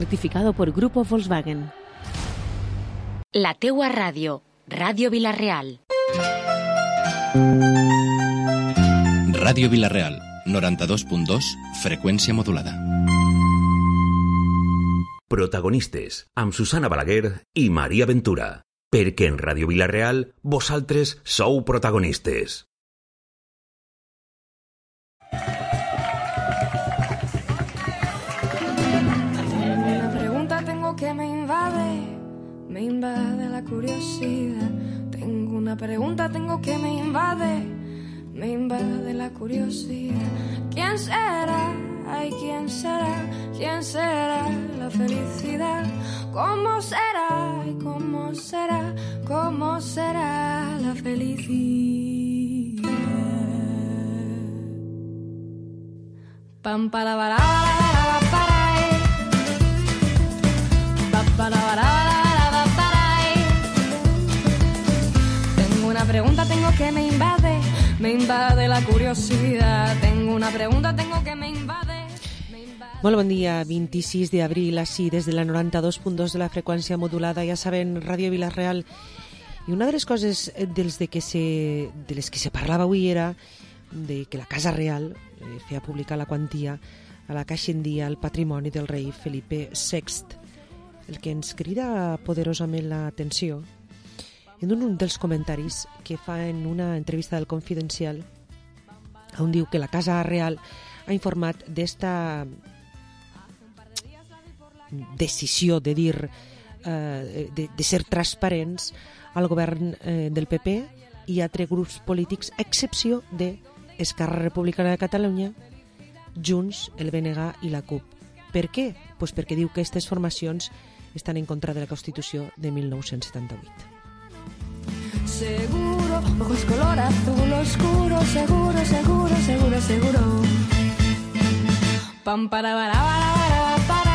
Certificado por Grupo Volkswagen. La teua ràdio, Ràdio Vila-real. Ràdio Vila-real, 92.2, freqüència modulada. Protagonistes, amb Susana Balaguer i Maria Ventura. Perquè en Ràdio Vila-real, vosaltres sou protagonistes. Una pregunta tengo que me invade la curiosidad. Tengo una pregunta, tengo que me invade la curiosidad. ¿Quién será? Ay, ¿quién será? ¿Quién será la felicidad? ¿Cómo será? Ay, ¿cómo será? ¿Cómo será la felicidad? Pam para para Tengo una pregunta, tengo que me invade la curiosidad. Tengo una pregunta, tengo que me invade. Molt bon dia, 26 d'abril, així des de la 92.2 de la freqüència modulada, ja saben, Ràdio Vila-real. I una de les coses de les que se parlava avui era de que la Casa Real feia publicar la quantia a la Caixa en dia al patrimoni del rei Felipe VI. El que ens crida poderosament l'atenció en un dels comentaris que fa en una entrevista del Confidencial, on diu que la Casa Real ha informat d'esta decisió de dir de ser transparents al govern del PP i a altres grups polítics, a excepció d'Esquerra Republicana de Catalunya, Junts, el BNG i la CUP. Per què? Pues perquè diu que aquestes formacions estan en contra de la Constitució de 1978. Seguro, ojos color azul oscuro, seguro, seguro, seguro, seguro. Pam para para.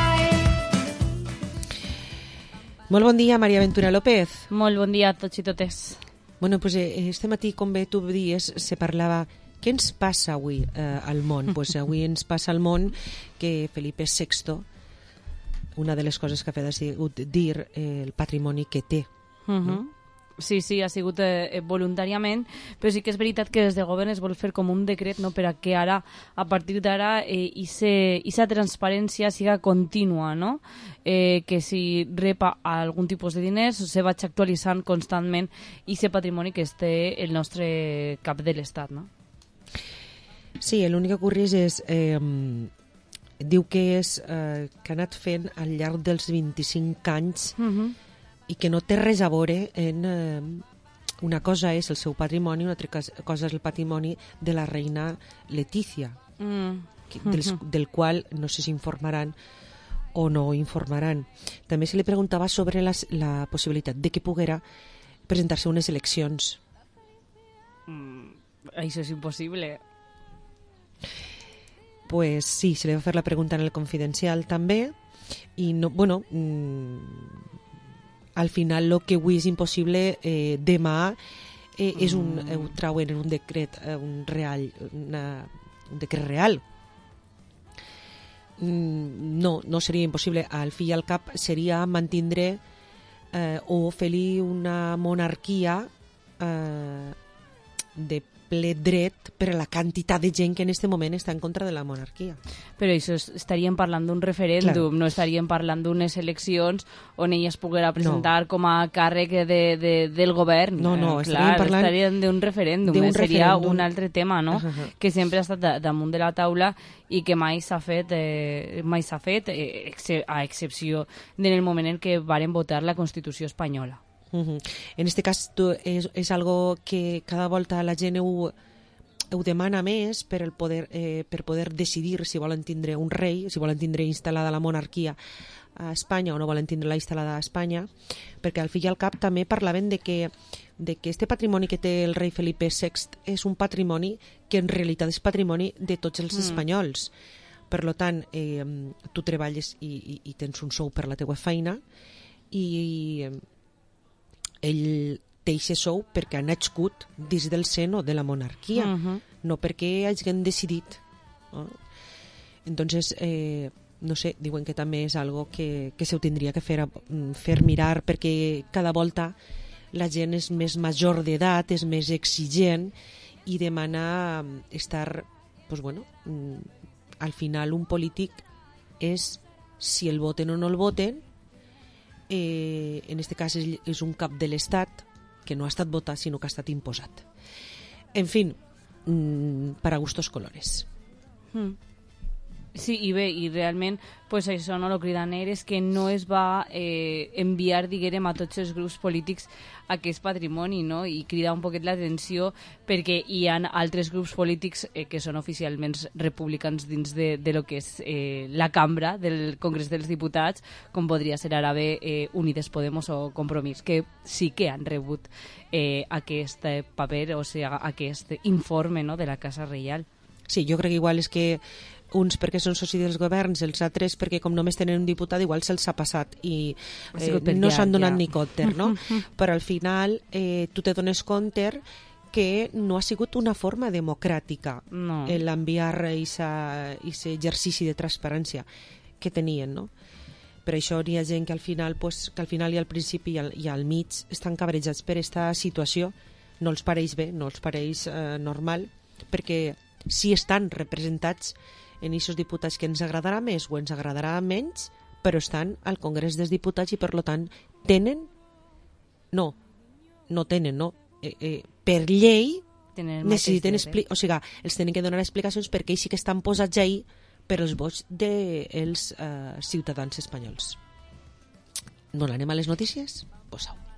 Molt bon dia, Maria Ventura López. Molt bon dia a tots i totes. Bueno, pues este matí, com bé tu dies, se parlava què ens passa avui al món. Pues avui ens passa al món que Felipe VI, una de les coses que ha fet ha sigut dir el patrimoni que té. No? Sí, ha sigut voluntàriament, però sí que és veritat que des de govern es vol fer com un decret, no?, per a que ara, a partir d'ara, aquesta transparència siga contínua, no? Que si repa algun tipus de diners se vaig actualitzant constantment aquest patrimoni que té el nostre cap de l'Estat, no? Sí, l'únic que ocorreix és... diu que és que ha anat fent al llarg dels 25 anys i que no té res a veure en... una cosa és el seu patrimoni, una altra cosa és el patrimoni de la reina Letícia, del qual no sé si informaran o no informaran. També se li preguntava sobre la possibilitat de que poguera presentar-se unes eleccions. Això és impossible. Pues sí, se li va fer la pregunta en el Confidencial també, i no, bueno, al final el que avui és impossible, demà ho trauen en un decret un decret real. No seria impossible. Al fi i al cap seria mantindre o fer-li una monarquia de ple dret per a la quantitat de gent que en aquest moment està en contra de la monarquia. Però això estaríem parlant d'un referèndum, no estaríem parlant d'unes eleccions on ella es poguera presentar com a càrrec del govern. Estaríem d'un referèndum, seria un altre tema, no? Que sempre ha estat damunt de la taula i que mai s'ha fet, a excepció del moment en què varen votar la Constitució espanyola. En este cas és algo que cada volta la gent ho demana més per poder decidir si volen tindre un rei, si volen tindre instal·lada la monarquia a Espanya o no volen tindre-la instal·lada a Espanya, perquè al fi i al cap també parlaven de que este patrimoni que té el rei Felipe VI és un patrimoni que en realitat és patrimoni de tots els espanyols. Per tant, tu treballes i tens un sou per la teua feina i ell té aquest sou perquè ha nascut dins del seno de la monarquia, no perquè hagin decidit. Entonces, no sé, diuen que també és algo que se ho tindria que fer mirar, perquè cada volta la gent és més major d'edat, és més exigent i demana estar, pues bueno, al final un polític és si el voten o no el voten. En este cas és un cap de l'Estat que no ha estat votat sinó que ha estat imposat. En fin, para gustos colores. Sí, i bé, i realment pues això, no, el cridaner és que no es va enviar, diguem, a tots els grups polítics aquest patrimoni, no? I cridar un poquet l'atenció perquè hi ha altres grups polítics que són oficialment republicans dins de lo que és la cambra del Congrés dels Diputats, com podria ser ara bé Unides Podemos o Compromís, que sí que han rebut aquest paper, o sigui, aquest informe, no?, de la Casa Reial. Sí, jo crec que igual és que uns perquè són socis dels governs, els altres perquè com només tenen un diputat igual se'ls ha passat i no s'han donat ni compte, no? Però al final tu te dones compte que no ha sigut una forma democràtica l'enviar aquest exercici de transparència que tenien, no? Per això hi ha gent que al final i al principi i al mig estan cabrejats per aquesta situació, no els pareix bé, no els pareix normal, perquè sí estan representats en aquests diputats que ens agradarà més o ens agradarà menys, però estan al Congrés dels Diputats i per tant tenen, per llei necessiten o sigui, els tenen que donar explicacions perquè ells sí que estan posats ahí per els vots dels ciutadans espanyols. No l'anem a les notícies? Pues au.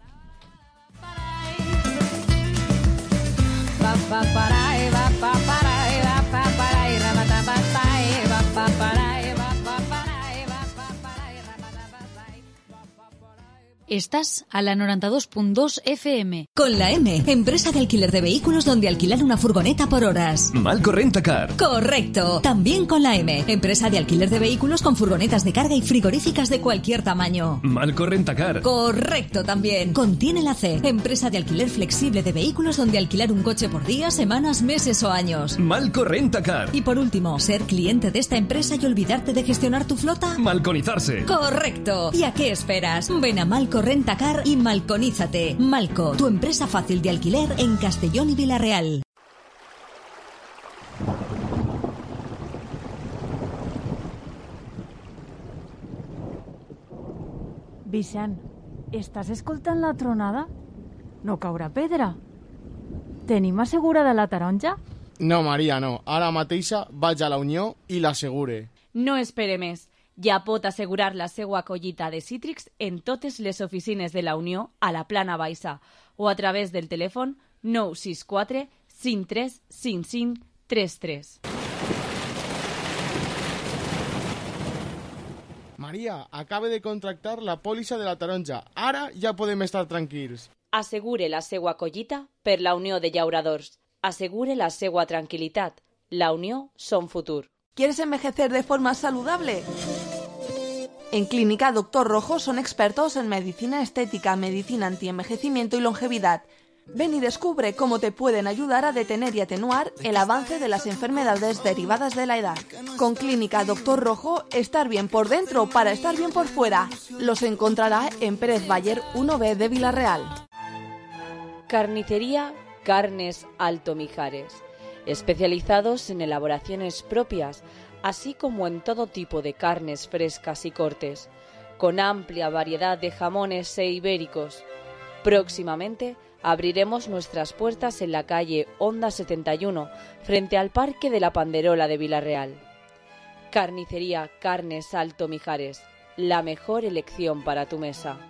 Estás a la 92.2 FM. Con la M, empresa de alquiler de vehículos donde alquilar una furgoneta por horas. Malco Rentacar. Correcto. También con la M, empresa de alquiler de vehículos con furgonetas de carga y frigoríficas de cualquier tamaño. Malco Rentacar. Correcto también. Contiene la C, empresa de alquiler flexible de vehículos donde alquilar un coche por días, semanas, meses o años. Malco Rentacar. Y por último, ser cliente de esta empresa y olvidarte de gestionar tu flota. Malconizarse. Correcto. ¿Y a qué esperas? Ven a Malco Rentacar y malconízate. Malco, tu empresa fácil de alquiler en Castellón y Villarreal. Vicent, estàs escoltant la tronada? No caurà pedra? Tenim assegurada la taronja? No, Maria, no. Ara mateixa vaig a la Unió i l'assegure. No espere més. Ja pot assegurar la seva collita de cítrics en totes les oficines de la Unió a la Plana Baixa o a través del telèfon 964 53 55 33. Maria, acabe de contractar la pòlissa de la taronja. Ara ja podem estar tranquils. Assegure la seva collita per la Unió de Llauradors. Asegure la seva tranquil·litat. La Unió son futur. ¿Quieres envejecer de forma saludable? En Clínica Doctor Rojo son expertos en medicina estética, medicina antienvejecimiento y longevidad. Ven y descubre cómo te pueden ayudar a detener y atenuar el avance de las enfermedades derivadas de la edad. Con Clínica Doctor Rojo, estar bien por dentro para estar bien por fuera. Los encontrará en Pérez Bayer 1B de Villarreal. Carnicería Carnes Alto Mijares. Especializados en elaboraciones propias, así como en todo tipo de carnes frescas y cortes, con amplia variedad de jamones e ibéricos. Próximamente abriremos nuestras puertas en la calle Honda 71, frente al Parque de la Panderola de Villarreal. Carnicería Carnes Alto Mijares, la mejor elección para tu mesa.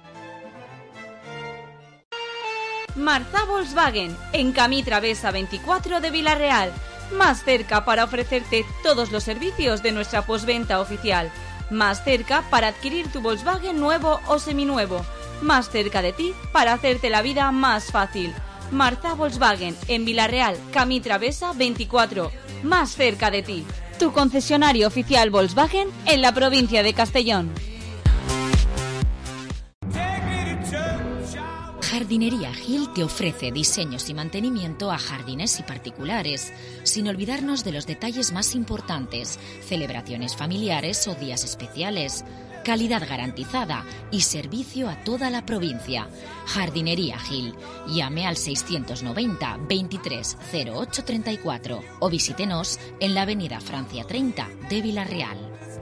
Marza Volkswagen, en Camí Travesa 24 de Villarreal, más cerca para ofrecerte todos los servicios de nuestra postventa oficial, más cerca para adquirir tu Volkswagen nuevo o seminuevo, más cerca de ti para hacerte la vida más fácil. Marza Volkswagen, en Villarreal, Camí Travesa 24, más cerca de ti. Tu concesionario oficial Volkswagen en la provincia de Castellón. Jardinería Gil te ofrece diseños y mantenimiento a jardines y particulares, sin olvidarnos de los detalles más importantes, celebraciones familiares o días especiales. Calidad garantizada y servicio a toda la provincia. Jardinería Gil. Llame al 690 23 08 34 o visítenos en la avenida Francia 30 de Vilarreal.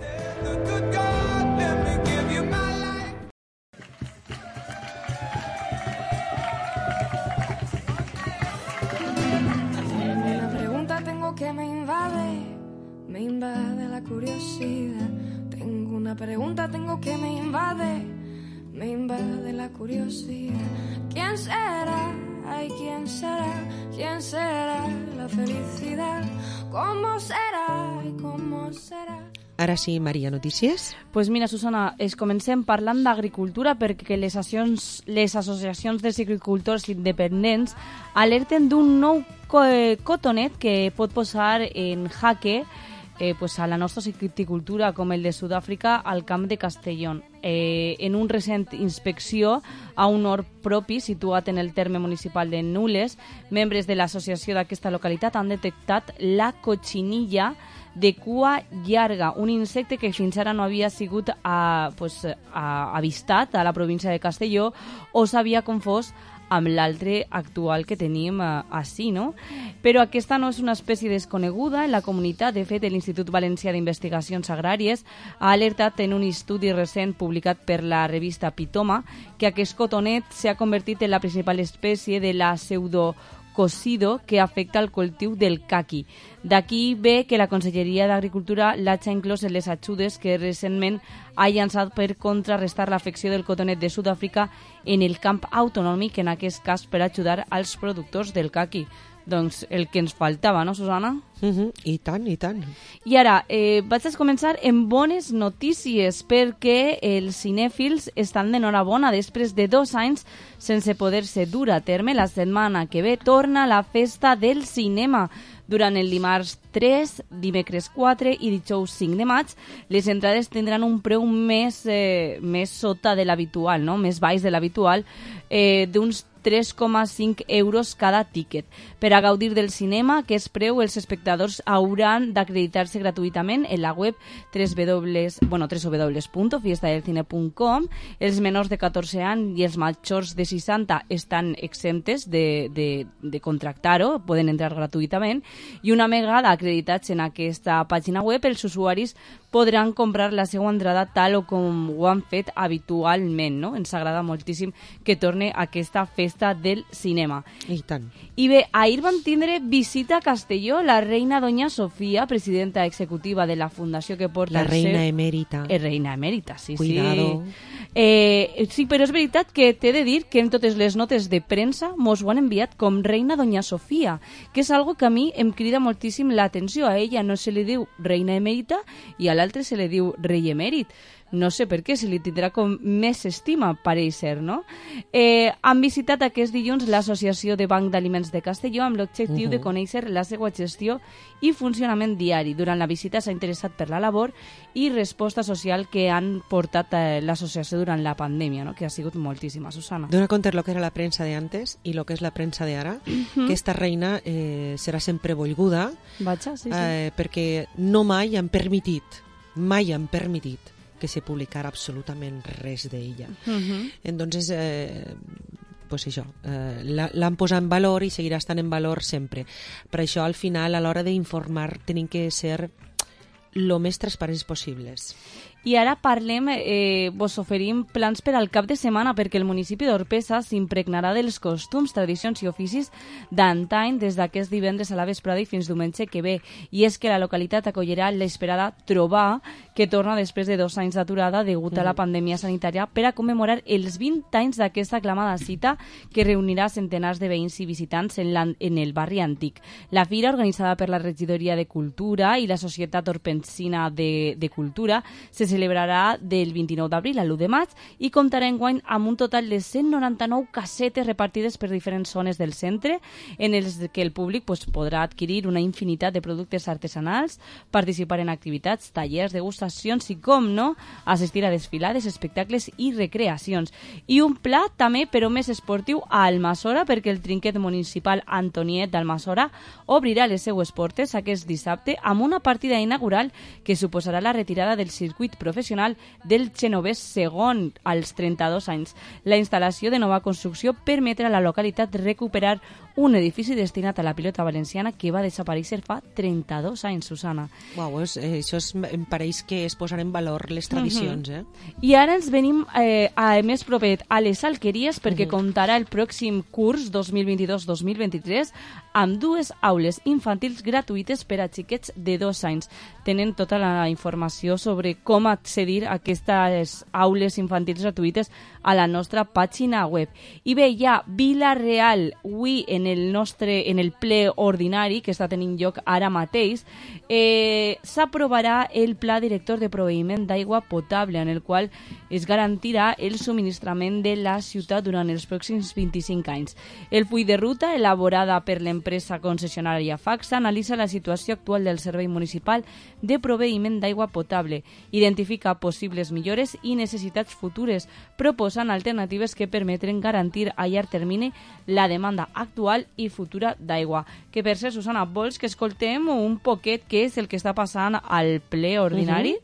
Una pregunta tengo que me invade la curiosidad. Tengo una pregunta tengo que me invade la curiosidad. ¿Quién será? Ay, ¿quién será? ¿Quién será la felicidad? ¿Cómo será? Ay, ¿cómo será? Ara sí, Maria, notícies? Pues mira, Susana, comencem parlant d'agricultura perquè les associacions de agricultors independents alerten d'un nou cotonet que pot posar en jaque pues a la nostra horticultura, com el de Sud-àfrica, al camp de Castellón. En un recent inspecció a un hort propi situat en el terme municipal de Nules, membres de l'associació d'aquesta localitat han detectat la cotxinilla de cua llarga, un insecte que fins ara no havia sigut avistat a la província de Castelló o s'havia confós amb l'altre actual que tenim així, no? Però aquesta no és una espècie desconeguda en la comunitat. De fet, l'Institut Valencià d'Investigacions Agràries ha alertat en un estudi recent publicat per la revista Pitoma que aquest cotonet s'ha convertit en la principal espècie de la pseudococido que afecta el cultiu del caqui. D'aquí ve que la Conselleria d'Agricultura l'ha inclòs en les ajudes que recentment ha llançat per contrarrestar l'afecció del cotonet de Sud-àfrica en el camp autonòmic, en aquest cas per ajudar als productors del caqui. Doncs el que ens faltava, no, Susana? I tant, i tant. I ara, vaig a començar amb bones notícies, perquè els cinèfils estan d'enhorabona després de 2 anys sense poder-se dur a terme. La setmana que ve torna la festa del cinema. Durant el dimarts 3, dimecres 4 i dijous 5 de maig, les entrades tindran un preu més sota de l'habitual, no? Més baix de l'habitual, d'uns 3,5 euros cada tíquet. Per a gaudir del cinema, aquest preu, els espectadors hauran d'acreditar-se gratuïtament en la web www.fiestadelcine.com. Els menors de 14 anys i els majors de 60 estan exemptes de contractar-ho, poden entrar gratuïtament, i una vegada acreditats en aquesta pàgina web, els usuaris podran comprar la seva entrada tal com ho han fet habitualment, no? Ens agrada moltíssim que torni aquesta festa del cinema. I tant. I bé, ahir vam tindre visita a Castelló la reina Doña Sofia, presidenta executiva de la fundació que porta... La reina emèrita. Reina emèrita, sí, Cuidado. sí. Sí, però és veritat que t'he de dir que en totes les notes de premsa mos ho han enviat com reina Doña Sofia, que és algo que a mi em crida moltíssim l'atenció. A ella no se li diu reina emèrita i a l'altre se li diu rei emèrit. No sé per què, se li tindrà com més estima, pareix ser, no? Han visitat aquest dilluns l'Associació de Banc d'Aliments de Castelló amb l'objectiu de conèixer la seva gestió i funcionament diari. Durant la visita s'ha interessat per la labor i resposta social que han portat l'associació durant la pandèmia, no? Que ha sigut moltíssima, Susana. Dona compte lo que era la premsa de antes i lo que és la premsa de ara, que esta reina serà sempre volguda, Vaja, sí. perquè no mai han permitit que se publicara absolutament res d'ella. Entonces, pues això, l'han posat en valor i seguirà estant en valor sempre. Per això, al final, a l'hora d'informar, tenim que ser lo més transparents possibles. I ara parlem, vos oferim plans per al cap de setmana perquè el municipi d'Orpesa s'impregnarà dels costums, tradicions i oficis d'antany des d'aquest divendres a la vesprada i fins diumenge que ve. I és que la localitat acollirà l'esperada Trobà, que torna després de 2 anys d'aturada degut a la pandèmia sanitària per a commemorar els 20 anys d'aquesta aclamada cita que reunirà centenars de veïns i visitants en el barri antic. La fira, organitzada per la Regidoria de Cultura i la Societat Orpensina de Cultura, se celebrarà del 29 d'abril a l'1 de maig i comptarà enguany amb un total de 199 casetes repartides per diferents zones del centre, en els que el públic podrà adquirir una infinitat de productes artesanals, participar en activitats, tallers, degustacions i, com no, assistir a desfilades, espectacles i recreacions. I un pla també, però més esportiu, a Almassora, perquè el trinquet municipal Antoniet d'Almassora obrirà les seues portes aquest dissabte amb una partida inaugural que suposarà la retirada del circuit professional del genovès segon als 32 anys. La instal·lació de nova construcció permetrà a la localitat recuperar un edifici destinat a la pilota valenciana que va desaparèixer fa 32 anys, Susana. Uau, això em pareix que es posen en valor les tradicions, I ara ens venim més propet a les Alqueries, perquè comptarà el pròxim curs 2022-2023 amb 2 aules infantils gratuïtes per a xiquets de 2 anys. Tenen tota la informació sobre com accedir a aquestes aules infantils gratuïtes a la nostra pàgina web. I bé, ja Vila-real, avui en el ple ordinari que està tenint lloc ara mateix, s'aprovarà el Pla Director de Proveïment d'Aigua Potable, en el qual es garantirà el subministrament de la ciutat durant els pròxims 25 anys. El full de ruta, elaborada per l'empresa concessionària Facsa, analitza la situació actual del servei municipal de proveïment d'aigua potable, identifica possibles millores i necessitats futures, proposant alternatives que permetren garantir a llarg termini la demanda actual i futura d'aigua. Que per ser, Susana, vols que escoltem un poquet què és el que està passant al ple ordinari?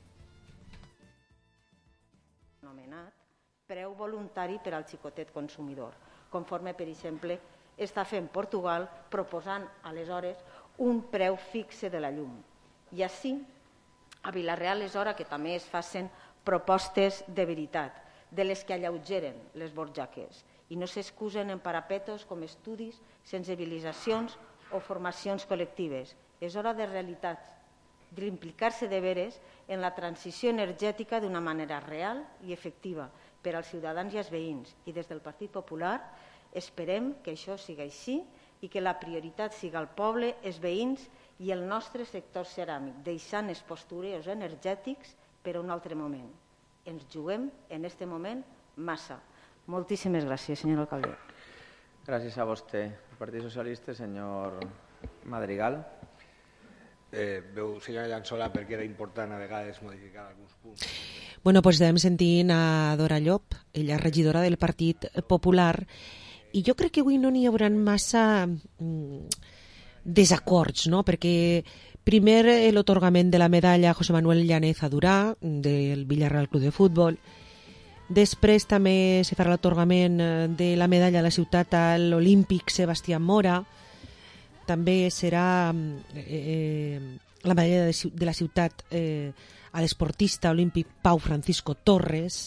Anomenat preu voluntari per al xicotet consumidor, conforme, per exemple, està fent Portugal, proposant aleshores un preu fixe de la llum. I així, a Vila-real és hora que també es facin propostes de veritat, de les que alleugeren les borjaques i no s'excusen en parapetos com estudis, sensibilitzacions o formacions col·lectives. És hora de realitats, d'implicar-se de veres en la transició energètica d'una manera real i efectiva per als ciutadans i els veïns. I des del Partit Popular esperem que això sigui així i que la prioritat siga el poble, els veïns i el nostre sector ceràmic, deixant els postureos energètics per a un altre moment. Ens juguem en aquest moment massa. Moltíssimes gràcies, senyor alcalde. Gràcies a vostè. El Partit Socialista, senyor Madrigal. Veu, senyora Llançola, perquè era important a vegades modificar alguns punts. Bueno, doncs estem sentint a Dora Llop, ella és regidora del Partit Popular, i jo crec que avui no n'hi haurà massa desacords, no? Perquè primer l'otorgament de la medalla a José Manuel Llanez Adurà, del Villarreal Club de Futbol. Després també se farà l'otorgament de la medalla a la ciutat a l'Olímpic Sebastià Mora. També serà la medalla de la ciutat a l'esportista olímpic Pau Francisco Torres.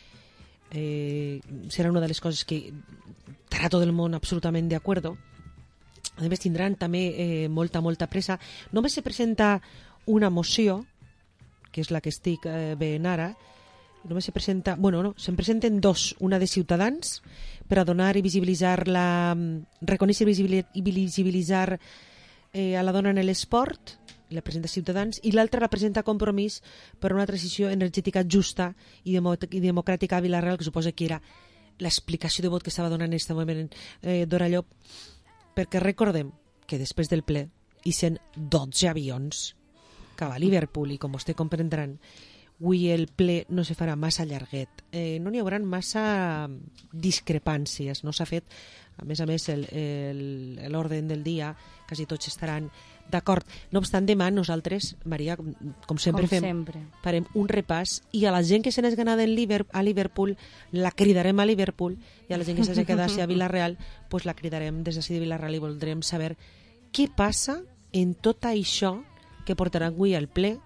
Serà una de les coses que estarà tot el món absolutament de acuerdo. A més, tindran també molta pressa. Només se presenta una moció, que és la que estic veient ara. Només se presenta... Bueno, no, se'n presenten 2. Una de Ciutadans, per a donar i visibilitzar reconèixer i visibilitzar a la dona en l'esport, la presenta Ciutadans, i l'altra la presenta Compromís per a una transició energètica justa i democràtica a Vila-real, que suposa que era l'explicació de vot que estava donant en aquest moment Dora Llop, perquè recordem que després del ple hi sent 12 avions cap a Liverpool, i com vostè comprendran, avui el ple no se farà massa llarguet. No n'hi haurà massa discrepàncies. No s'ha fet, a més, l'ordre del dia, quasi tots estaran d'acord. No obstant, demà nosaltres, Maria, com sempre, farem un repàs, i a la gent que se n'és ganada a Liverpool la cridarem a Liverpool, i a la gent que s'ha quedat a Vila-real pues la cridarem des de Vila-real, i voldrem saber què passa en tot això que portarà avui al ple,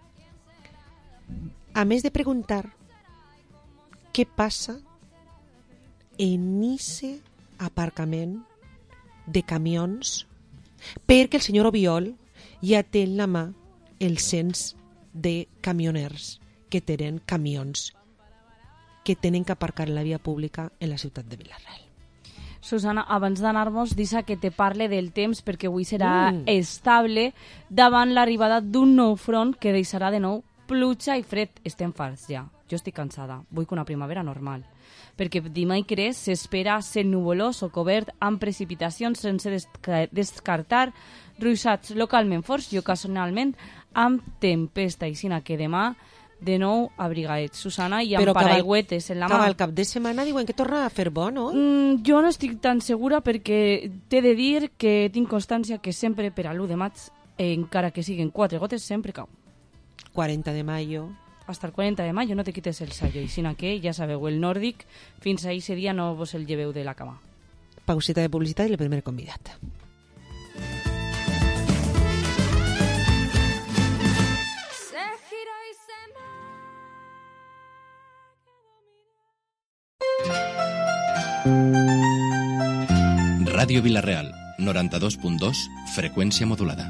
a més de preguntar què passa en aquest aparcament de camions, perquè el senyor Obiol ja té en la mà el cens de camioners que tenen camions que tenen que aparcar en la via pública en la ciutat de Vila-real. Susana, abans d'anar-nos, deixa que te parle del temps, perquè avui serà estable davant l'arribada d'un nou front que deixarà de nou pluja i fred. Estem farts ja. Jo estic cansada. Vull que una primavera normal. Perquè dimecres s'espera ser nuvolós o cobert amb precipitacions sense descartar ruixats localment forts i ocasionalment amb tempesta. I sinó que demà de nou abrigaets, Susana, i amb paraigüetes en la mà. Al cap de setmana diuen que torna a fer bo, no? Jo no estic tan segura perquè t'he de dir que tinc constància que sempre per a l'1 de maig, encara que siguin 4 gotes, sempre cau. 40 de mayo. Hasta el 40 de mayo no te quites el sallo. I sinó que, ja sabeu, el nòrdic, fins a ese dia no vos el lleveu de la cama. Pauseta de publicitat i el primer convidat. Radio Vilareal, 92.2, frecuencia modulada.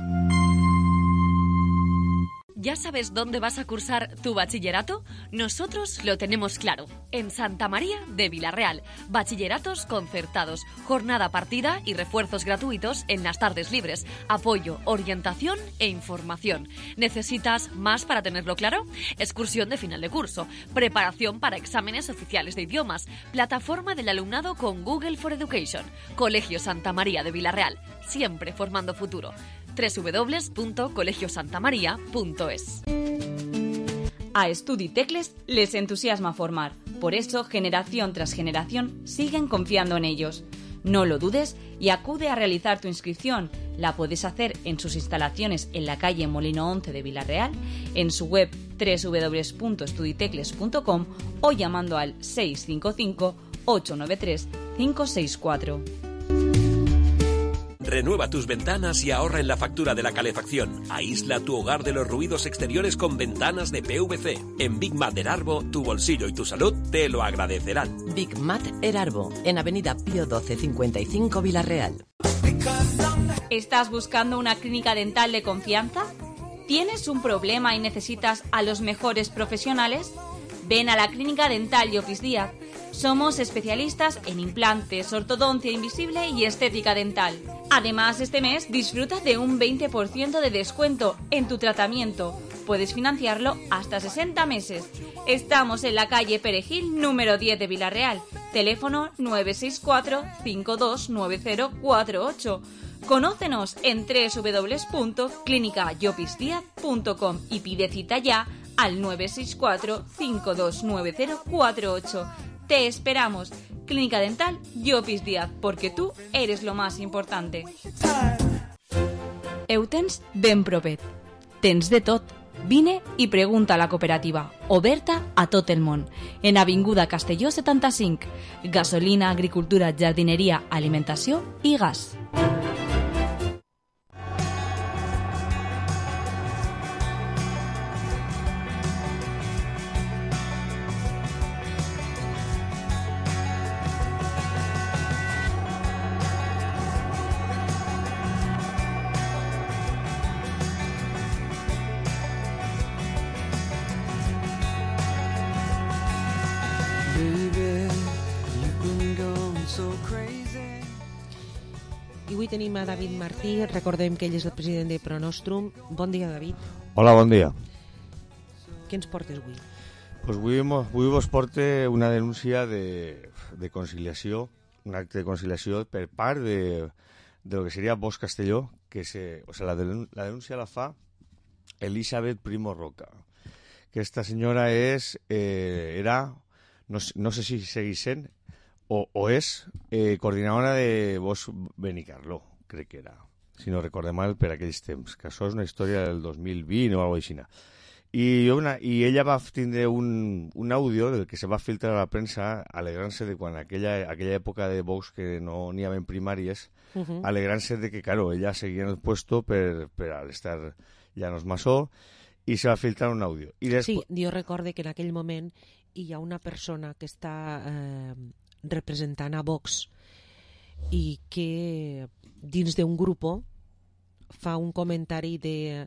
¿Ya sabes dónde vas a cursar tu bachillerato? Nosotros lo tenemos claro. En Santa María de Vilareal. Bachilleratos concertados, jornada partida y refuerzos gratuitos en las tardes libres. Apoyo, orientación e información. ¿Necesitas más para tenerlo claro? Excursión de final de curso. Preparación para exámenes oficiales de idiomas. Plataforma del alumnado con Google for Education. Colegio Santa María de Vilareal. Siempre formando futuro. www.colegiosantamaria.es. A Estudi Tecles les entusiasma formar. Por eso, generación tras generación, siguen confiando en ellos. No lo dudes y acude a realizar tu inscripción. La puedes hacer en sus instalaciones en la calle Molino 11 de Vilareal, en su web www.estuditecles.com o llamando al 655 893 564. Renueva tus ventanas y ahorra en la factura de la calefacción. Aísla tu hogar de los ruidos exteriores con ventanas de PVC. En Big Mat Erarbo, tu bolsillo y tu salud te lo agradecerán. Big Mat Erarbo, en Avenida Pío 12 55 Vilareal. ¿Estás buscando una clínica dental de confianza? ¿Tienes un problema y necesitas a los mejores profesionales? Ven a la Clínica Dental Llopis Díaz. Somos especialistas en implantes, ortodoncia invisible y estética dental. Además, este mes disfruta de un 20% de descuento en tu tratamiento. Puedes financiarlo hasta 60 meses. Estamos en la calle Perejil, número 10 de Vilareal. Teléfono 964-529048. Conócenos en www.clinicayopisdiaz.com y pide cita ya al 964-529048. Te esperamos. Clínica Dental Llopis Díaz, porque tú eres lo más importante. Eutens ben propet. Tens de tot. Vine i pregunta a la cooperativa, oberta a tot el món, en Avinguda Castelló 75. Gasolina, agricultura, jardineria, alimentació i gas. Avui tenim a David Martí, recordem que ell és el president de Pronostrum. Bon dia, David. Hola, bon dia. Què ens portes avui? Pues avui vos porte una denúncia de conciliació, un acte de conciliació per part de lo que seria Bosch Castelló, que la denúncia la fa Elisabet Primo Roca. Aquesta senyora era, no sé si segueix sent, o és coordinadora de Bosch Benicarló, crec que era, si no recordem mal, per aquells temps, que això és una història del 2020 o alguna cosa així. I ella va tindre un àudio del que se va filtrar a la premsa alegrant-se de quan aquella època de Vox que no n'hi havia primàries, alegrant-se de que, claro, ella seguia en el puesto per al estar ja no és maçó, i se va filtrar un àudio. Sí, jo recorde que en aquell moment hi ha una persona que està representant a Vox i que dins d'un grup fa un comentari de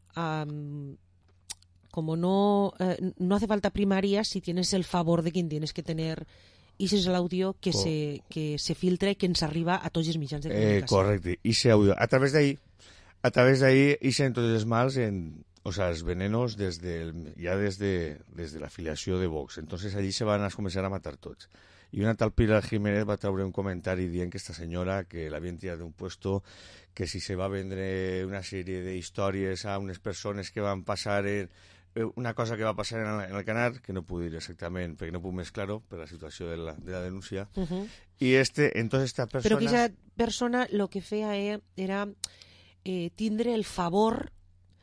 como no hace falta primaria si tienes el favor de quien tienes que tener. I ese és l'àudio que se filtra i que ens arriba a tots els mitjans de comunicació. Correcte, i ese àudio. A través d'ahí ixen tots els mals en o sea, els venenos desde la afiliació de Vox. Entonces allí se van a començar a matar tots. Y una tal Pilar Jiménez va traure un comentari dient que esta senyora, que l'havien tirat d'un puesto, que si se va vendre una sèrie d'històries a unes persones que van passar una cosa que va passar en el Canar, que no puc dir exactament, perquè no puc més claro, per la situació de la denúncia. I entonces esta persona... Però que aquesta persona lo que feia era tindre el favor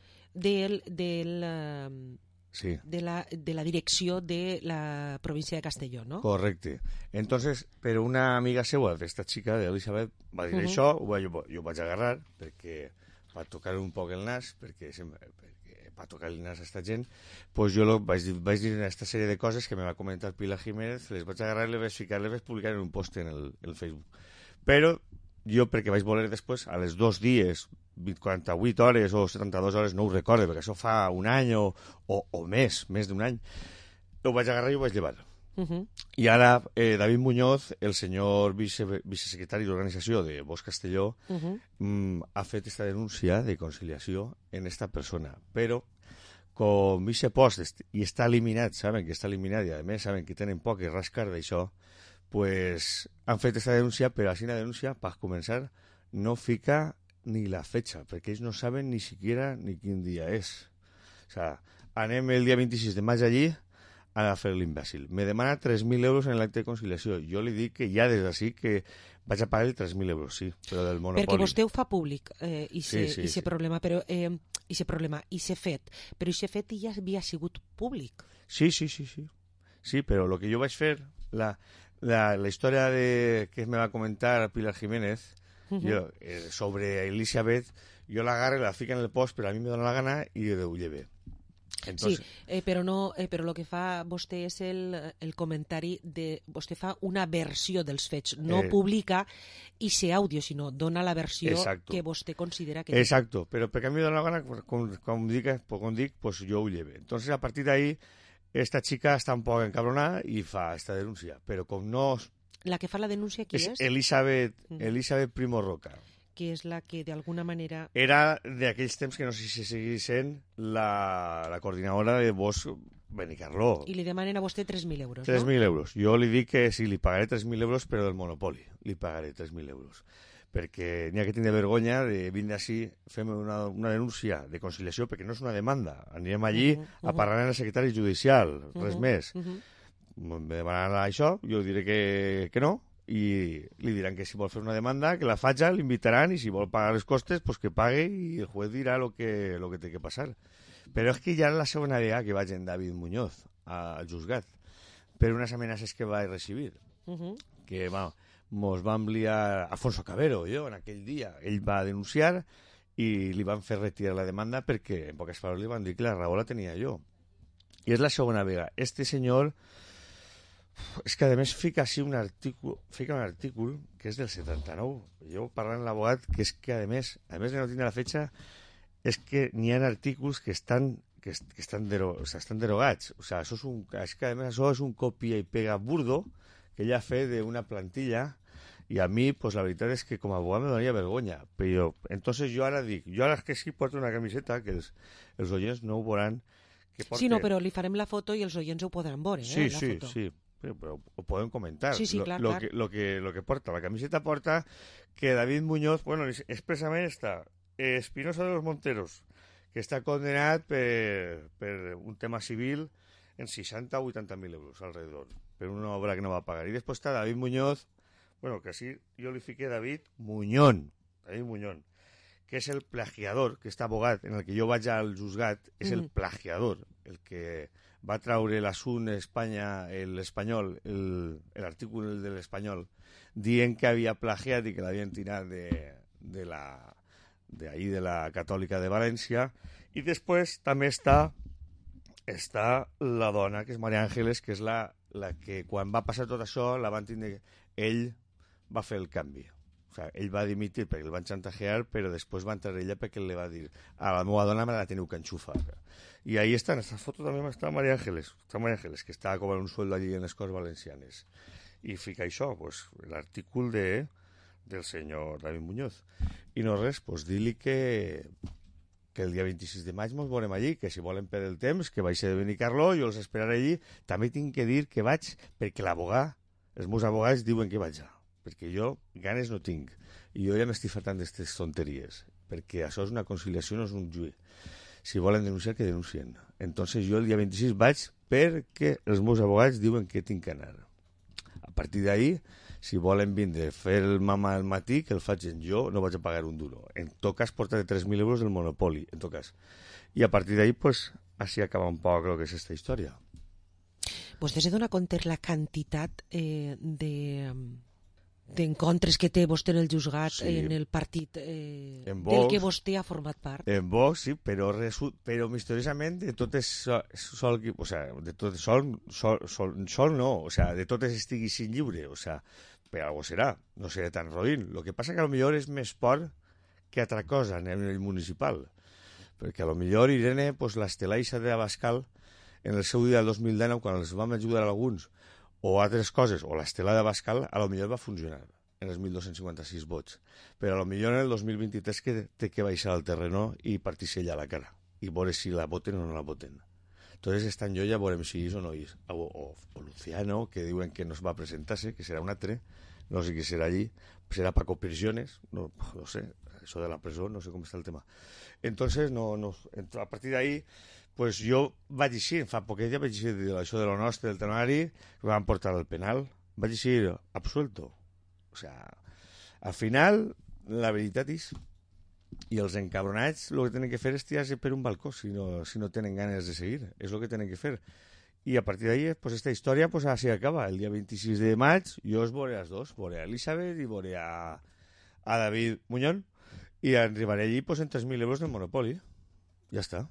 sí. de la direcció de la província de Castelló, ¿no? Correcte. Entonces, però una amiga seva d'esta xica, d'Elisabet, va dir això, jo vaig agarrar, perquè va tocar un poc el nas, perquè va tocar el nas a esta gent, pues jo vaig dir aquesta sèrie de coses que me va comentar Pilar Jiménez, les vaig agarrar i les vaig ficar, les vaig publicar en un post en el Facebook. Però jo, perquè vaig voler després, a les 2 dies, 48 hores o 72 hores, no ho recordo, perquè això fa un any o més d'un any, ho vaig agarrar i ho vaig llevar. I ara David Muñoz, el senyor vicesecretari d'organització de Vox Castelló, ha fet esta denúncia de conciliació en esta persona, però com aquest post i està eliminat, saben que està eliminat i a més saben que tenen poc que rascar d'això, pues han fet esta denúncia, però així la denúncia, per començar, no fica ni la fecha, perquè ells no saben ni siquiera ni quin dia és. O sea, anem el dia 26 de maig allí a fer l'imbècil. Me demana 3.000 euros en l'acte de conciliació. Jo li dic que ja des d'ací que vaig a pagar els 3.000 euros, sí, però del monopoli. Perquè vostè ho fa públic, i se problema, però i se fet, però i se fet ja havia sigut públic. Sí, però el que jo vaig fer, la història que me va comentar Pilar Jiménez, sobre Elisabet, jo l'agarre, la fica en el post, però a mi me dóna la gana i ho lleve. Entonces... Sí, però el que fa vostè és el comentari de... Vostè fa una versió dels fets, no publica ese àudio, sinó dona la versió que vostè considera que... Exacto, però perquè a mi me dóna la gana, com dic, pues jo ho lleve. Entonces, a partir d'ahí, esta chica està un poc encabronada i fa esta denuncia, però com no... La que fa la denúncia, qui és? Elisabet Primo Roca. Que és la que, d'alguna manera... Era d'aquells temps que no sé si seguís sent la coordinadora de Vox Benicarló. I li demanen a vostè 3.000 euros, 3.000 euros. Jo li dic que sí, li pagaré 3.000 euros, però del monopoli. Li pagaré 3.000 euros. Perquè n'hi ha que tenir vergonya de vindre així, fem una denúncia de conciliació, perquè no és una demanda. Anirem allí a parlar amb el secretari judicial, res més. Me demanaran això, jo diré que no, i li diran que si vol fer una demanda, que la faci, l'invitaran, i si vol pagar les costes, pues que pague i el juez dirà lo que té que passar. Però és que ja la segona vegada que vaig en David Muñoz al juzgat per unes amenaces que va recibir, que mos va enviar Alfonso Cabero, jo, en aquell dia. Ell va denunciar i li van fer retirar la demanda perquè, en poques paraules, li van dir que la raó la tenia jo. I és la segona vegada. Este senyor... És que a més fica un artícul que és del 79. Jo parlant amb l'abogat que és que a més de no tindre la fetxa, és que n'hi ha artículs que estan derogats. O sea, és que a més això és un copia i pega burdo que ella ha fet d'una plantilla, i a mi, pues la veritat és que com a abogat me donaria vergonya. Però entonces jo ara que sí porto una camiseta que els oients no ho veuran. Sí, no, però li farem la foto i els oients ho podran veure, la foto. Sí. Però ho podem comentar. Sí, clar. Lo que porta. La camiseta porta que David Muñoz, bueno, expressament està Espinosa de los Monteros, que està condenat per un tema civil en 60 o 80.000 euros alrededor, per una obra que no va pagar. I després està David Muñoz, bueno, que així jo li fiqué David Muñón, que és el plagiador, que està abogat, en el que jo vaig al juzgat, és el plagiador, el que va traure l'assunt Espanya, l'Espanyol, l'artícul de l'Espanyol, dient que havia plagiat i que l'havien tirat de la Catòlica de València. I després també està la dona, que és María Ángeles, que és la que quan va passar tot això la van tindre... Ell va fer el canvi. O sea, ell va dimitir perquè el van chantajear, però després va entrar ella perquè li va dir a la meva dona me la teniu que enxufar. I ahí està, en esta foto també està María Ángeles, que està cobrant un sueldo allí en les Corts Valencianes. I fica això, pues, l'artícul del senyor David Muñoz. I no res, pues dir-li que que el dia 26 de maig ens veurem allí, que si volen per el temps, que vaig ser de Benicarló, jo els esperaré allí. També tinc que dir que vaig perquè l'abogat, els meus abogats diuen que vaig, perquè jo ganes no tinc. I jo ja m'estic fartant d'aquestes tonteries, perquè això és una conciliació, no és un juí. Si volen denunciar, que denuncien. Entonces jo el dia 26 vaig perquè els meus abogats diuen que tinc que anar. A partir d'ahí, si volen vindre a fer el mama al matí, que el faig jo, no vaig a pagar un duro. En tot cas, portaré 3.000 euros del Monopoli, en tot cas. I a partir d'ahí, pues, així acaba un poc el que és aquesta història. Vostè se dona compte la quantitat d'encontres que té vostè en el juzgat, sí, en el partit en Vox, del que vostè ha format part? En Vox, sí, però misteriosament de totes sol, o sea, de totes sol no, o sea, de totes estigui sin lliure, o sea, per algo serà, no serà tan roïn. Lo que passa que a lo millor és més por que altra cosa en el municipal, perquè a lo millor Irene, pues, l'Estelaixa de Abascal, en el seu dia del 2019, quan els vam ajudar a alguns, o altres coses, o l'Estela de Abascal, a lo millor va funcionar en els 1.256 vots. Però a lo millor en el 2023 que té que baixar al terreno i partir-se ella a la cara, i veure si la voten o no la voten. Entonces este any ja veurem si és o no és. O Luciano, que diuen que no es va presentar-se, que serà un altre, no sé qui serà allí, serà Paco Prisiones, no sé, això de la presó, no sé com està el tema. Entonces, a partir d'ahí, pues jo vaig eixir, fa poquet ja vaig eixir això de lo nostre, del temari, que van portar al penal, vaig eixir absuelto. O sea, al final, la veritat és, i els encabronats el que tenen que fer és tirar-se per un balcó si no tenen ganes de seguir, és el que tenen que fer. I a partir d'ahí, pues esta història pues així acaba. El dia 26 de maig jo els veuré als dos, veuré a Elisabet i veuré a David Muñón, i arribaré allí pues en 3.000 euros del Monopoli. Ja està.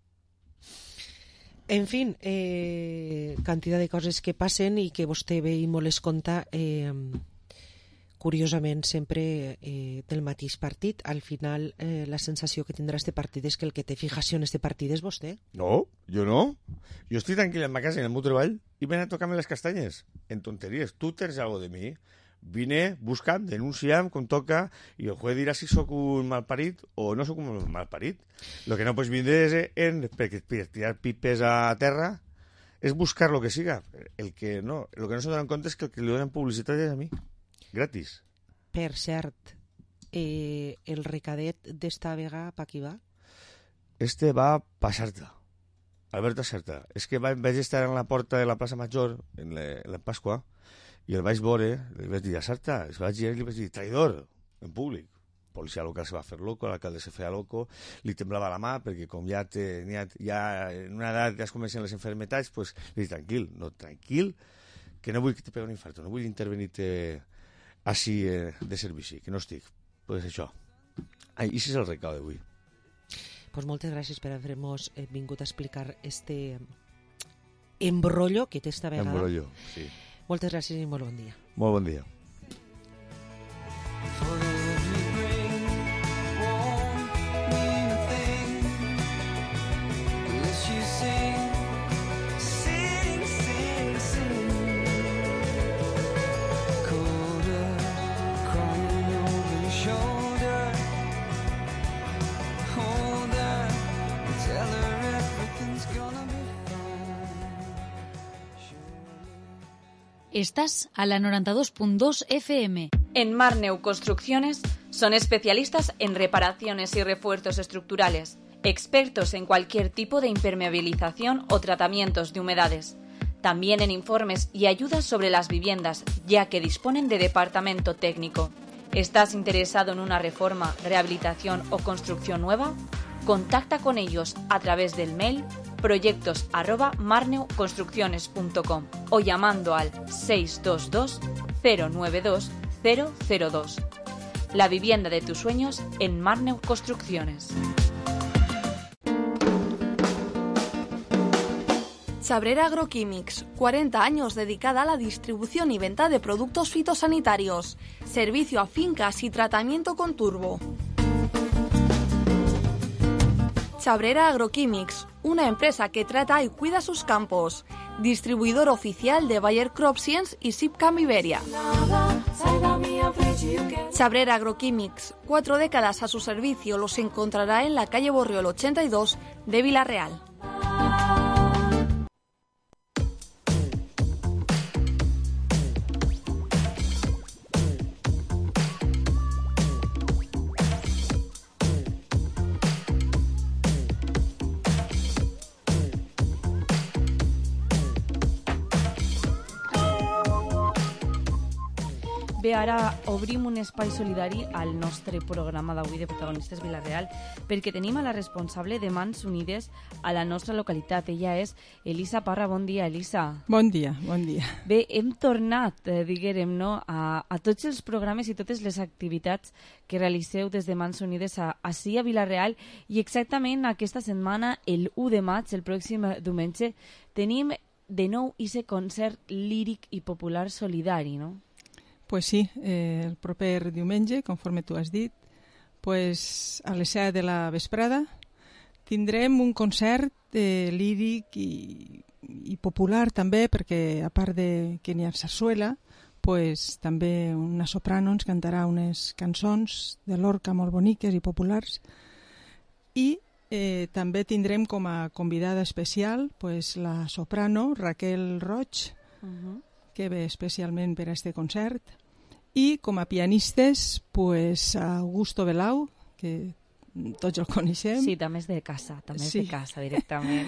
En fin, cantidad de coses que passen i que vostè ve i molt les conta, curiosament sempre del mateix partit. Al final la sensació que tindrà este partit és que el que té fijació en este partit és vostè. No, jo no. Jo estic tranquil en ma casa, en el meu treball, i ven a tocar-me les castanyes en tonteries. Tu tens algo de mi. Vine, busca'm, denuncia'm, com toca, i el juez dirà si sóc un malparit o no sóc un malparit. Lo que no pots vindre és per tirar pipes a terra, és buscar lo que siga. Lo que no se donen compte és que el que li donen publicitat és a mi, gratis. Per cert, el recadet d'esta vegada pa qui va? Este va pa Sarta, Alberto Sarta. És que vaig estar en la porta de la plaça Major, en la Pasqua, i el vaig veure, li vaig dir a Sarta, li vaig dir, traïdor, en públic. Policia local se va fer loco, l'alcalde se feia loco, li temblava la mà, perquè com ja en una edat ja es comencen les enfermetats, pues, li dic, tranquil, que no vull que te pegui un infarto, no vull intervenir-te així de servici, que no estic. Pues això. I això és el recau d'avui. Pues moltes gràcies per haver-nos vingut a explicar este embrollo que té esta vegada. Embrollo, sí. Moltes gràcies i molt bon dia. Molt bon dia. Estás a la 92.2 FM. En Marneu Construcciones son especialistas en reparaciones y refuerzos estructurales, expertos en cualquier tipo de impermeabilización o tratamientos de humedades. También en informes y ayudas sobre las viviendas, ya que disponen de departamento técnico. ¿Estás interesado en una reforma, rehabilitación o construcción nueva? Contacta con ellos a través del mail proyectos@marneuconstrucciones.com o llamando al 622 092 002. La vivienda de tus sueños en Marneu Construcciones. Chabrera Agroquímics, 40 años dedicada a la distribución y venta de productos fitosanitarios, servicio a fincas y tratamiento con turbo. Chabrera Agroquímics, una empresa que trata y cuida sus campos. Distribuidor oficial de Bayer Crop Science y Sipcam Iberia. Chabrera Agroquímics, 4 décadas a su servicio, los encontrará en la calle Borriol 82 de Vila-real. Bé, ara obrim un espai solidari al nostre programa d'avui de Protagonistes Vila-real perquè tenim a la responsable de Mans Unides a la nostra localitat. Ella és Elisa Parra. Bon dia, Elisa. Bon dia, bon dia. Bé, hem tornat, diguérem, no, a tots els programes i totes les activitats que realiseu des de Mans Unides ací a Vila-real i exactament aquesta setmana, el 1 de maig, el pròxim diumenge, tenim de nou ese concert líric i popular solidari, no? Pues sí, el proper diumenge, conforme tu has dit, pues a les 7 de la vesprada tindrem un concert líric i popular també, perquè a part de que n'hi ha sarsuela, pues també una soprano ens cantarà unes cançons de Lorca molt boniques i populars, i també tindrem com a convidada especial pues, la soprano Raquel Roig, que ve especialment per a este concert, i com a pianistes pues, Augusto Belau, que tots el coneixem. Sí, també és de casa, de casa directament.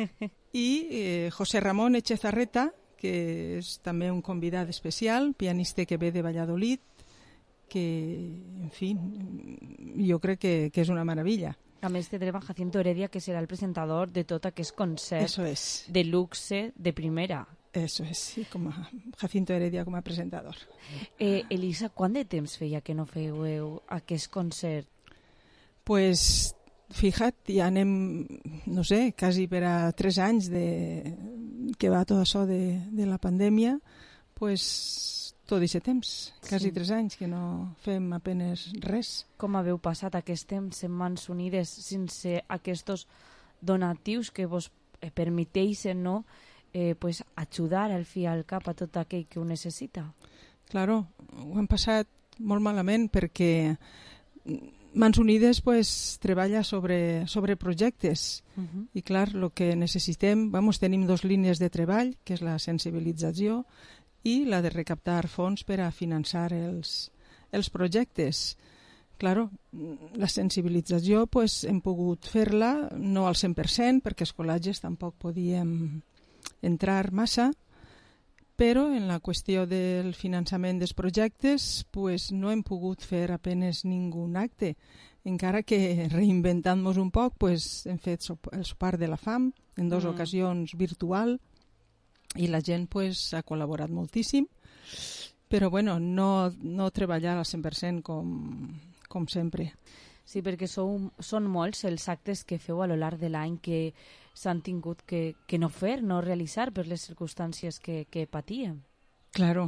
I José Ramón Echezarreta, que és també un convidat especial, pianista que ve de Valladolid, que, en fi, jo crec que és una meravella. A més, tindrem a Jacinto Heredia, que serà el presentador de tot aquest concert de luxe de primera. Eso es, sí, com a Jacinto Heredia com a presentador. Elisa, quant de temps feia que no fèieu aquest concert? Pues, fija't, ja anem, no sé, quasi per a 3 anys que va tot això de la pandèmia, pues tot aquest temps, quasi 3 anys que no fem apenes res. Com haveu passat aquest temps en Mans Unides sense aquests donatius que vos permeteixen, no?, pues ajudar al fi al cap a tot aquell que ho necessita? Claro, ho hem passat molt malament perquè Mans Unides pues, treballa sobre projectes i clar, el que necessitem, tenim 2 línies de treball, que és la sensibilització i la de recaptar fons per a finançar els projectes. Claro, la sensibilització pues, hem pogut fer-la no al 100% perquè els col·legis tampoc podíem entrar massa, però en la qüestió del finançament dels projectes pues, no hem pogut fer apenes ningú acte, encara que reinventant-nos un poc pues, hem fet el sopar de la fam en 2 ocasions virtual i la gent pues, ha col·laborat moltíssim, però bueno, no treballar al 100% com sempre. Sí, perquè són molts els actes que feu a lo llarg de l'any que s'han tingut que no fer, no realitzar per les circumstàncies que patíem. Claro.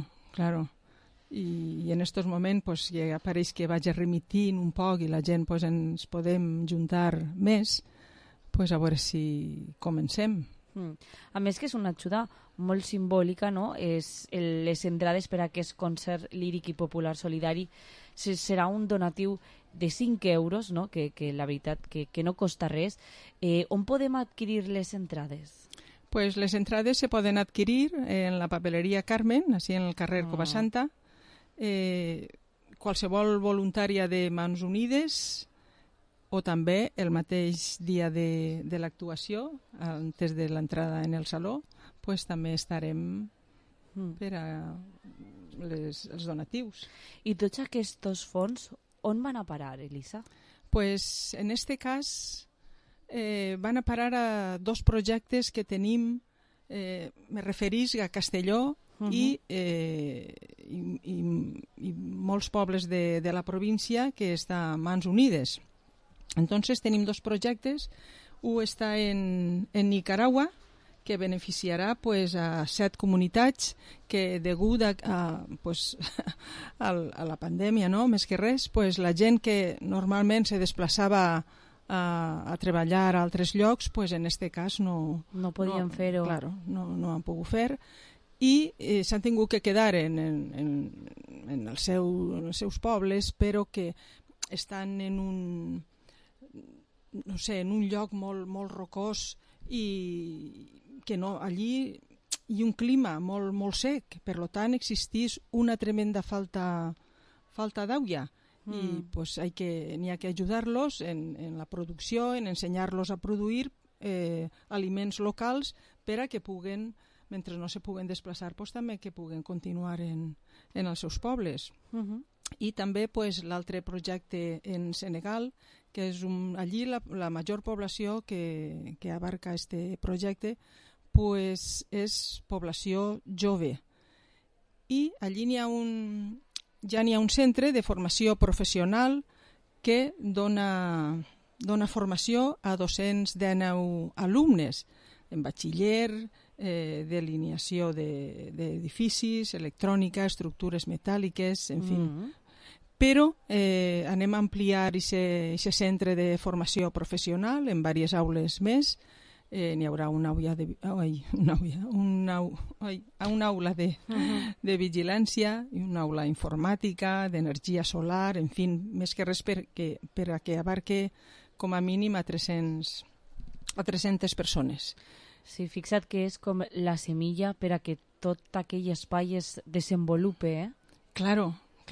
I en aquests moments pues, ja pareix que vaig remitint un poc i la gent pues, ens podem juntar més, pues, a veure si comencem. A més que és una ajuda molt simbòlica, no? Les entrades per a aquest concert líric i popular solidari serà un donatiu de 5 euros, no? Que la veritat que no costa res. On podem adquirir les entrades? Pues les entrades se poden adquirir en la papeleria Carmen, així en el carrer Covasanta. Qualsevol voluntària de Mans Unides o també el mateix dia de l'actuació, antes de l'entrada en el saló, pues també estarem per a els donatius. I tots aquests fons on van a parar, Elisa? Pues en este cas van a parar a 2 projectes que tenim, me referís a Castelló i molts pobles de la província que està a Mans Unides. Entonces tenim 2 projectes, un està en Nicaragua, que beneficiarà pues, a 7 comunitats que degut a la pandèmia, no? Més que res, pues, la gent que normalment se desplaçava a treballar a altres llocs, pues, en aquest cas no podien fer-ho. Claro, no han pogut fer i s'han tingut que quedar en en els seus pobles, però que estan en un lloc molt rocós i que no, allí hi ha un clima molt sec, per tant existís una tremenda falta d'aigua i pues n'hi ha que ajudar-los en la producció, en ensenyar-los a produir aliments locals per a que puguen, mentre no se puguen desplaçar, pues, també que puguen continuar en els seus pobles. I també pues, l'altre projecte en Senegal, que és allí la major població que abarca este projecte pues, és població jove. I allí ja n'hi ha un centre de formació professional que dona formació a 219 alumnes en batxiller, delineació d'edificis, electrònica, estructures metàl·liques, en fi. Però anem a ampliar aquest centre de formació professional en diverses aules més. N'hi haurà una aula de vigilància i una aula informàtica, d'energia solar, en fi, més que res per a que abarque com a mínim a 300 persones. Sí, fixa't que és com la semilla per a que tot aquell espai es desenvolupe, Claro.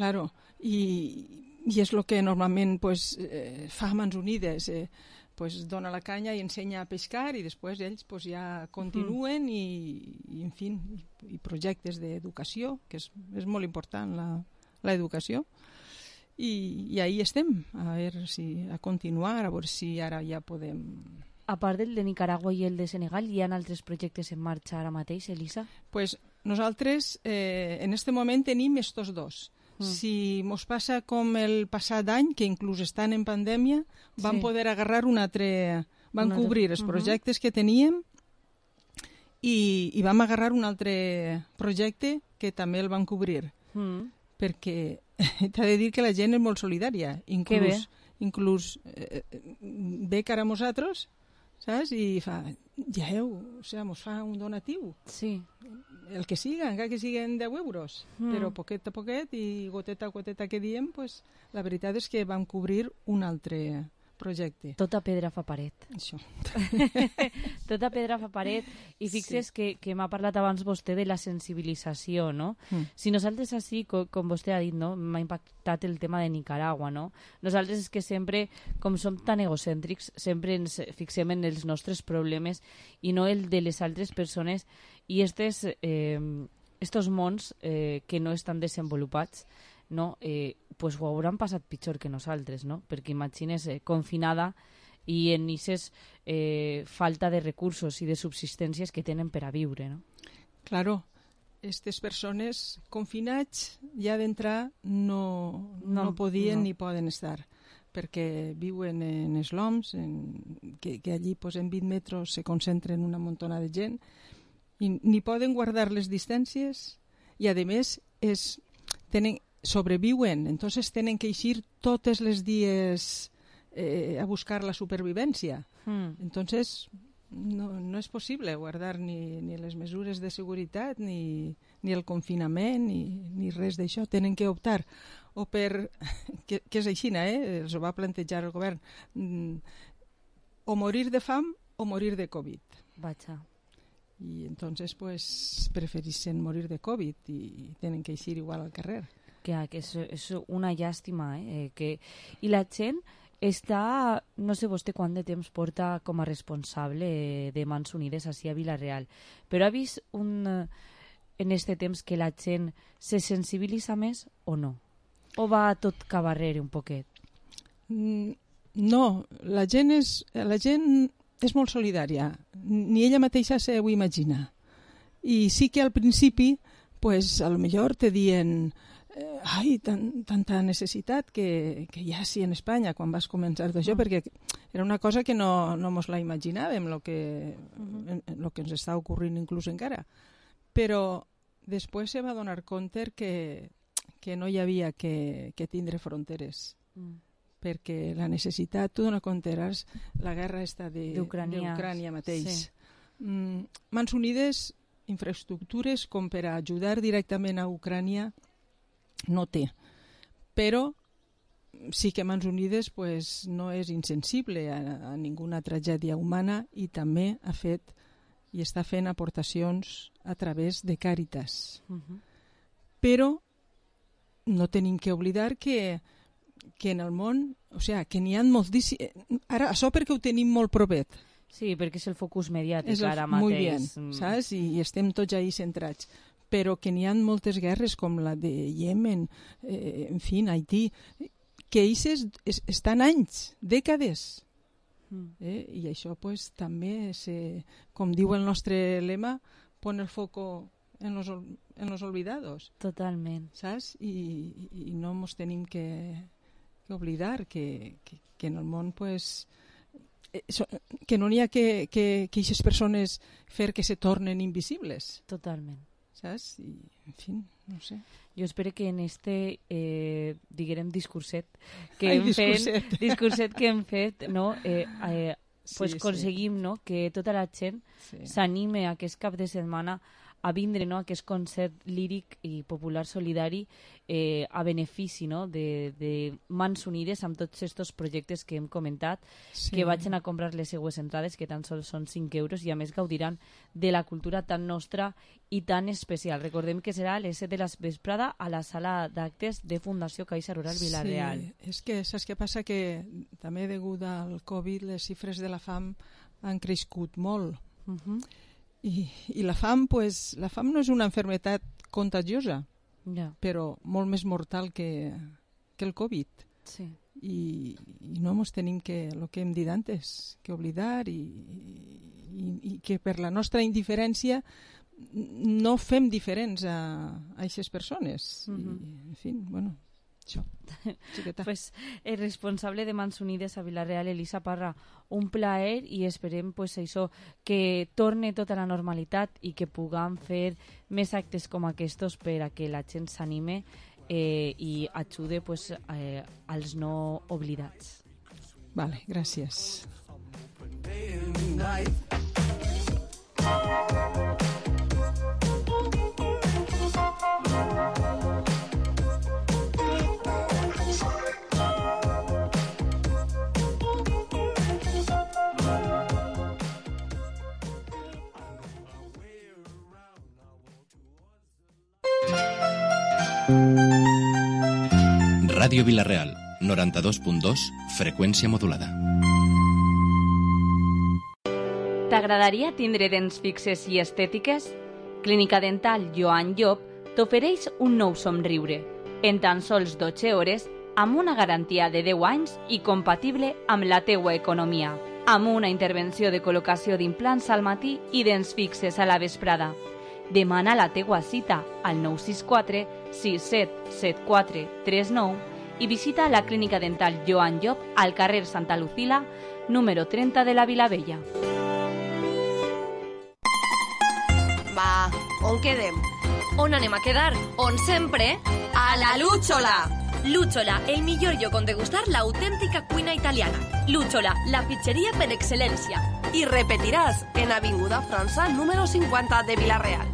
I és el que normalment pues, fa Mans Unides, pues, dona la canya i ensenya a pescar i després ells pues, ja continuen i en fi, i projectes d'educació, que és molt important l'educació. I ahí estem, a continuar, a veure si ara ja podem... A part del de Nicaragua i el de Senegal, hi ha altres projectes en marxa ara mateix, Elisa? Pues nosaltres en este moment tenim estos dos. Si mos passa com el passat any, que inclús estan en pandèmia, vam poder agarrar un altre... Vam cobrir els projectes que teníem i vam agarrar un altre projecte que també el van cobrir. Perquè t'ha de dir que la gent és molt solidària. Inclús ve cara a nosaltres, saps? I fa, mos fa un donatiu. Sí. El que siga, encara que siguin 10 euros, però poquet a poquet i goteta a goteta que diem, pues, la veritat és que vam cobrir un altre projecte. Tota pedra fa paret. Això. Tota pedra fa paret. I fixes que m'ha parlat abans vostè de la sensibilització, no? Si nosaltres així, com vostè ha dit, no? M'ha impactat el tema de Nicaragua, no? Nosaltres és que sempre, com som tan egocèntrics, sempre ens fixem en els nostres problemes i no el de les altres persones i estos mons que no estan desenvolupats, no? Pues ho hauran passat pitjor que nosaltres, no? Perquè imagines confinada i en aquestes falta de recursos i de subsistències que tenen per a viure, no? Claro, aquestes persones confinats ja d'entrar no podien ni poden estar, perquè viuen en esloms, que allí pues, en 20 metres se concentren una muntona de gent i ni poden guardar les distàncies i a més sobreviuen, entonces tenen que eixir totes les dies a buscar la supervivència. Entonces no és possible guardar ni les mesures de seguretat ni el confinament ni res d'això. Tenen que optar o per, que és així, els ho va plantejar el govern, o morir de fam o morir de Covid. Vaja. I entonces pues preferissin morir de Covid i tenen que eixir igual al carrer. Que és una llàstima, I la gent està, no sé vostè quant de temps porta com a responsable de Mans Unides així a Vila-real, però ha vist en este temps que la gent se sensibilitza més o no? O va tot cabarrer un poquet? No, la gent és molt solidària, ni ella mateixa ho imagina. I sí que al principi, pues, a lo millor te dient tanta necessitat que hi ha sí en Espanya quan vas començar d'això, perquè era una cosa que no mos la imaginàvem, el que ens està ocorrint inclús encara. Però després se va donar compte que no hi havia que tindre fronteres, perquè la necessitat, tu dona compte, la guerra està d'Ucrània mateix. Mans Unides, infraestructures com per a ajudar directament a Ucrània no té. Però sí que Mans Unides pues, no és insensible a ninguna tragèdia humana i també ha fet i està fent aportacions a través de Càritas. Però no tenim que oblidar que en el món, o sigui, que n'hi ha moltíssim... Ara, això perquè ho tenim molt propet. Sí, perquè és el focus mediàtic ara mateix. Molt bé, saps? I estem tots ahí centrats. Però que n'hi ha moltes guerres com la de Yemen, en fi, Haití, que ells estan anys, dècades. I això pues, també, com diu el nostre lema, pon el foco en los olvidados. Totalment. Saps? I no ens tenim que oblidar que en el món pues, que no n'hi ha que aquestes persones fer que se tornen invisibles. Totalment. Saps? I, en fi, no sé. Jo espero que en este, diguem, discurset que hem fet, no? Pues aconseguim, no? Que tota la gent s'anime aquest cap de setmana a vindre, no? Aquest concert líric i popular solidari a benefici, no? de Mans Unides amb tots aquests projectes que hem comentat, que vagin a comprar les seues entrades, que tan sols són 5 euros, i a més gaudiran de la cultura tan nostra i tan especial. Recordem que serà a les 7 de la vesprada a la sala d'actes de Fundació Caixa Rural Vila-real. Sí, és que saps què passa? Que també degut al Covid les xifres de la fam han crescut molt. I la fam, pues, la fam no és una enfermedad contagiosa, però molt més mortal que el Covid. Sí. I no ens tenim que, el que hem dit antes, que oblidar i que per la nostra indiferència no fem diferents a aquestes persones. I, en fi, bueno, això. Pues, el responsable de Mans Unides a Vila-real, Elisa Parra, un plaer i esperem pues, això, que torne tota la normalitat i que puguem fer més actes com aquests per a que la gent s'anime i ajude pues, als no oblidats. Vale, gràcies. Ràdio Vila-real, 92.2, freqüència modulada. T'agradaria tindre dents fixes i estètiques? Clínica Dental Joan Llop t'ofereix un nou somriure, en tan sols 12 hores, amb una garantia de 10 anys i compatible amb la teua economia, amb una intervenció de col·locació d'implants al matí i dents fixes a la vesprada. Demana la teua cita al 964 6774 39 i visita la Clínica Dental Joan Llop al carrer Santa Lucila, número 30 de la Vilavella. Va, on quedem? On anem a quedar? On sempre? A la Lúchola! Lúchola, el millor lloc on degustar l'autèntica cuina italiana. Lúchola, la pizzeria per excel·lència. I repetiràs en Avinguda França, número 50 de Vila-real.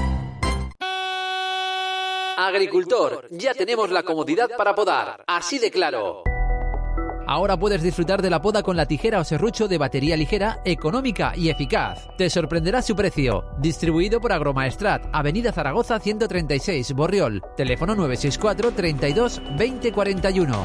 Agricultor, ya tenemos la comodidad para podar, así de claro. Ahora puedes disfrutar de la poda con la tijera o serrucho de batería ligera, económica y eficaz. Te sorprenderá su precio. Distribuido por Agromaestrat, Avenida Zaragoza 136, Borriol. Teléfono 964 32 20 41.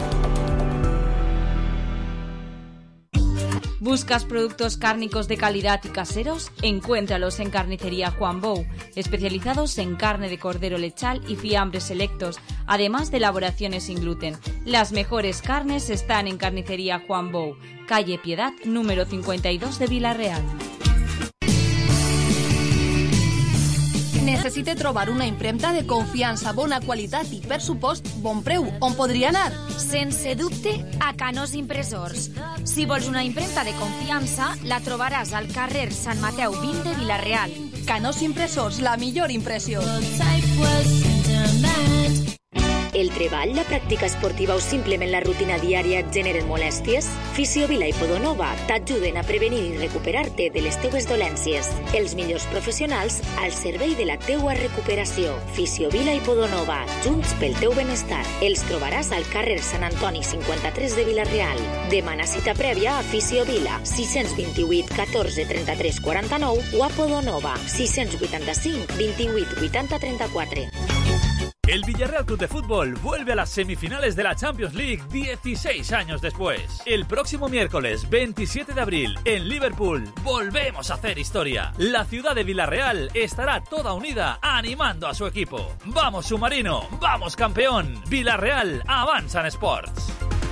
¿Buscas productos cárnicos de calidad y caseros? Encuéntralos en Carnicería Juan Bou, especializados en carne de cordero lechal y fiambres selectos, además de elaboraciones sin gluten. Las mejores carnes están en Carnicería Juan Bou, calle Piedad, número 52 de Vila-real. Necessite trobar una impremta de confiança, bona qualitat i, per supost, bon preu. On podria anar? Sense dubte, a Canós Impressors. Si vols una impremta de confiança, la trobaràs al carrer Sant Mateu 20 de Vila-real. Canós Impressors, la millor impressió. El treball, la pràctica esportiva o simplement la rutina diària et generen molèsties? Fisiovila i Podonova t'ajuden a prevenir i recuperar-te de les teues dolències. Els millors professionals al servei de la teua recuperació. Fisiovila i Podonova, junts pel teu benestar. Els trobaràs al carrer Sant Antoni 53 de Vila-real. Demana cita prèvia a Fisiovila, 628 14 33 49 o a Podonova, 685 28 80 34. El Villarreal Club de Fútbol vuelve a las semifinales de la Champions League 16 años después. El próximo miércoles 27 de abril en Liverpool volvemos a hacer historia. La ciudad de Villarreal estará toda unida animando a su equipo. ¡Vamos submarino! ¡Vamos campeón! Villarreal avanza en Sports.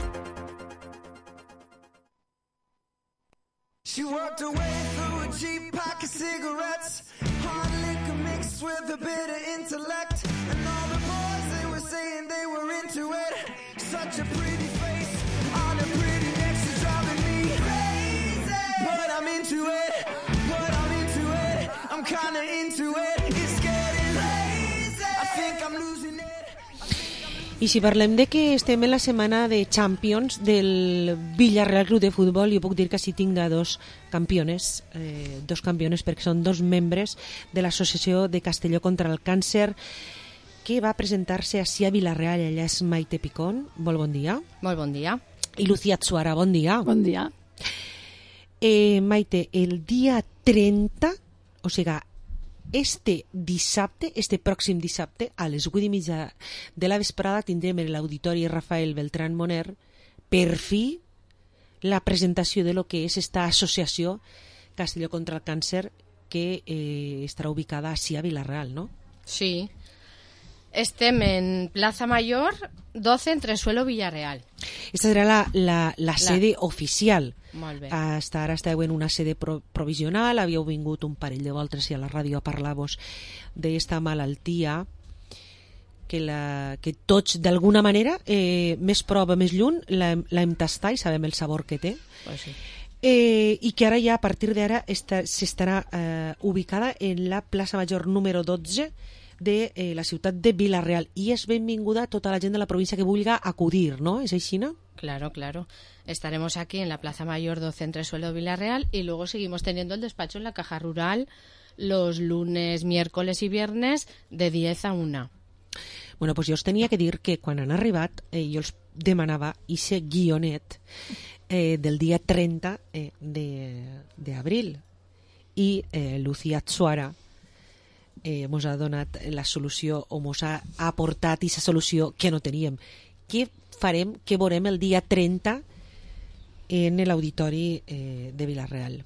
She walked away through a cheap pack of cigarettes, hard liquor mixed with a bit of intellect, and all the boys they were saying they were into it. Such a pretty face on a pretty neck, she's driving me crazy. But I'm into it, I'm kinda into it. It's getting crazy, I think I'm losing it. I si parlem de que estem en la setmana de Champions del Villarreal Club de Futbol, jo puc dir que sí tinc de dos campiones perquè són dos membres de l'Associació de Castelló contra el Càncer, que va presentar-se ací a Vila-real. Ella és Maite Picón. Molt bon dia. Molt bon dia. I Lucía Atsuara, bon dia. Bon dia. Maite, el dia 30, o sigui, este pròxim dissabte, a les 8:30 de la vesprada, tindrem en l'Auditori Rafael Beltrán Moner, per fi, la presentació de lo que és esta associació Castelló contra el Càncer, que estarà ubicada ací a Vila-real, no? Sí. Estem en Plaza Mayor 12 entre Suelo Villarreal. Esta serà la sede oficial. Molt bé. Hasta ara esteu en una sede provisional, havíeu vingut un parell de voltes a la ràdio a parlar-vos d'esta malaltia que tots, d'alguna manera, més prova, més lluny, l'hem tastat i sabem el sabor que té. Pues sí. I que ara ja, a partir d'ara, s'estarà ubicada en la plaça Major número 12 de la ciutat de Vila-real, i és benvinguda tota la gent de la província que vulgui acudir, ¿no? ¿Es així, no? Claro. Estaremos aquí en la Plaza Mayor 12 entre Suelo Villarreal y luego seguimos teniendo el despacho en la Caja Rural los lunes, miércoles y viernes de 10 a 1. Bueno, pues jo us tenia que dir que quan han arribat jo els demanava ese guionet del dia 30 d'abril i Lucía Atsuara mos ha donat la solució, o mos ha aportat aquesta solució que no teníem. Què farem, què veurem el dia 30 en l'Auditori de Vila-real?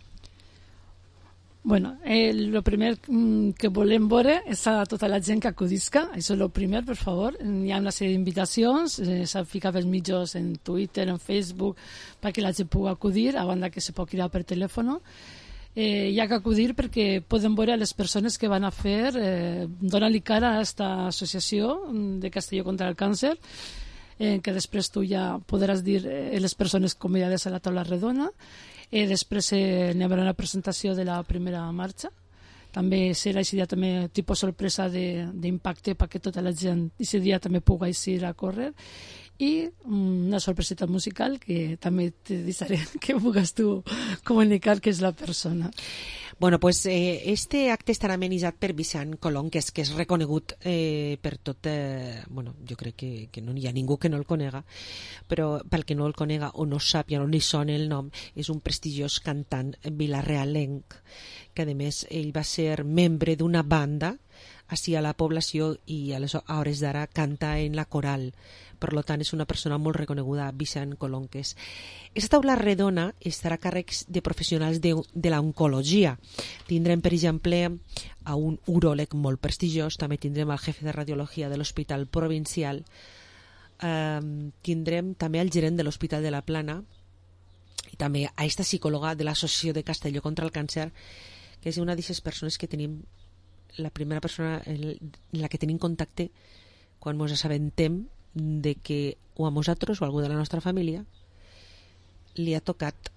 Bueno, lo primer que volem veure és a tota la gent que acudisca, això és el primer, per favor. Hi ha una sèrie d'invitacions, s'ha ficat els mitjans en Twitter, en Facebook, perquè la gent pugui acudir, a banda que se pot cridar per telèfon. Hi ha que acudir perquè poden veure les persones que van a fer, donar-li cara a aquesta associació de Castelló contra el Càncer, que després tu ja podràs dir les persones convidades a la taula redona. Després n'hi haurà una presentació de la primera marxa. També serà aquest dia també tipus sorpresa d'impacte perquè tota la gent aquest dia també pugui eixir a córrer. I una sorpreseta musical que també te deixaré que pugues tu comunicar que és la persona. Bueno, pues este acte estarà amenitzat per Vicent Colom, que és reconegut per tot... bueno, jo crec que no hi ha ningú que no el conega, però pel que no el conega o no sàpia o no li sona el nom, és un prestigiós cantant vilarealenc, que a més ell va ser membre d'una banda així a la població i a hores d'ara canta en la coral. Per tant, és una persona molt reconeguda, Vicent Colonques. Aquesta taula redona estarà a càrrec de professionals de l'oncologia. Tindrem, per exemple, a un uròleg molt prestigiós, també tindrem el jefe de radiologia de l'Hospital Provincial, tindrem també el gerent de l'Hospital de la Plana i també a aquesta psicòloga de l'Associació de Castelló contra el Càncer, que és una d'aquestes persones que tenim, la primera persona en la que tenim contacte quan ens assabentem de que o a nosaltres o a algú de la nostra família li ha tocat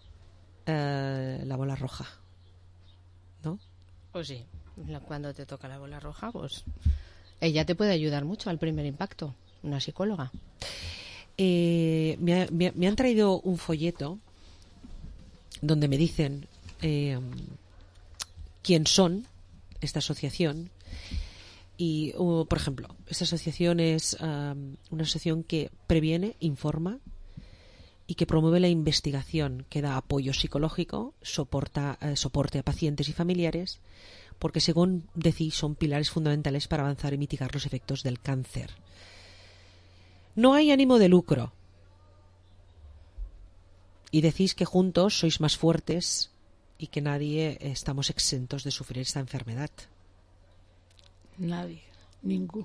la bola roja, ¿no? Pues sí, cuando te toca la bola roja, pues ella te puede ayudar mucho al primer impacto. una psicóloga. Me han traído un folleto donde me dicen quién son esta asociación. Y, por ejemplo, esta asociación es una asociación que previene, informa y que promueve la investigación, que da apoyo psicológico, soporte a pacientes y familiares, porque según decís son pilares fundamentales para avanzar y mitigar los efectos del cáncer. No hay ánimo de lucro. Y decís que juntos sois más fuertes y que nadie estamos exentos de sufrir esta enfermedad. Nadie, ningún.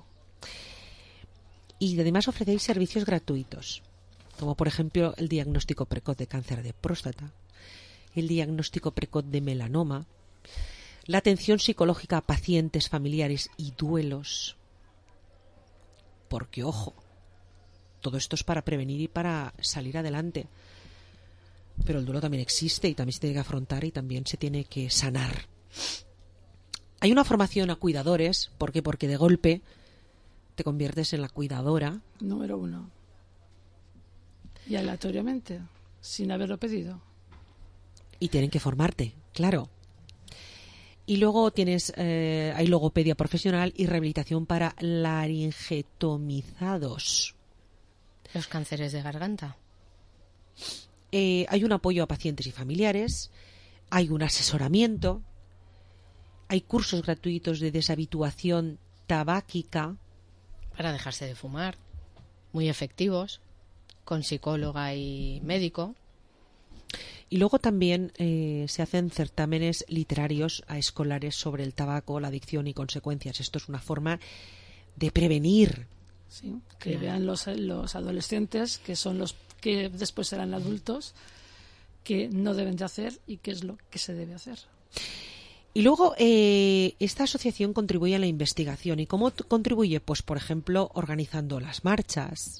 Y además ofrecéis servicios gratuitos, como por ejemplo el diagnóstico precoz de cáncer de próstata, el diagnóstico precoz de melanoma, la atención psicológica a pacientes, familiares y duelos. Porque, ojo, todo esto es para prevenir y para salir adelante. Pero el duelo también existe y también se tiene que afrontar y también se tiene que sanar. Hay una formación a cuidadores, ¿por qué? Porque de golpe te conviertes en la cuidadora. Número 1. Y aleatoriamente, sin haberlo pedido. Y tienen que formarte, claro. Y luego hay logopedia profesional y rehabilitación para laringetomizados. Los cánceres de garganta. Hay un apoyo a pacientes y familiares, hay un asesoramiento, hay cursos gratuitos de deshabituación tabáquica. Para dejarse de fumar, muy efectivos, con psicóloga y médico. Y luego también se hacen certámenes literarios a escolares sobre el tabaco, la adicción y consecuencias. Esto es una forma de prevenir. Sí, que vean los adolescentes, que son los que después serán adultos, que no deben de hacer y qué es lo que se debe hacer. Y luego esta asociación contribuye a la investigación. ¿Y cómo contribuye? Pues, por ejemplo, organizando las marchas.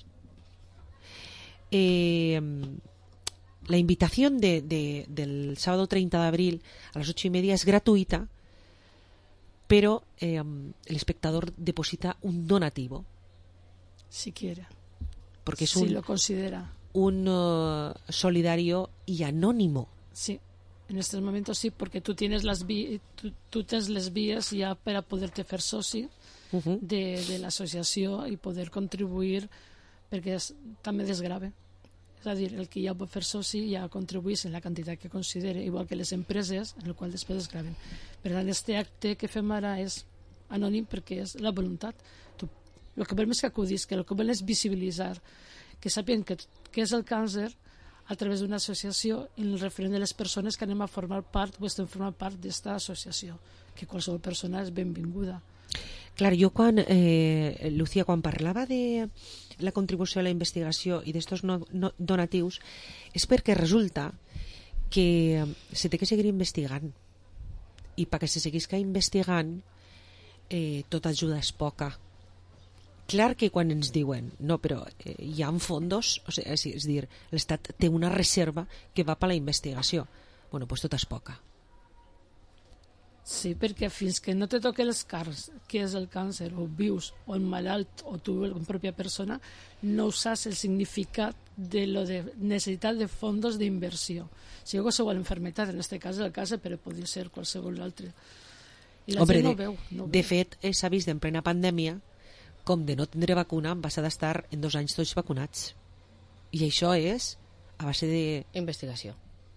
La invitación del sábado 30 de abril a las 8:30 es gratuita, pero el espectador deposita un donativo. Si quiere. Porque es si lo considera. Un solidario y anónimo. Sí, en estos momentos sí, porque tú tienes tú tienes las vías ya para poderte fer soci de l'associació i poder contribuir, perquè també és grave. És a dir, el que ja pot fer soci ja contribuís en la quantitat que considere, igual que les empreses, en el qual després es graven. Per tant, este acte que fem ara és anònim perquè és la voluntat. El que volem és que acudís, que el que volem és visibilitzar, que sàpiguen que és el càncer a través d'una associació i el referent de les persones que anem a formar part o estem formant part d'esta associació, que qualsevol persona és benvinguda. Clar, jo Lucía, quan parlava de la contribució a la investigació i d'estos donatius, és perquè resulta que se té que seguir investigant. I perquè se seguisca investigant, tota ajuda és poca. Clar que quan ens diuen no, però hi ha fondos, o sigui, és dir, l'Estat té una reserva que va per la investigació. Bueno, doncs tot és poca. Sí, perquè fins que no te toque els cars, que és el càncer, o vius, o el malalt, o tu, la pròpia persona, no saps el significat de lo de necessitat de fondos d'inversió. Si qualsevol enfermetat, en aquest cas el càncer, però podria ser qualsevol altre. I la gent no veu. De fet, s'ha vist en plena pandèmia com de no tindre vacuna vas a d'estar en 2 anys tots vacunats. I això és a base de... investigació.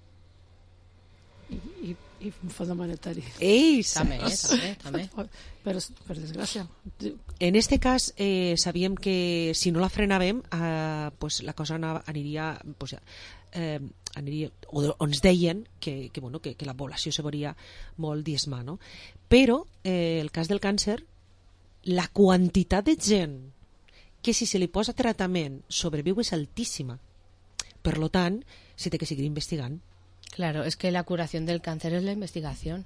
I fons monetari. També. Per desgràcia. En este cas, sabíem que si no la frenàvem, pues la cosa aniria... o ens deien que la població se veuria molt diezmar, no? Però el cas del càncer, la quantitat de gent que si se li posa tratament sobreviu és altíssima. Per lo tant, se té que seguir investigant. Claro, es que la curación del cáncer es la investigación.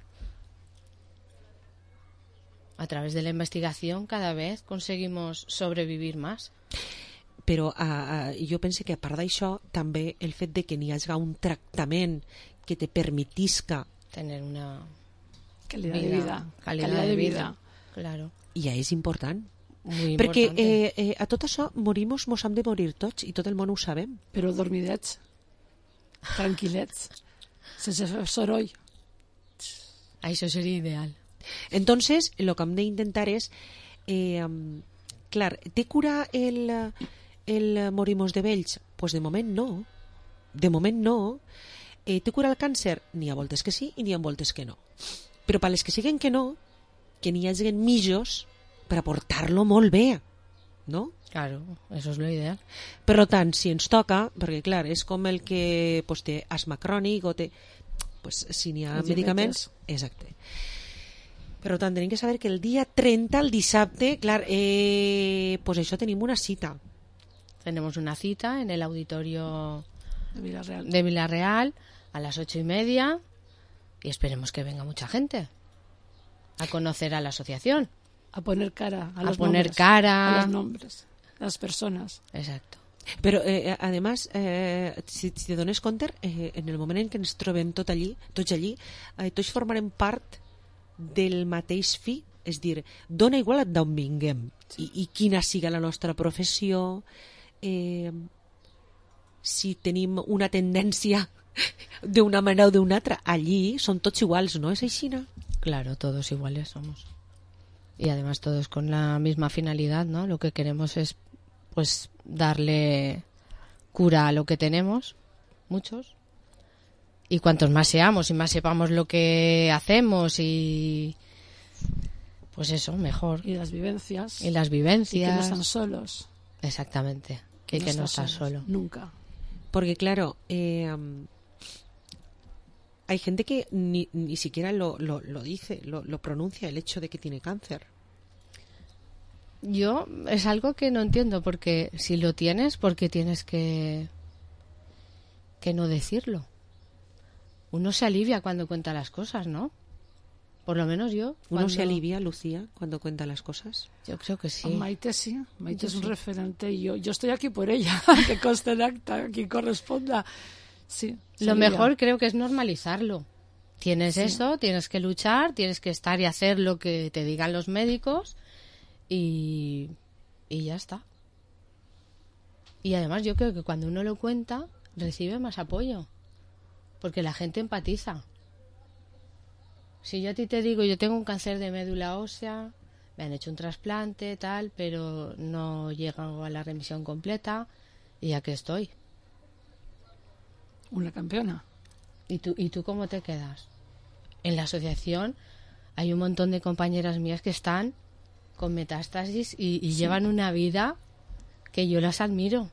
A través de la investigación cada vez conseguimos sobrevivir más. Però jo penso que a part d'això també el fet de que n'hi hagi un tractament que te permetisca tener una calidad de vida. Claro. ja és important, Muy Perquè importante. a tot això mos hem de morir tots i tot el món ho sabem. Però dormidets, tranquil·lets, sense soroll. Això seria ideal. Entonces, lo que hem d'intentar és... clar, té cura el morimos de vells? Pues de moment no. De moment no. Té cura el càncer? N'hi ha voltes que sí i n'hi ha voltes que no. Però per les que siguen que no, que n'hi hagi millors per aportar-lo molt bé, no? Claro, eso es lo ideal. Per tant, si ens toca, perquè clar, és com el que pues, té asma crònic o té... Pues, si n'hi ha medicaments... Exacte. Per tant, tenim que saber que el dia 30, el dissabte, clar, pues això tenim una cita. Tenemos una cita en el auditorio de Villarreal a las 8:30 y esperemos que venga mucha gente a conocer a la asociación. A poner cara a los poner nombres, cara a los nombres, a las personas. Exacto. Però, además, si te dones compte, en el moment en què ens trobem tots allí, tots formarem part del mateix fi, és dir, dona igual d'on vinguem i quina siga la nostra professió, si tenim una tendència d'una manera o d'una altra, allí són tots iguals, ¿no? ¿Es així, no? Claro, todos iguales somos. Y además todos con la misma finalidad, ¿no? Lo que queremos es, pues, darle cura a lo que tenemos, muchos. Y cuantos más seamos y más sepamos lo que hacemos y... Pues eso, mejor. Y las vivencias. Y las vivencias. Y que no están solos. Exactamente. Que no estás solo. Nunca. Porque claro, hay gente que ni siquiera lo dice, lo pronuncia, el hecho de que tiene cáncer. Yo es algo que no entiendo, porque si lo tienes, ¿por qué tienes que no decirlo? Uno se alivia cuando cuenta las cosas, ¿no? Por lo menos yo. ¿Uno se alivia, Lucía, cuando cuenta las cosas? Yo creo que sí. Maite sí. Maite es un sí. referente y yo estoy aquí por ella, que conste en acta, quien corresponda. Sí. Lo mejor creo que es normalizarlo. Tienes eso, tienes que luchar, tienes que estar y hacer lo que te digan los médicos y ya está. Y además yo creo que cuando uno lo cuenta, recibe más apoyo, porque la gente empatiza. Si yo a ti te digo, yo tengo un cáncer de médula ósea, me han hecho un trasplante, tal, pero no llego a la remisión completa, y aquí estoy. Una campeona. ¿Y tú cómo te quedas? En la asociación hay un montón de compañeras mías que están con metástasis y llevan una vida que yo las admiro.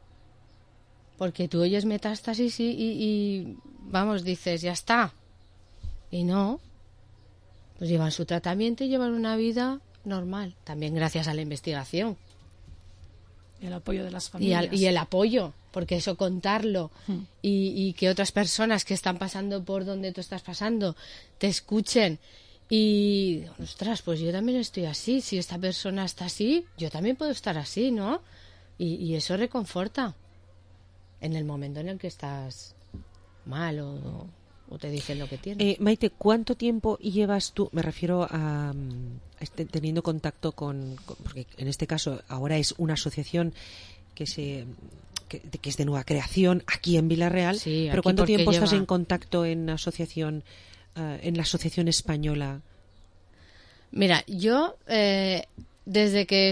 Porque tú oyes metástasis y vamos, dices, ya está. Y no. Pues llevan su tratamiento y llevan una vida normal. También gracias a la investigación. Y el apoyo de las familias. Y el apoyo, porque eso contarlo y que otras personas que están pasando por donde tú estás pasando te escuchen y, ostras, pues yo también estoy así. Si esta persona está así, yo también puedo estar así, ¿no? Y eso reconforta en el momento en el que estás mal o te dicen lo que tienes. Maite, ¿cuánto tiempo llevas tú? Me refiero a teniendo contacto con porque en este caso ahora es una asociación que es de nueva creación aquí en Villarreal, sí, pero ¿cuánto tiempo estás lleva... en contacto en la asociación española? Mira, yo desde que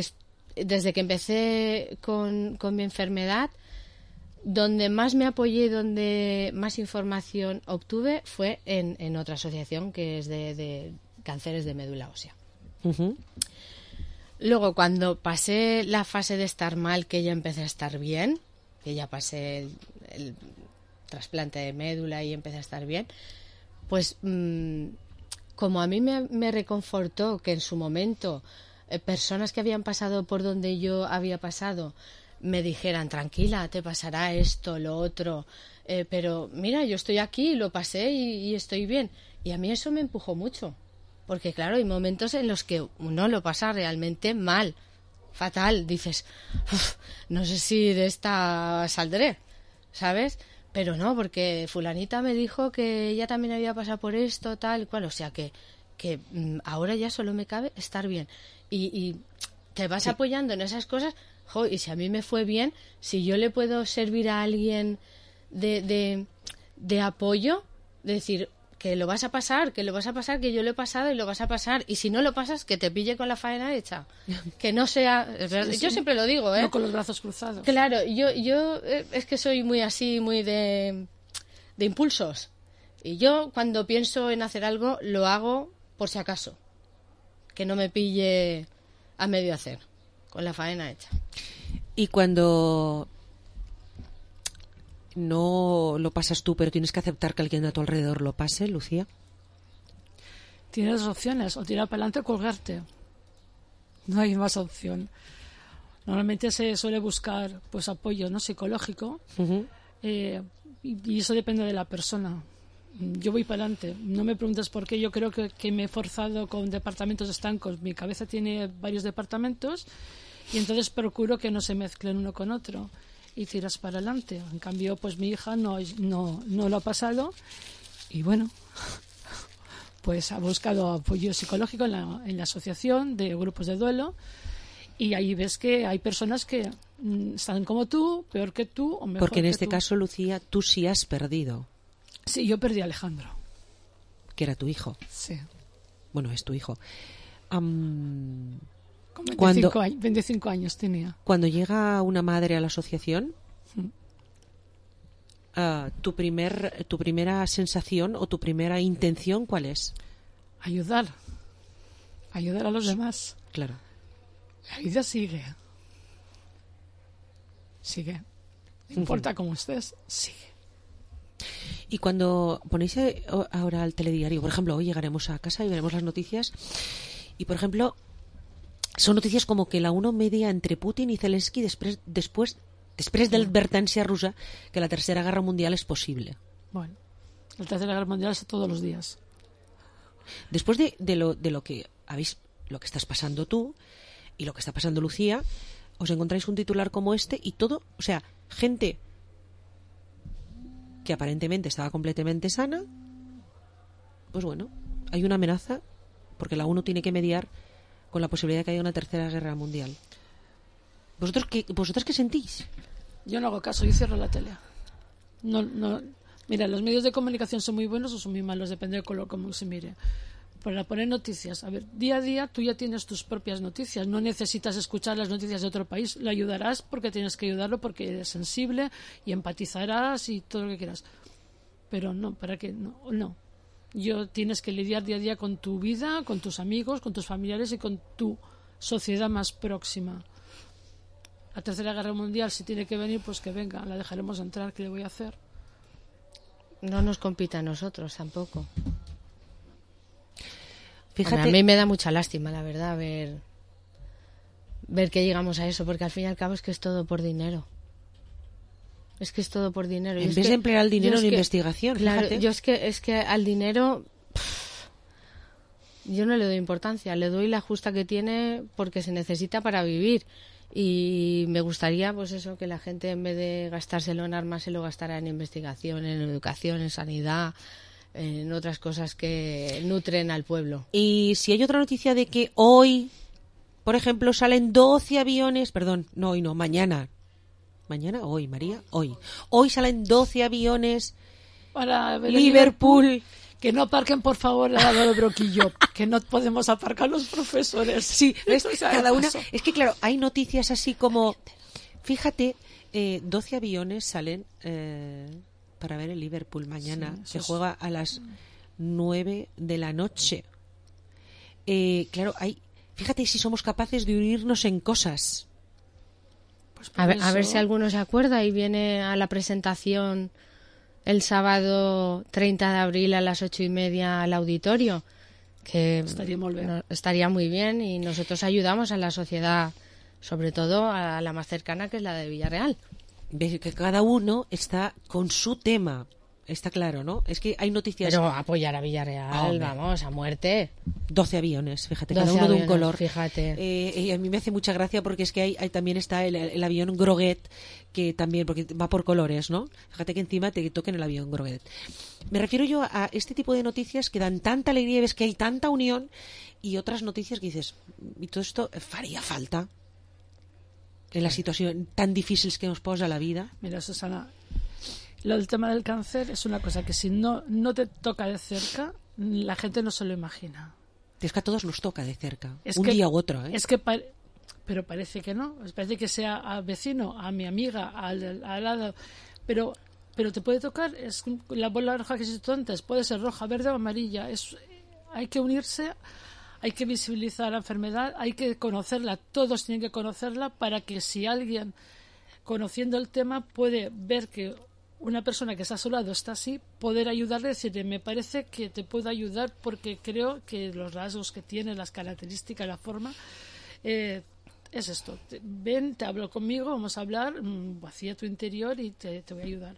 empecé con mi enfermedad, donde más me apoyé y donde más información obtuve fue en otra asociación que es de cánceres de médula ósea. Uh-huh. Luego, cuando pasé la fase de estar mal, que ya empecé a estar bien, que ya pasé el trasplante de médula y empecé a estar bien, pues como a mí me reconfortó que en su momento personas que habían pasado por donde yo había pasado me dijeran, tranquila, te pasará esto, lo otro, pero mira, yo estoy aquí, lo pasé y estoy bien. Y a mí eso me empujó mucho, porque claro, hay momentos en los que uno lo pasa realmente mal, fatal, dices, no sé si de esta saldré, ¿sabes? Pero no, porque fulanita me dijo que ella también había pasado por esto, tal cual, o sea que ahora ya solo me cabe estar bien. Y te vas apoyando en esas cosas. Jo, y si a mí me fue bien, si yo le puedo servir a alguien de apoyo, de decir que lo vas a pasar, que yo lo he pasado y lo vas a pasar, y si no lo pasas, que te pille con la faena hecha, que no sea... Yo siempre lo digo, No con los brazos cruzados. Claro, yo es que soy muy así, muy de impulsos, y yo cuando pienso en hacer algo, lo hago por si acaso, que no me pille a medio hacer, con la faena hecha. Y cuando no lo pasas tú, pero tienes que aceptar que alguien a tu alrededor lo pase, Lucía. Tienes dos opciones, o tirar para adelante o colgarte. No hay más opción. Normalmente se suele buscar pues apoyo, ¿no?, psicológico, y eso depende de la persona. Yo voy para adelante. No me preguntes por qué. Yo creo que me he forzado con departamentos estancos. Mi cabeza tiene varios departamentos y entonces procuro que no se mezclen uno con otro y tiras para adelante. En cambio, pues mi hija no lo ha pasado y bueno, pues ha buscado apoyo psicológico en la asociación de grupos de duelo, y ahí ves que hay personas que están como tú, peor que tú o mejor. Porque en que este tú. caso, Lucía, tú sí has perdido. Sí, yo perdí a Alejandro. Que era tu hijo. Sí. Bueno, es tu hijo. Con 25 años tenía. Cuando llega una madre a la asociación, tu primera sensación o tu primera intención, ¿cuál es? Ayudar a los demás. Claro. La vida sigue. No importa cómo estés, sigue. Y cuando ponéis ahora al telediario, por ejemplo, hoy llegaremos a casa y veremos las noticias, y por ejemplo son noticias como que la 1 media entre Putin y Zelensky després de l'advertència rusa que la Tercera Guerra Mundial es posible. Bueno, la Tercera Guerra Mundial es todos los días. Después de lo que estás pasando tú y lo que está pasando Lucía, os encontráis un titular como este y todo, o sea, gente que aparentemente estaba completamente sana, pues bueno, hay una amenaza porque la ONU tiene que mediar con la posibilidad de que haya una tercera guerra mundial. ¿Vosotras qué sentís? Yo no hago caso, yo cierro la tele. No. Mira, los medios de comunicación son muy buenos o son muy malos, depende del color como se mire. Para poner noticias, a ver, día a día tú ya tienes tus propias noticias, no necesitas escuchar las noticias de otro país, lo ayudarás porque tienes que ayudarlo, porque eres sensible y empatizarás y todo lo que quieras. Pero no, ¿para qué? No. Tienes que lidiar día a día con tu vida, con tus amigos, con tus familiares y con tu sociedad más próxima. La Tercera Guerra Mundial, si tiene que venir, pues que venga, la dejaremos entrar, ¿qué le voy a hacer? No nos compita a nosotros tampoco. Fíjate, a mí me da mucha lástima, la verdad, ver que llegamos a eso, porque al fin y al cabo es que es todo por dinero. Es que es todo por dinero. En vez de emplear el dinero en investigación, claro, fíjate. Yo es que al dinero yo no le doy importancia, le doy la justa que tiene porque se necesita para vivir. Y me gustaría, pues eso, que la gente en vez de gastárselo en armas se lo gastara en investigación, en educación, en sanidad, en otras cosas que nutren al pueblo. Y si hay otra noticia de que hoy, por ejemplo, salen 12 aviones, perdón, no hoy no, mañana. ¿Mañana? Hoy, María, hoy. Hoy salen 12 aviones para Liverpool. Que no aparquen, por favor, al lado de Broquillo, que no podemos aparcar los profesores. Sí, ¿ves? Cada una. Es que, claro, hay noticias así como, fíjate, 12 aviones salen para ver el Liverpool mañana. Se juega a las 9 de la noche. Claro, fíjate si somos capaces de unirnos en cosas. Pues a ver si alguno se acuerda y viene a la presentación el sábado 30 de abril a las 8:30 al auditorio, que estaría muy bien, y nosotros ayudamos a la sociedad, sobre todo a la más cercana, que es la de Villarreal. Ves que cada uno está con su tema. está claro, ¿no? Es que hay noticias... Pero apoyar a Villarreal, vamos, a muerte. 12 aviones, fíjate, 12 cada uno aviones, de un color. Fíjate. Y a mí me hace mucha gracia porque es que hay también está el avión Groguet, que también, porque va por colores, ¿no? Fíjate que encima te toquen el avión Groguet. Me refiero yo a este tipo de noticias que dan tanta alegría, ves que hay tanta unión, y otras noticias que dices, y todo esto faría falta en la situación tan difícil que nos posa la vida. Mira, Susana, lo del tema del cáncer es una cosa que si no te toca de cerca, la gente no se lo imagina. Es que a todos nos toca de cerca, es un que, día u otro, ¿eh? Es que pero parece que no, parece que sea al vecino, a mi amiga, al lado, pero te puede tocar, es la bola roja que he dicho antes, puede ser roja, verde o amarilla, hay que unirse, hay que visibilizar la enfermedad, hay que conocerla, todos tienen que conocerla para que si alguien, conociendo el tema, puede ver que una persona que está a su lado está así, poder ayudarle, decirle, me parece que te puedo ayudar porque creo que los rasgos que tiene, las características, la forma, es esto. Ven, te hablo conmigo, vamos a hablar, vacía tu interior y te voy a ayudar.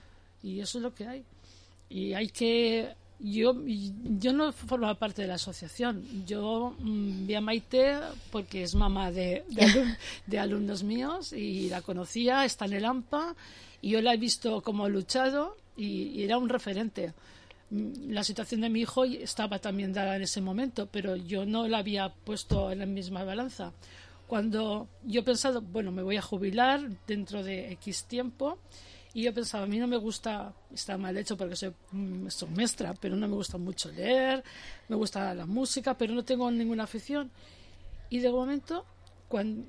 Y eso es lo que hay. Y hay que... Yo no formaba parte de la asociación. Yo vi a Maite porque es mamá de alumnos míos y la conocía, está en el AMPA y yo la he visto cómo ha luchado y era un referente. La situación de mi hijo estaba también dada en ese momento, pero yo no la había puesto en la misma balanza. Cuando yo he pensado, bueno, me voy a jubilar dentro de X tiempo, y yo pensaba, a mí no me gusta, está mal hecho porque soy maestra, pero no me gusta mucho leer, me gusta la música, pero no tengo ninguna afición. Y de momento, cuando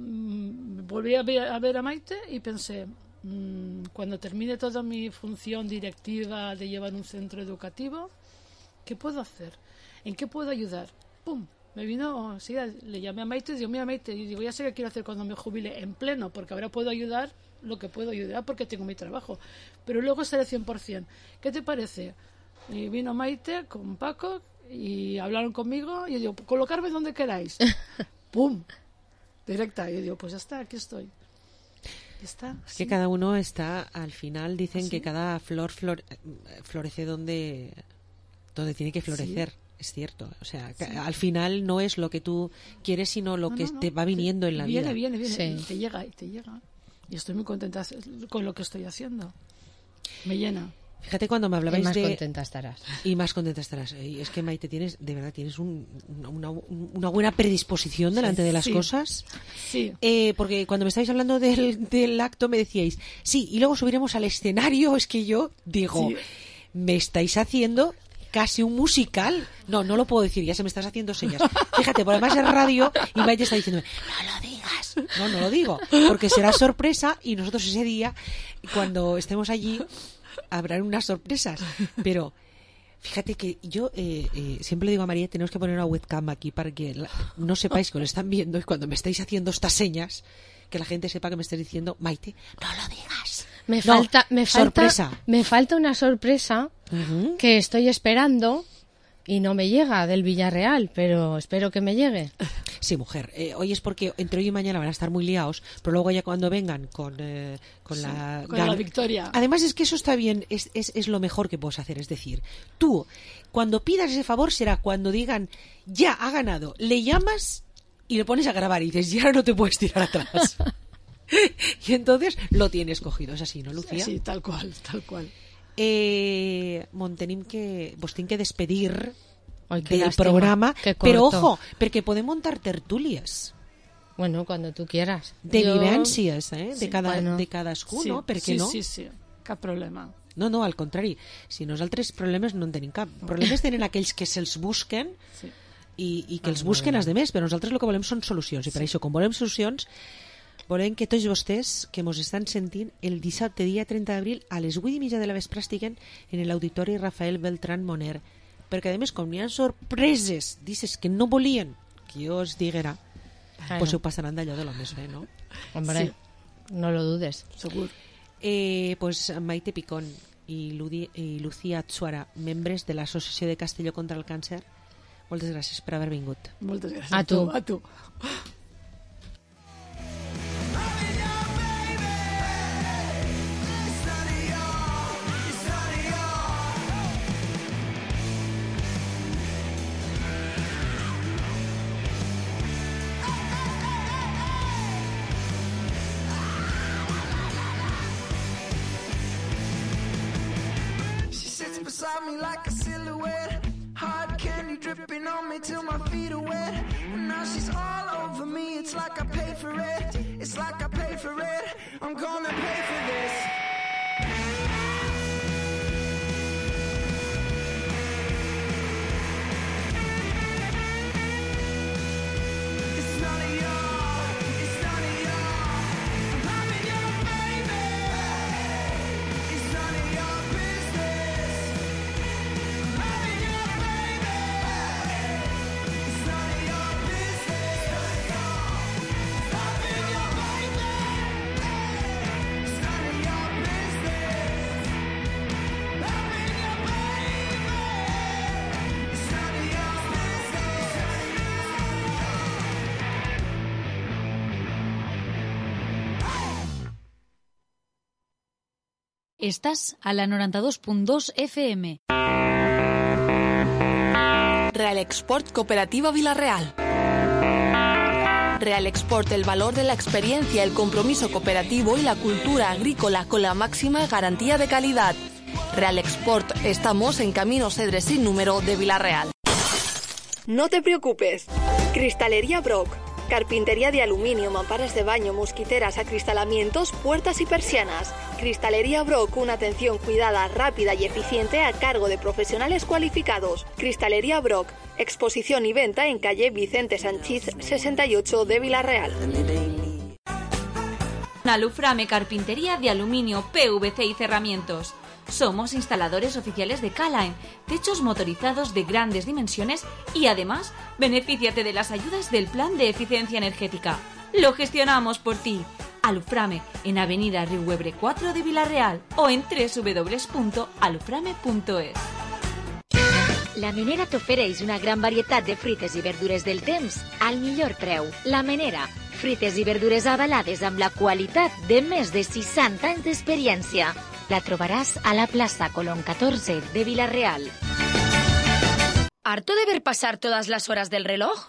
volví a ver a Maite y pensé, cuando termine toda mi función directiva de llevar un centro educativo, ¿qué puedo hacer? ¿En qué puedo ayudar? ¡Pum! Me vino, sí, le llamé a Maite y digo, mira Maite, y digo, ya sé qué quiero hacer cuando me jubile en pleno, porque ahora puedo ayudar lo que puedo ayudar porque tengo mi trabajo, pero luego estaré 100%. ¿Qué te parece? Y vino Maite con Paco y hablaron conmigo y yo digo, colocarme donde queráis. ¡Pum! Directa. Y yo digo, pues ya está, aquí estoy. Está, es que cada uno está, al final dicen que cada flor florece donde tiene que florecer. Sí. Es cierto, o sea, sí. Al final no es lo que tú quieres, sino lo que te va viniendo en la vida. Viene, sí. Y te llega. Y estoy muy contenta con lo que estoy haciendo. Me llena. Fíjate cuando me hablabais más contenta estarás. Y más contenta estarás. Y es que, Maite, tienes una buena predisposición delante de las cosas. Sí. Porque cuando me estáis hablando del acto me decíais, sí, y luego subiremos al escenario. Es que yo digo, me estáis haciendo casi un musical. No lo puedo decir, ya se me estás haciendo señas. Fíjate, por además es radio y Maite está diciendo, no lo digas. No lo digo, porque será sorpresa y nosotros ese día, cuando estemos allí, habrán unas sorpresas. Pero fíjate que yo siempre le digo a María, tenemos que poner una webcam aquí para que no sepáis que lo están viendo y cuando me estáis haciendo estas señas, que la gente sepa que me estáis diciendo, Maite, no lo digas. Me falta una sorpresa que estoy esperando y no me llega del Villarreal, pero espero que me llegue. Sí, mujer. Hoy es porque entre hoy y mañana van a estar muy liados, pero luego ya cuando vengan con la victoria. Además es que eso está bien, es lo mejor que puedes hacer. Es decir, tú, cuando pidas ese favor será cuando digan, ya ha ganado, le llamas y le pones a grabar y dices, ya no te puedes tirar atrás. Y entonces lo tienes cogido. Es así, ¿no, Lucía? Sí, tal cual. Tenim que despedir del programa, pero ojo, porque podem montar tertúlies. Bueno, cuando tú quieras. De vivències, de cadascú, no? Per què no? Sí, cap problema. No, al contrari. Si nosaltres problemes no en tenim cap. Problemes tenen aquells que se'ls busquen i que els busquen els demés, però nosaltres el que volem són solucions. I per això, com volem solucions, volem que tots vostès que mos estan sentint el dissabte, dia 30 d'abril, a les 8:30 de la vespre estiguen en l'auditori Rafael Beltrán Moner. Perquè, a més, com hi ha sorpreses dices que no volien que jo us diguera, pues ho passaran d'allò de lo més bé, no? Hombre, no lo dudes. Segur. Pues Maite Picón i Lucía Atsuara, membres de l'Associació de Castelló contra el Càncer, moltes gràcies per haver vingut. Moltes gràcies. A tu. A tu. beside me like a silhouette. Hard candy dripping on me till my feet are wet. And now she's all over me, it's like I pay for it. It's like I pay for it, I'm gonna pay for this. It's none of your, I'm having your baby. It's none of your business. I'm having your baby. It's none of your business. Having your baby. It's none of your business. Having your baby. It's none of your Estás a la 92.2 FM. Real Export Cooperativa Villarreal. Real Export, el valor de la experiencia, el compromiso cooperativo y la cultura agrícola con la máxima garantía de calidad. Real Export, estamos en Camino Cedres sin número de Villarreal. No te preocupes. Cristalería Brock. Carpintería de aluminio, mamparas de baño, mosquiteras, acristalamientos, puertas y persianas. Cristalería Brock, una atención cuidada, rápida y eficiente a cargo de profesionales cualificados. Cristalería Brock, exposición y venta en calle Vicente Sanchís 68 de Villarreal. Aluframe Carpintería de aluminio, PVC y cerramientos. Somos instaladores oficiales de K-Line, techos motorizados de grandes dimensiones y además benefíciate de las ayudas del Plan de Eficiencia Energética. Lo gestionamos por ti. Aluframe en Avenida Riuebre 4 de Villarreal o en www.aluframe.es. La Menera t'ofereix una gran varietat de fruites i verdures del temps al millor preu. La Menera, fruites i verdures avalades amb la qualitat de més de 60 anys d'experiència. La trobaràs a la plaça Colón 14 de Villarreal. ¿Harto de ver pasar todas las horas del reloj?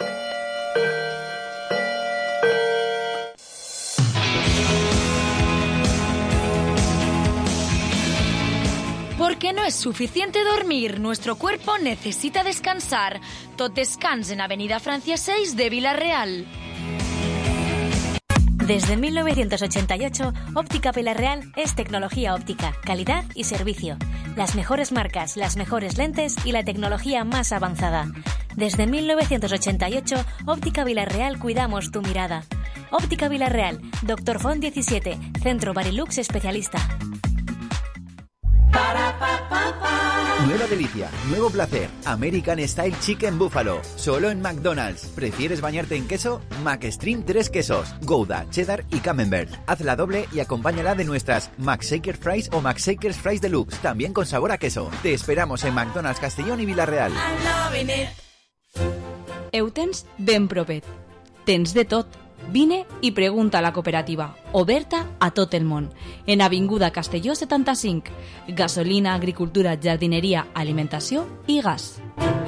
Porque no es suficiente dormir, nuestro cuerpo necesita descansar. Tot descans en Avenida Francia 6 de Villarreal. Desde 1988, Óptica Villarreal es tecnología óptica, calidad y servicio. Las mejores marcas, las mejores lentes y la tecnología más avanzada. Desde 1988, Óptica Villarreal cuidamos tu mirada. Óptica Villarreal, Dr. Font 17, Centro Barilux Especialista. Nueva delicia, nuevo placer, American Style Chicken Buffalo, solo en McDonald's. ¿Prefieres bañarte en queso? McStream 3 quesos, Gouda, Cheddar y Camembert. Hazla doble y acompáñala de nuestras McShaker Fries o McShakers Fries Deluxe, también con sabor a queso. Te esperamos en McDonald's Castellón y Villarreal. Eutens ben propet. Tens de tot. Vine i pregunta a la cooperativa, oberta a tot el món. En Avinguda Castelló 75, gasolina, agricultura, jardineria, alimentació i gas.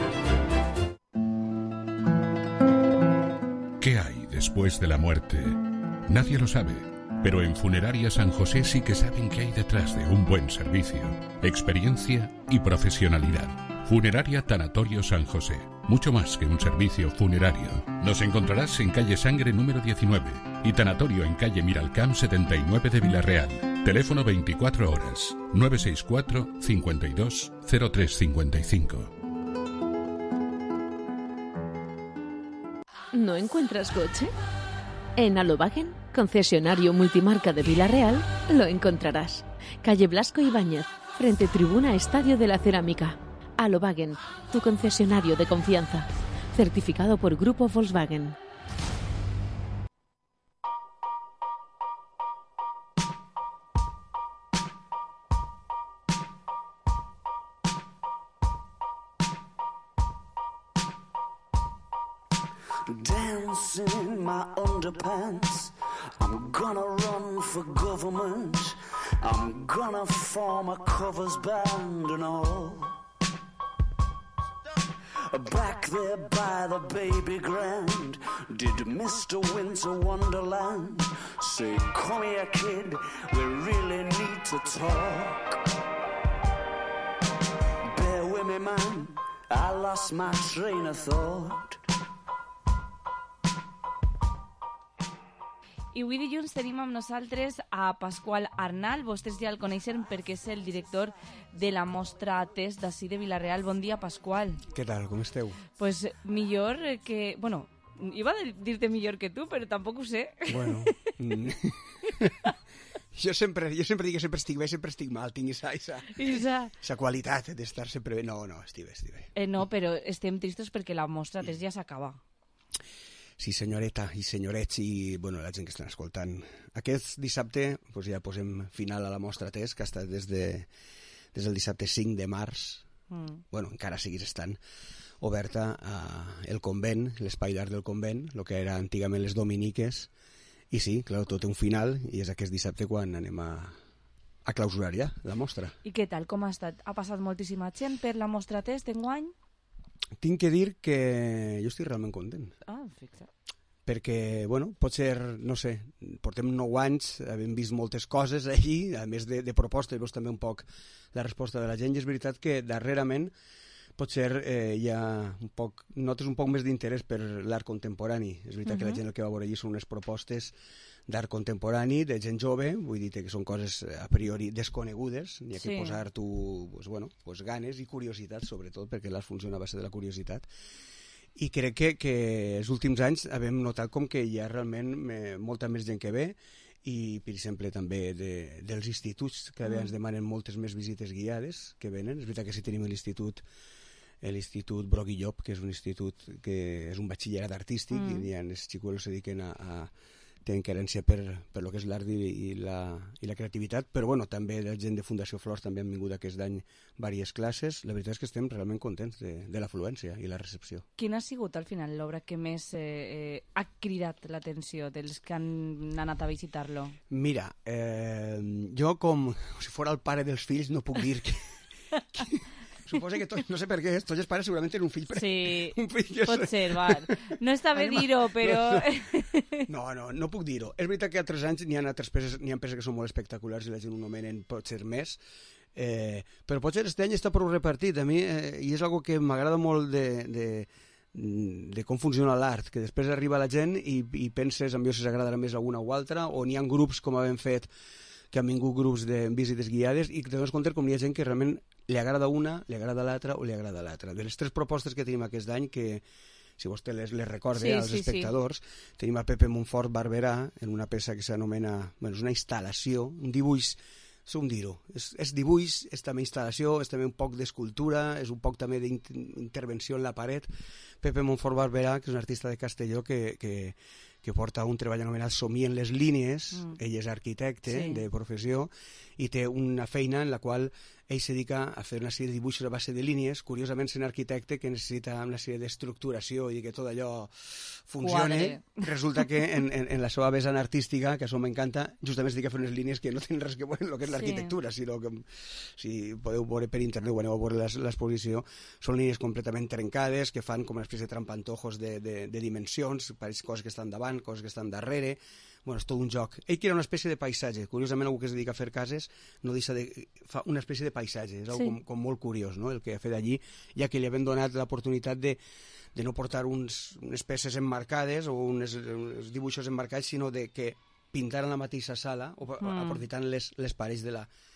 ¿Qué hay después de la muerte? Nadie lo sabe, pero en Funeraria San José sí que saben qué hay detrás de un buen servicio, experiencia y profesionalidad. Funeraria Tanatorio San José. Mucho más que un servicio funerario. Nos encontrarás en calle Sangre número 19 y Tanatorio en calle Miralcamp 79 de Villarreal. Teléfono 24 horas 964 52 0355. ¿No encuentras coche? En Alobagen, concesionario multimarca de Villarreal, lo encontrarás. Calle Blasco Ibáñez, frente Tribuna Estadio de la Cerámica. Alobagen, tu concesionario de confianza. Certificado por Grupo Volkswagen. Dancing in my underpants, I'm gonna run for government, I'm gonna form a covers band and all. Back there by the baby grand, did Mr. Winter Wonderland say, come here kid, we really need to talk. lonely man, I lost my train of thought. I avui dilluns tenim amb nosaltres a Pasqual Arnal. Vostès ja el coneixen perquè és el director de la mostra Test d'ací de Vila-real. Bon dia, Pasqual. Què tal, com esteu? Pues millor que... Bueno, iba a dir-te millor que tu, però tampoc ho sé. Bueno... Jo sempre dic que sempre estic bé, sempre estic mal, tinc esa qualitat d'estar sempre bé. No, estic bé. No, però estem tristos perquè la mostra Test ja s'acaba. Sí, senyoreta i senyorets i la gent que estan escoltant. Aquest dissabte ja posem final a la mostra Test, que ha estat des del dissabte 5 de març. Encara seguís estant oberta el convent, l'espai d'art del convent, el que era antigament les dominiques. I sí, clar, tot té un final i és aquest dissabte quan anem a clausurar ja la mostra. I què tal, com ha estat? Ha passat moltíssima gent per la mostra Test enguany? Tinc que dir que jo estic realment content. Fixa't. Perquè, potser, no sé, portem 9 anys, hem vist moltes coses allí, a més de propostes, veus també un poc la resposta de la gent, i és veritat que darrerament potser hi ha notes un poc més d'interès per l'art contemporani. És veritat que la gent el que va veure allí són unes propostes d'art contemporani, de gent jove, vull dir que són coses a priori desconegudes, n'hi ha que posar tu ganes i curiositat, sobretot, perquè l'art funciona a base de la curiositat. I crec que els últims anys hem notat com que hi ha realment molta més gent que ve, i per exemple també dels instituts, que cada vegada ens demanen moltes més visites guiades que venen. És veritat que si tenim l'Institut Broc i Llop, que és un institut que és un batxillerat artístic, i hi ha els xicuelos que se dediquen tenen querència per lo que és l'art i la creativitat, però també la gent de Fundació Flors també han vingut aquest any diverses classes. La veritat és que estem realment contents de l'afluència i la recepció. Quina ha sigut al final l'obra que més ha cridat l'atenció dels que han anat a visitar-lo? Mira, jo com si fos el pare dels fills no puc dir que suposa que no sé per què, tots els pares segurament tenen un fill. Sí, pot ser, no està bé dir-ho, però... No puc dir-ho. És veritat que altres anys n'hi ha peces que són molt espectaculars i la gent ho nomenen potser més, però potser aquest any està prou repartit. A mi, i és una que m'agrada molt de com funciona l'art, que després arriba la gent i penses en si s'agradarà més una o altra, o n'hi ha grups, com havem fet, que han vingut grups de visites guiades, i te dones compte com hi ha gent que realment li agrada una, li agrada l'altra o li agrada l'altra. De les 3 propostes que tenim aquest any, que si vostè les recorda als espectadors, tenim a Pepe Montfort Barberà en una peça que s'anomena, és una instal·lació, un dibuix, som dir-ho, és dibuix, és també instal·lació, és també un poc d'escultura, és un poc també d'intervenció en la paret. Pepe Montfort Barberà, que és un artista de Castelló que porta un treball anomenat Somien les línies, ell és arquitecte de professió, i té una feina en la qual ell se dedica a fer una sèrie de dibuixos a base de línies, curiosament sent arquitecte que necessita una sèrie d'estructuració i que tot allò funcione. Resulta que en la seva vessant artística, que això m'encanta, justament es dedica a fer unes línies que no tenen res que veure amb el que és l'arquitectura, sinó que, si podeu veure per internet o aneu a veure l'exposició, són línies completament trencades, que fan com una espècie de trampantojos de dimensions, pareix coses que estan davant, coses que estan darrere. És tot un joc. Ell crea una espècie de paisatge. Curiosament, algú que es dedica a fer cases no deixa fa una espècie de paisatge. És algo com molt curiós, no?, el que ha fet allí, ja que li havien donat l'oportunitat de no portar unes peces emmarcades o uns dibuixos emmarcats, sinó que pintar en la mateixa sala, o aprofitant les parets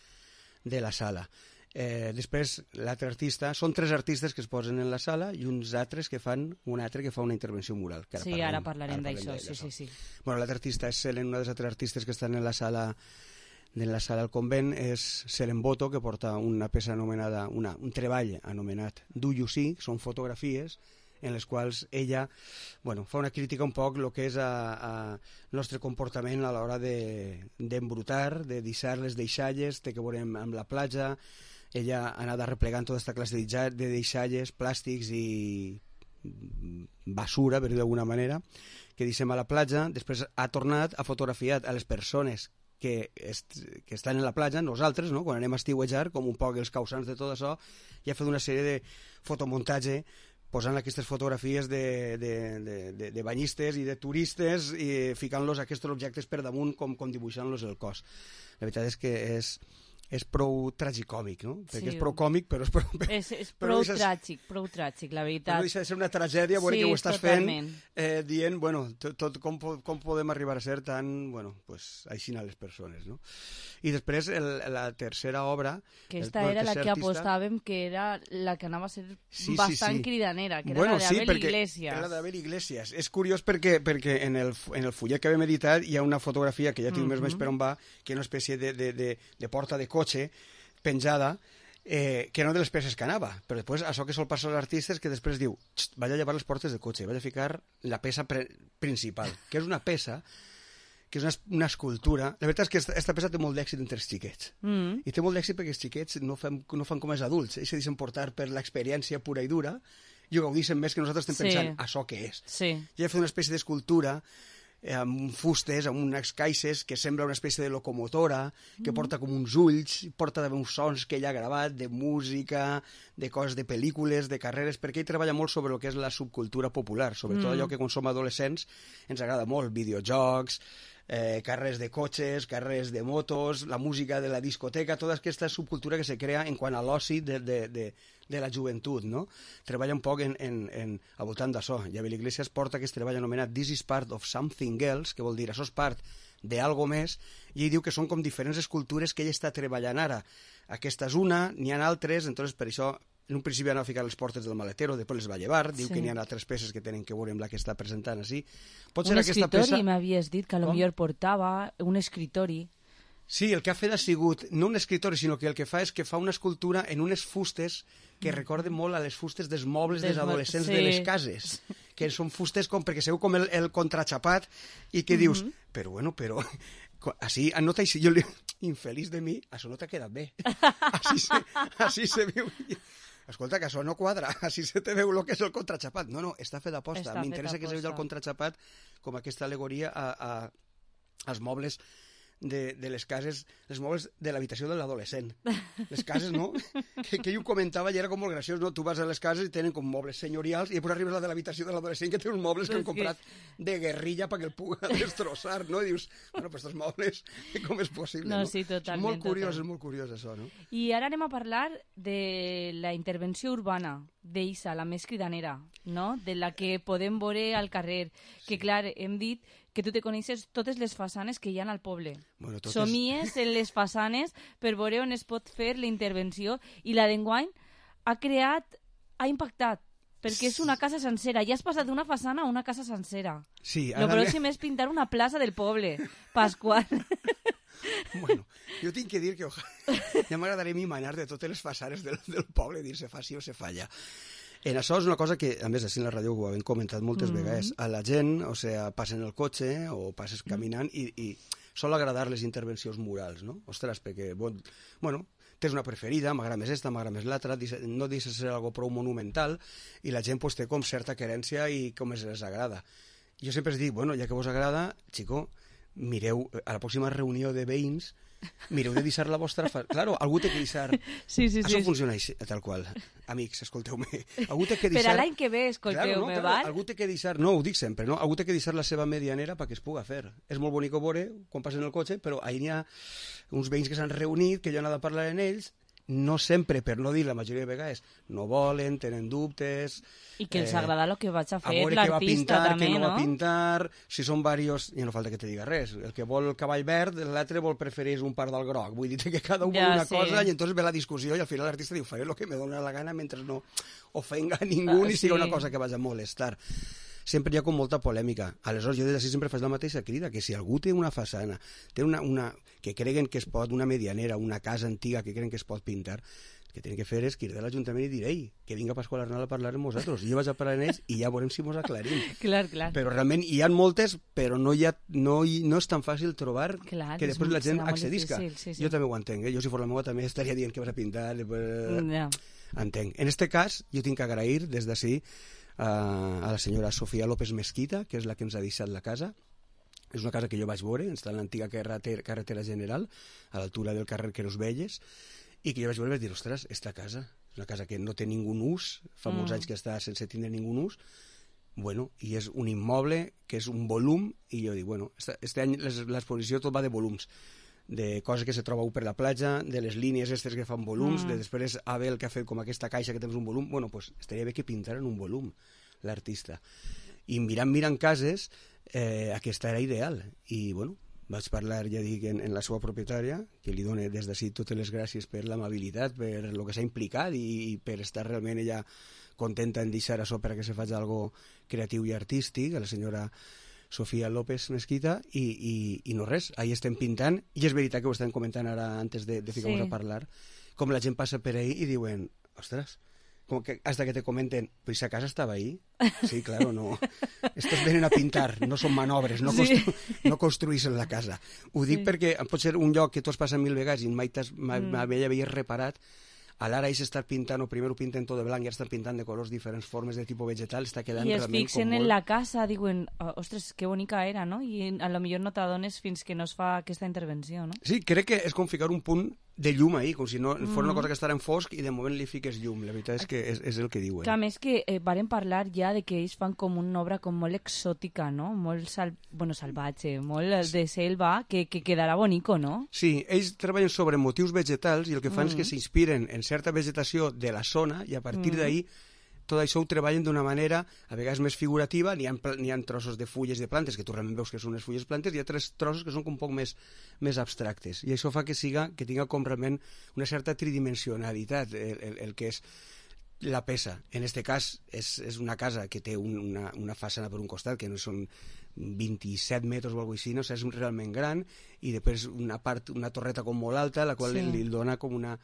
de la sala. Després l'altre artista, són 3 artistes que es posen en la sala i uns altres que fan un fa una intervenció mural. Sí, ara parlarem d'això, sí. L'altre artista és Selen, una de les altres artistes que estan en la sala del convent és Selen Boto, que porta una peça anomenada, un treball anomenat Do You See, són fotografies en les quals ella fa una crítica un poc el que és el nostre comportament a l'hora d'embrutar, de deixar les deixalles, té que veure amb la platja. Ella ha anat replegant tota aquesta classe de deixalles, plàstics i basura, per dir d'alguna manera, que deixem a la platja. Després ha tornat, ha fotografiat a les persones que estan en la platja, nosaltres, no?, quan anem a estiuejar, com un poc els causants de tot això, i ha fet una sèrie de fotomuntatge posant aquestes fotografies de banyistes i de turistes i ficant-los aquests objectes per damunt com dibuixant-los el cos. La veritat és que és prou tragicòmic, no? Perquè Sí. és prou còmic, però és prou... És prou tràgic, la veritat. Però no deixa de ser una tragèdia, veure Sí, que ho estàs totalment. fent, dient, bueno, tot com podem arribar a ser tan, bueno, pues, així a les persones, no? I després, la tercera obra... Que esta era la que apostàvem que era la que anava a ser bastant cridanera, que era la d'Abel Iglesias. Era la d'Abel Iglesias. És curiós perquè en el fullet que vam editat hi ha una fotografia que ja tinc més o menys per on va, que és una espècie de porta de cotxe penjada, que era una de les peces que anava, però després això que sol passar als artistes, que després diu, vaig a llevar les portes de cotxe, vaig a ficar la peça principal, que és una peça que és una escultura. La veritat és que aquesta peça té molt d'èxit entre els xiquets, i té molt d'èxit perquè els xiquets no fan com els adults, ells se deixen portar per l'experiència pura i dura i ho gaudeixen més que nosaltres estem pensant això què és. I he fet una espècie d'escultura amb fustes, amb unes caixes que sembla una espècie de locomotora, que porta com uns ulls, porta uns sons que ell ha gravat, de música, de coses de pel·lícules, de carreres, perquè ell treballa molt sobre el que és la subcultura popular, sobretot allò que com som adolescents ens agrada molt, videojocs, carreres de cotxes, carreres de motos, la música de la discoteca, tota aquesta subcultura que se crea en quant a l'oci de la joventut, no? Treballa un poc al voltant d'això. I Abel Iglesias porta aquest treball anomenat This is part of something else, que vol dir això és part d'algo més, i ell diu que són com diferents escultures que ell està treballant ara. Aquesta és una, n'hi ha altres, entonces per això en un principi anava a ficar les portes del maletero, després les va llevar, diu que n'hi ha altres peces que tenen que veure amb la que està presentant així. Pot ser aquesta peça... Un escritori, m'havies dit, que a lo millor portava un escritori. Sí, el que ha fet ha sigut, no un escritori, sinó que el que fa és que fa una escultura en unes fustes que recorden molt a les fustes dels mobles dels adolescents de les cases, que són fustes com, perquè seu com el contraxapat, i que dius, però bueno, però... Així, nota així, jo li... Infeliç de mi, això no t'ha quedat bé. Així se veu... Escolta, que això no quadra, així se te veu el que és el contraxapat. No, està fet d'aposta. M'interessa que se vegi el contraxapat com aquesta alegoria als mobles de les cases, els mobles de l'habitació de l'adolescent. Les cases, no? Que ell ho comentava i era com molt graciós, no? Tu vas a les cases i tenen com mobles senyorials i després arribes a la de l'habitació de l'adolescent que té uns mobles que han comprat de guerrilla perquè el puga destrossar, no? I dius, bueno, però estos mobles, com és possible, no? Sí, totalment. És molt curiós això, no? I ara anem a parlar de la intervenció urbana d'Issa, la més cridanera, no? De la que podem veure al carrer, que clar, hem dit que tu te coneixes totes les façanes que hi ha al poble. Bueno, Somies en les façanes per veure on es pot fer la intervenció, i la d'enguany ha impactat, perquè és una casa sencera. Ja has passat d'una façana a una casa sencera. Sí, el pròxim és pintar una plaça del poble, Pasqual. Bueno, jo tinc que dir que ja m'agradaria manar de totes les façanes del poble, dir se fa sí o se falla. En això és una cosa que, a més, així en la ràdio ho hem comentat moltes vegades. A la gent, o sigui, passen el cotxe o passes caminant i sol agradar les intervencions murals, no? Ostres, perquè, bueno, tens una preferida, m'agrada més esta, m'agrada més l'altra, no deixa ser algo prou monumental i la gent pues, té com certa querència i com els agrada. Jo sempre dic, bueno, ja que vos agrada, xico, mireu, a la pròxima reunió de veïns, mireu de deixar la vostra... Claro, algú té que deixar... Sí. Això funciona així, tal qual. Amics, escolteu-me. Algú té que deixar... Per a l'any que ve, escolteu-me, claro, val? Algú té que deixar... No, ho dic sempre, no? Algú té que deixar la seva medianera perquè es puga fer. És molt bonic veure quan passen el cotxe, però ahir n'hi ha uns veïns que s'han reunit, que jo he anat a parlar en ells, no sempre, per no dir la majoria de vegades, no volen, tenen dubtes... I que els agrada el que vaig a fer l'artista, també, que no no? va pintar, si són diversos, ja no falta que te diga res. El que vol el cavall verd, l'altre vol preferir un part del groc. Vull dir que cada un vol una cosa i entonces ve la discussió i al final l'artista diu, faré el que me dóna la gana mentre no ofenga a ningú ni sigui una cosa que vagi a molestar. Sempre hi ha com molta polèmica. Aleshores, jo des d'ací sempre faig la mateixa crida, que si algú té una façana, té una que creguen que es pot, una medianera, una casa antiga que creen que es pot pintar, el que tenen que fer és cridar a l'Ajuntament i dir, ei, que vinga Pasqual Arnal a parlar amb vosaltres. Jo vaig a parlar amb ells i ja veurem si mos aclarim. Clar. Però realment hi ha moltes, però no és tan fàcil trobar que després la gent accedisca. Sí. Jo també ho entenc, Jo si fos la meva també estaria dient que vas a pintar. Entenc. En este cas, jo tinc que agrair des d'ací a la senyora Sofia López Mesquita, que és la que ens ha deixat la casa. És una casa que jo vaig veure, està en l'antiga carretera general, a l'altura del carrer Queros Velles, i que jo vaig veure i vaig dir, ostres, esta casa és una casa que no té ningú ús, fa molts anys que està sense tindre ningú ús, bueno, i és un immoble que és un volum, i jo dic, bueno, este any l'exposició tot va de volums. de coses que se troba per la platja, de les línies aquestes que fan volums, de després Abel que ha fet com aquesta caixa que tens un volum, bueno, pues estaria bé que pintaren un volum l'artista. I mirant cases, aquesta era ideal. I, bueno, vaig parlar, ja dic, en la seva propietària, que li dono des d'ací totes les gràcies per l'amabilitat, per el que s'ha implicat i per estar realment ella contenta en deixar això perquè se faci algo creatiu i artístic, a la senyora Sofia López Mesquita, i no res, ahí estem pintant, i és veritat que ho estem comentant ara antes de ficar-nos a parlar, com la gent passa per ahí i diuen, ostres, como que hasta que te comenten, pues esa casa estaba ahí. Sí, claro, no. Estos vienen a pintar, no són manobres, no construïssin la casa. Ho dic perquè pot ser un lloc que tu has passat 1000 vegades i mai havies reparat. A l'ara ells estar pintant, o primer ho pinten tot de blanc i ara estan pintant de colors diferents, formes de tipus vegetal, està quedant realment com molt... I es fixen en la casa, diuen, ostres, que bonica era, no? I a lo millor no t'adones fins que no es fa aquesta intervenció, no? Sí, crec que és com ficar un punt de llum ahí, com si no fos una cosa que estarà en fosc i de moment li fiques llum. La veritat és que és el que diuen. Que a més que varen parlar ja de que ells fan com una obra com molt exòtica, no? Molt salvatge, molt de selva, que quedarà bonico, no? Sí, ells treballen sobre motius vegetals i el que fan és que s'inspiren en certa vegetació de la zona i a partir d'ahí tot això ho treballen d'una manera a vegades més figurativa, n'hi ha trossos de fulles de plantes que tu realment veus que són unes fulles de plantes, i hi ha altres trossos que són un poc més abstractes, i això fa que tinga com realment una certa tridimensionalitat el que és la peça. En aquest cas és una casa que té una façana per un costat que no són 27 metres o alguna cosa així, no? O sigui, és realment gran, i després una torreta com molt alta, la qual li dona com una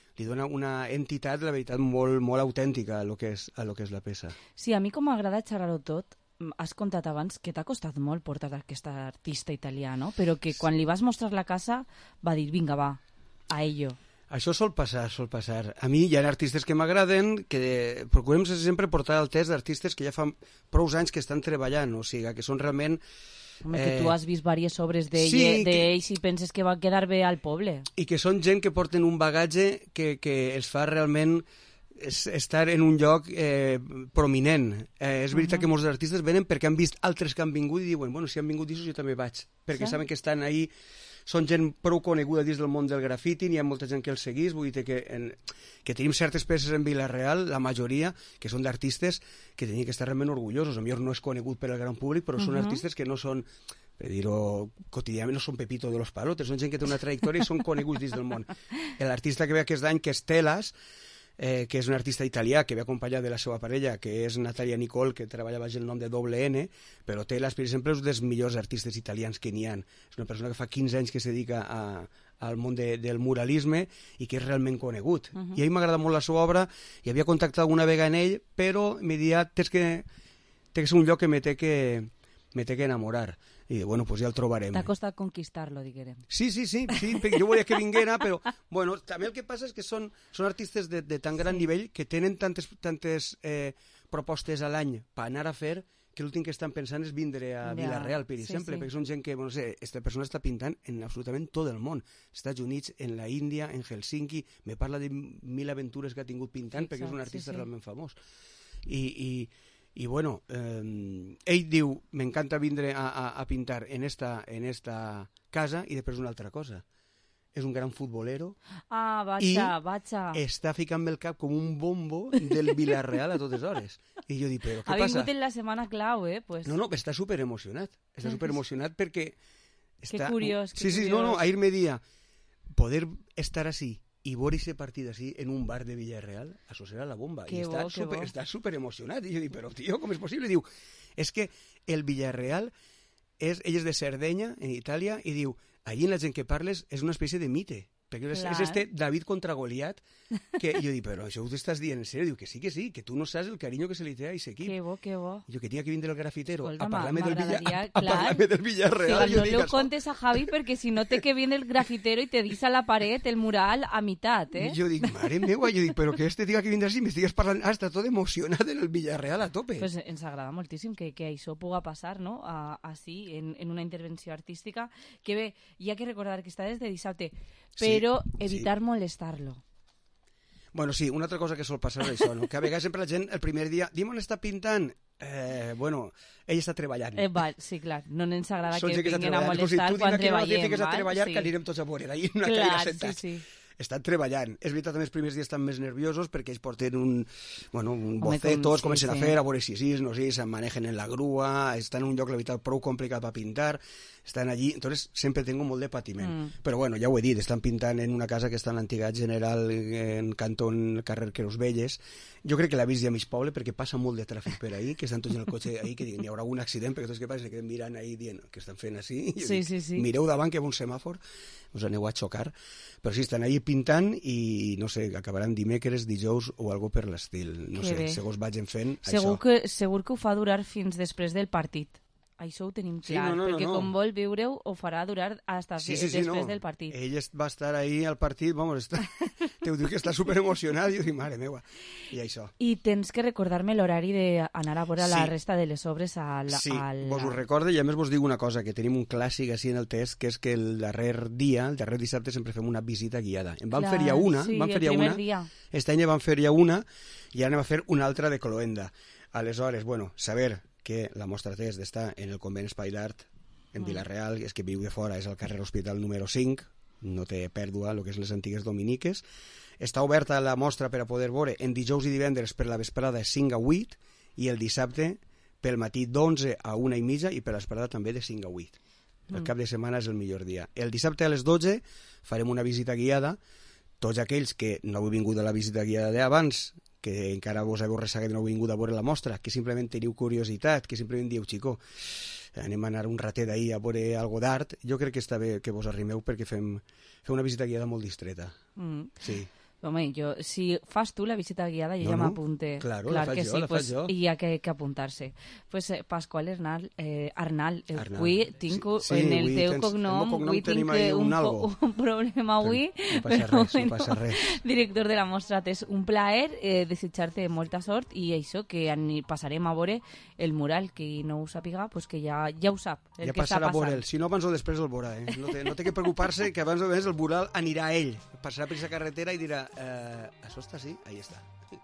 entitat, la veritat, molt autèntica a lo que és la peça. Sí, a mi com m'agrada xerrar-ho tot, has contat abans que t'ha costat molt portar aquest artista italià, no? Però que quan li vas mostrar la casa va dir, vinga, va, a ello. Això sol passar. A mi hi ha artistes que m'agraden, que procurem sempre portar el test d'artistes que ja fa prou anys que estan treballant, o sigui, que són realment... Home, que tu has vist diverses obres d'ells i penses que va quedar bé al poble. I que són gent que porten un bagatge que els fa realment estar en un lloc prominent. És veritat que molts artistes venen perquè han vist altres que han vingut i diuen, bueno, si han vingut d'això jo també vaig, perquè saben que estan ahí, són gent prou coneguda dins del món del grafiti, n'hi ha molta gent que els seguís, vull dir que tenim certes peces en Vila-real, la majoria, que són d'artistes que tenien que estar realment orgullosos. A millor no és conegut per al gran públic, però són artistes que no són, per dir-ho quotidianament, no són Pepito de los Palotes, són gent que té una trajectòria i són coneguts dins del món. L'artista que ve aquest any, que és Telas, que és un artista italià que ve acompanyat de la seva parella, que és Natalia Nicole, que treballa baix el nom de N, però Telas, per exemple, és un dels millors artistes italians que n'hi ha. És una persona que fa 15 anys que es dedica al món del muralisme i que és realment conegut. I a mi m'agrada molt la seva obra, i havia contactat alguna vegada amb ell, però m'he dit que és un lloc que me té que enamorar. I bueno, pues ja el trobarem. T'ha costat conquistar-lo, diguem. Sí, jo volia que vinguera, però bueno, també el que passa és que són artistes de tan gran nivell que tenen tantes propostes a l'any per anar a fer que l'últim que estan pensant és vindre a Vila-real, per exemple, perquè són gent que, no sé, aquesta persona està pintant en absolutament tot el món. Estats Units, en la Índia, en Helsinki, me parla de 1000 aventures que ha tingut pintant perquè és un artista realment famós. I bueno, ell diu, m'encanta vindre a pintar en esta casa, i després una altra cosa. És un gran futbolero. Ah, vaig. I està ficant-me el cap com un bombo del Vila-real a totes hores. I jo dic, però què passa? Ha vingut en la setmana clau, pues. No, està superemocionat. Està superemocionat perquè... Que curiós. Sí, no, ahir me dia poder estar así i veure aquest partit així en un bar de Villarreal, això serà la bomba. I està superemocionat. I jo dic, però tio, com és possible? Diu, és que el Villarreal ell és de Sardenya, en Itàlia, i diu, allí la gent que parles és una espècie de mite, perquè és este David contra Goliat, que jo dic, però això ho t'estàs dient en sèrio? Diu que sí, que tu no saps el carinyo que se li té a aquest equip. Que bo. Jo que tenia que vindre el grafitero Escolta, a parlar-me del Villarreal. Sí, no le contes a Javi perquè si no té que viene el grafitero i te dice a la paret el mural a mitad, I jo dic, mare meva, però que este diga que vindrà així, m'estigues parlant, està tot emocionat en el Villarreal a tope. Pues ens agrada moltíssim que això puga passar, no?, així, en una intervenció artística, que bé, hi ha que recordar que està des de dissabte, però evitar molestar-lo. Bueno, sí, una altra cosa que sol passar és això, no? Que a vegades sempre la gent el primer dia, dim on està pintant, Bueno, ell està treballant. Sí, clar, no ens agrada Sols que vinguin a molestar quan treballem. treballem. Tu digues que a treballar, que anirem tots a veure d'ahir una cadira sentats. Sí. Estan treballant. És veritat, els primers dies estan més nerviosos perquè ells porten un bocetos, comencen a fer, a veure si no, se'n manejen en la grua, estan en un lloc, la veritat, prou complicat per pintar, estan allí, entonces sempre tengo molt de patiment. Però bueno, ja ho he dit, estan pintant en una casa que està en l'antiga General en Cantón, carrer Queros Velles. Jo crec que l'ha vist ja a mig poble perquè passa molt de tràfic per ahí, que estan tots en el cotxe ahí, que diuen, hi haurà algun accident, perquè tots que passa, que queden mirant ahí dient que estan fent així. Sí. Mireu davant que hi ha un semàfor, us aneu a xocar. Però sí, estan ahí pintant i, no sé, acabaran dimecres, dijous o algo per l'estil. No sé, segons vagin fent això. Segur que ho fa durar fins després del partit. Això ho tenim clar, perquè com vol viure-ho, ho farà durar després del partit. Ell va estar ahí al partit, te ho dic que està superemocionat, i jo dic, mare meua, i això. I tens que recordar-me l'horari d'anar a veure la resta de les obres Sí, vos ho recorde, i a més vos dic una cosa, que tenim un clàssic així en el test, que és que el darrer dissabte, sempre fem una visita guiada. En van fer ja una, este any van fer ja una, i ara anem a fer una altra de Cloenda. Aleshores, saber que la mostra test està en el convent Espai d'Art en Vila-real, és que viu de fora, és al carrer Hospital número 5, no té pèrdua, el que és les antigues dominiques. Està oberta la mostra per a poder veure en dijous i divendres per la vesprada de 5 a 8 i el dissabte pel matí d'11 a 1:30 i per la vesprada també de 5 a 8. El cap de setmana és el millor dia. El dissabte a les 12 farem una visita guiada. Tots aquells que no heu vingut a la visita guiada d'abans, que encara vos heu ressagat i no heu vingut a veure la mostra, que simplement teniu curiositat, que simplement dieu, xico, anem a anar un ratet ahir a veure algo d'art, jo crec que està bé que vos arrimeu perquè fem una visita guiada molt distreta. Sí. Home, si fas tu la visita guiada, jo ja m'apunte. Clar que sí, i hi ha que apuntar-se. Pasqual Arnal, avui tinc en el teu cognom, avui tinc un problema avui. No passa res. Director de la mostra, és un plaer desitjar-te molta sort i això, que passarem a veure el mural, que no ho sàpiga, que ja ho sap, el que està passant. Si no, abans o després el veurà. No té que preocupar-se, que abans o després el mural anirà a ell. Passarà per aquesta carretera i dirà, això està així? Ahí està.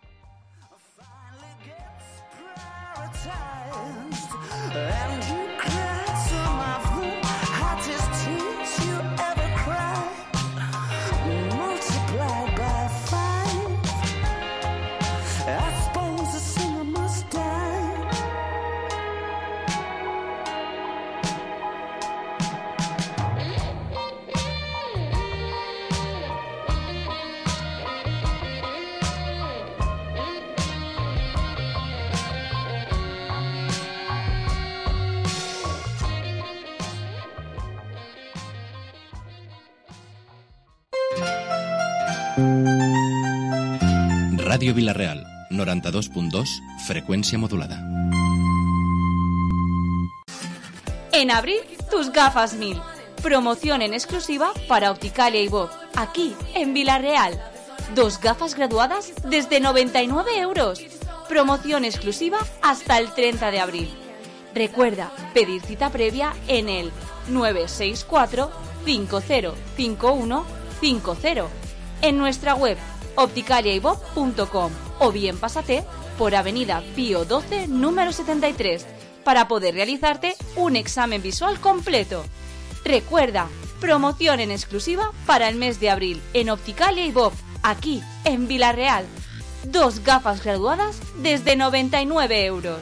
Ràdio Vila-real, 92.2, frecuencia modulada. En abril, tus gafas 1000. Promoción en exclusiva para Opticalia y Bob, aquí, en Vila-real. 2 gafas graduadas desde 99 euros. Promoción exclusiva hasta el 30 de abril. Recuerda pedir cita previa en el 964 505150 en nuestra web opticaliaibob.com o bien pásate por Avenida Pío 12, número 73, para poder realizarte un examen visual completo. Recuerda, promoción en exclusiva para el mes de abril en Opticalia y Bob, aquí en Vila-real. 2 gafas graduadas desde 99 euros.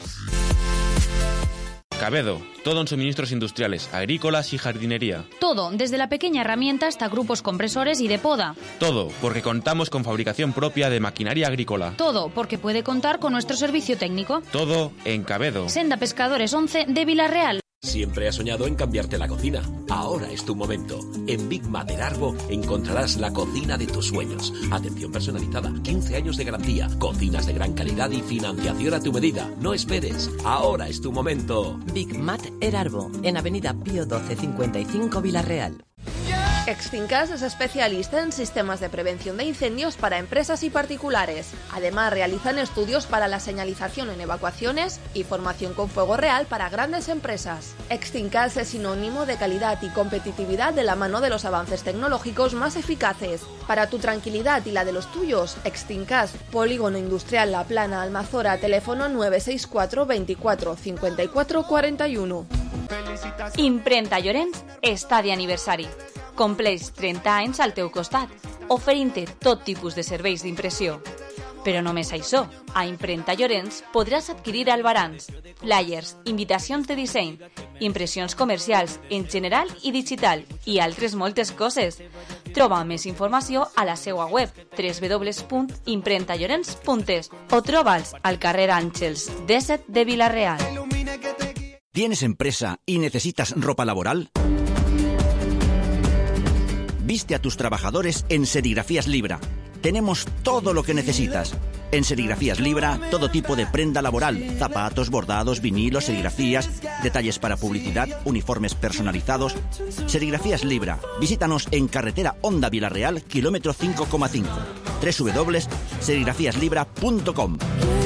Cabedo, todo en suministros industriales, agrícolas y jardinería. Todo, desde la pequeña herramienta hasta grupos compresores y de poda. Todo, porque contamos con fabricación propia de maquinaria agrícola. Todo, porque puede contar con nuestro servicio técnico. Todo en Cabedo. Senda Pescadores 11 de Vila-real. Siempre has soñado en cambiarte la cocina. Ahora es tu momento. En Big Mat de Arbo encontrarás la cocina de tus sueños. Atención personalizada, 15 años de garantía, cocinas de gran calidad y financiación a tu medida. No esperes. Ahora es tu momento. Big Mat Arbo, en Avenida Pío 12 55 Vila-real. Extincas es especialista en sistemas de prevención de incendios para empresas y particulares. Además, realizan estudios para la señalización en evacuaciones y formación con fuego real para grandes empresas. Extincas es sinónimo de calidad y competitividad de la mano de los avances tecnológicos más eficaces. Para tu tranquilidad y la de los tuyos, Extincas, Polígono Industrial La Plana, Almazora, teléfono 964 24 54 41. Imprenta Llorenç està d'aniversari. Compleix 30 anys al teu costat, oferint-te tot tipus de serveis d'impressió. Però només això, a Imprenta Llorenç podràs adquirir albarans, flyers, invitacions de disseny, impressions comercials en general i digital i altres moltes coses. Troba més informació a la seva web www.imprentallorenç.es o troba'ls al carrer Àngels 17 de Vila-real. ¿Tienes empresa y necesitas ropa laboral? Viste a tus trabajadores en Serigrafías Libra. Tenemos todo lo que necesitas. En Serigrafías Libra, todo tipo de prenda laboral, zapatos, bordados, vinilos, serigrafías, detalles para publicidad, uniformes personalizados. Serigrafías Libra. Visítanos en carretera Honda Vila-real, kilómetro 5,5. www.serigrafiaslibra.com.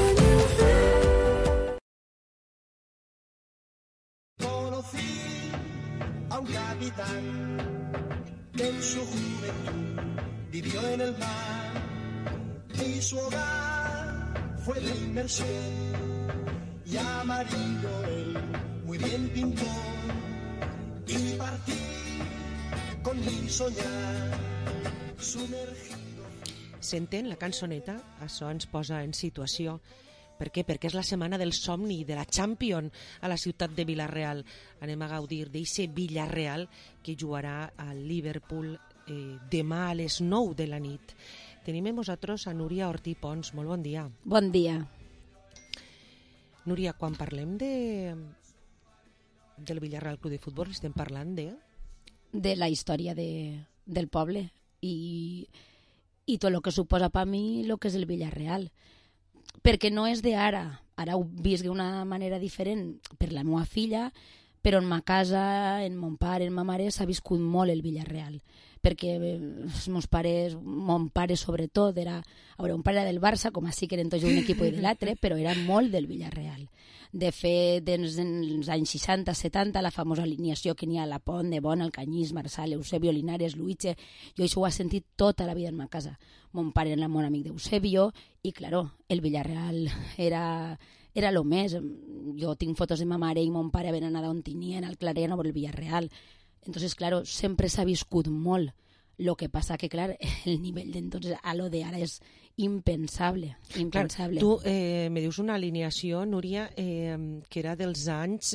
Conocí a un capitán que en su juventud vivió en el mar y su hogar fue de inmersión y amarillo él muy bien pintó y partí con mi soñar sumergido. Senten la cançoneta? Això ens posa en situació. Per què? Perquè és la setmana del somni, de la Champions a la ciutat de Vila-real. Anem a gaudir d'eixe Villarreal que jugarà al Liverpool demà a les 9 de la nit. Tenim amb nosaltres a Núria Ortí Pons. Molt bon dia. Bon dia. Núria, quan parlem del Villarreal Club de Futbol estem parlant de la història del poble i tot el que suposa per mi el que és el Villarreal. Perquè no és d'ara, ara ho visc d'una manera diferent per la meva filla, però en ma casa, en mon pare, en ma mare, s'ha viscut molt el Villarreal, perquè els meus pares, mon pare sobretot, un pare era del Barça, com així que eren tots un equip i de l'altre, però era molt del Villarreal. De fet, en els anys 60-70, la famosa alineació que n'hi ha a la Pont, de Bon, Alcanyís, Marsal, Eusebio, Linares, Luitge, jo això ho he sentit tota la vida en ma casa. Mon pare era molt amic d'Eusebio i, claro, el Villarreal era lo més. Jo tinc fotos de ma mare i mon pare havent anat on tenien, al Claret, o el Villarreal. Entonces, claro, sempre s'ha viscut molt. Lo que passa que, clar, el nivell d'entonces a lo de ara és impensable. Impensable. Clar, tu me dius una alineació, Núria, que era dels anys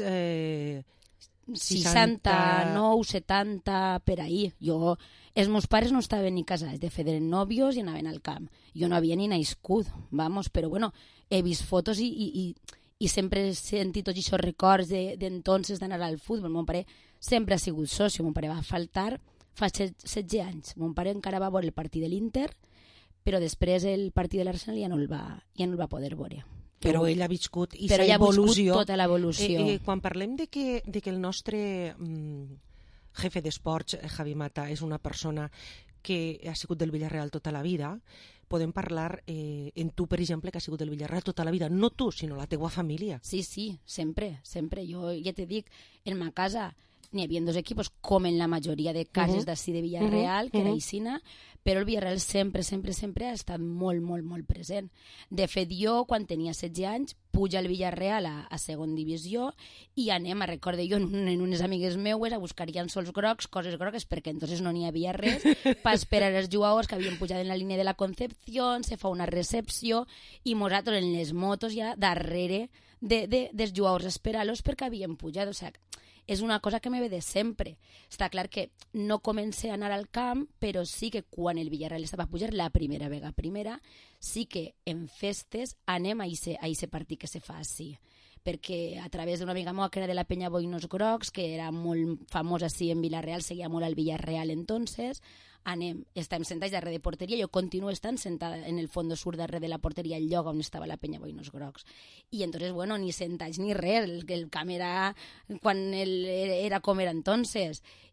69, 70, per ahí. Els meus pares no estaven ni casats, de fet eren nòvios i anaven al camp. Jo no havia ni nascut, vamos, però bueno, he vist fotos i sempre he sentit tots aquests records d'entonces d'anar al futbol. Mon pare sempre ha sigut soci, mon pare va faltar fa 16 anys. Mon pare encara va veure el partit de l'Inter, però després el partit de l'Arsenal ja no el va poder veure. Però ell ha viscut i s'ha evolució. Tota l'evolució. Quan parlem de que el nostre jefe d'esports, Javi Mata, és una persona que ha sigut del Villarreal tota la vida, podem parlar en tu, per exemple, que has sigut del Villarreal tota la vida. No tu, sinó la teua família. Sí, sempre. Jo ja te dic, en ma casa n'hi havia dos equipos, com en la majoria de cases d'ací de Villarreal, que era Icina, però el Villarreal sempre ha estat molt, molt, molt present. De fet, jo, quan tenia 16 anys, puja al Villarreal a segon divisió i recorde jo en unes amigues meues a buscar llençols grocs, coses grogues, perquè entonces no n'hi havia res, per esperar els jugadors que havien pujat en la línia de la Concepción, se fa una recepció i nosaltres en les motos ja darrere dels jugadors esperar-los perquè havien pujat, o sigui, és una cosa que me ve de sempre. Està clar que no comencé a anar al camp, però sí que quan el Villarreal estava a pujar la primera vegada, sí que en festes anem a ese partit que se fa així. Perquè a través d'una amiga meva que era de la Penya Boinos Grocs, que era molt famosa així en Vila-real, seguia molt al Villarreal entonces, estem sentats darrere de porteria, jo continuo estant sentada en el fondo sur darrere de la porteria, el lloc on estava la Penya Boinos Grocs. I entonces, bueno, ni sentats ni res, el camp era quan era com era entonces.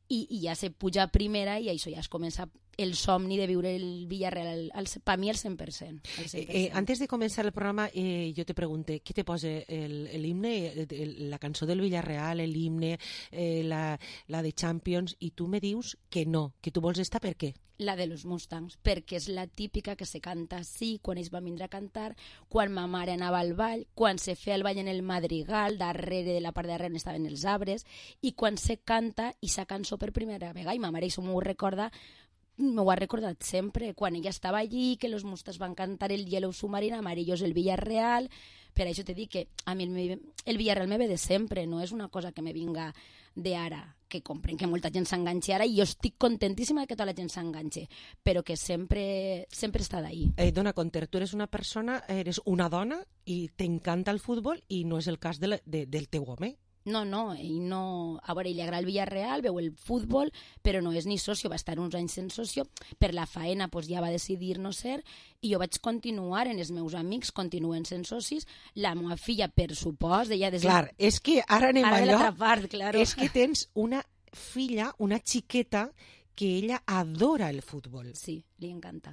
i ja se puja a primera i això ja es comença el somni de viure el Villarreal, per mi al 100%. Antes de començar el programa, jo te pregunté, què te posa l'himne, la cançó del Villarreal, l'himne, la de Champions, i tu me dius que no, que tu vols estar per què? La de los Mustangs, perquè és la típica que se canta així, quan ells van vindre a cantar, quan ma mare anava al ball, quan se feia el ball en el Madrigal, darrere de la part de darrere estaven els arbres, i quan se canta i sa cançó per primera vegada, i ma mare això m'ho ha recordat sempre, quan ella estava allí, que los Mustangs van cantar el Yellow Submarine, amarillos el Villarreal. Per això t'he dit que a mi el Villarreal me ve de sempre, no és una cosa que me vinga d'ara, que compren que molta gent s'enganxa ara, i jo estic contentíssima que tota la gent s'enganxa, però que sempre està d'ahí. Dona Conter, tu eres una persona, eres una dona i t'encanta el futbol i no és el cas del teu home. No, ell no... A veure, ell li agrada el Villarreal, veu el futbol, però no és ni socio, va estar uns anys sent socio, per la faena ja va decidir no ser, i jo vaig continuar, en els meus amics continuen sent socis, la meva filla, per supost, ella... Clar, és que ara anem ara allò... de l'altra part, claro. És que tens una filla, una xiqueta, que ella adora el futbol. Sí, li encanta.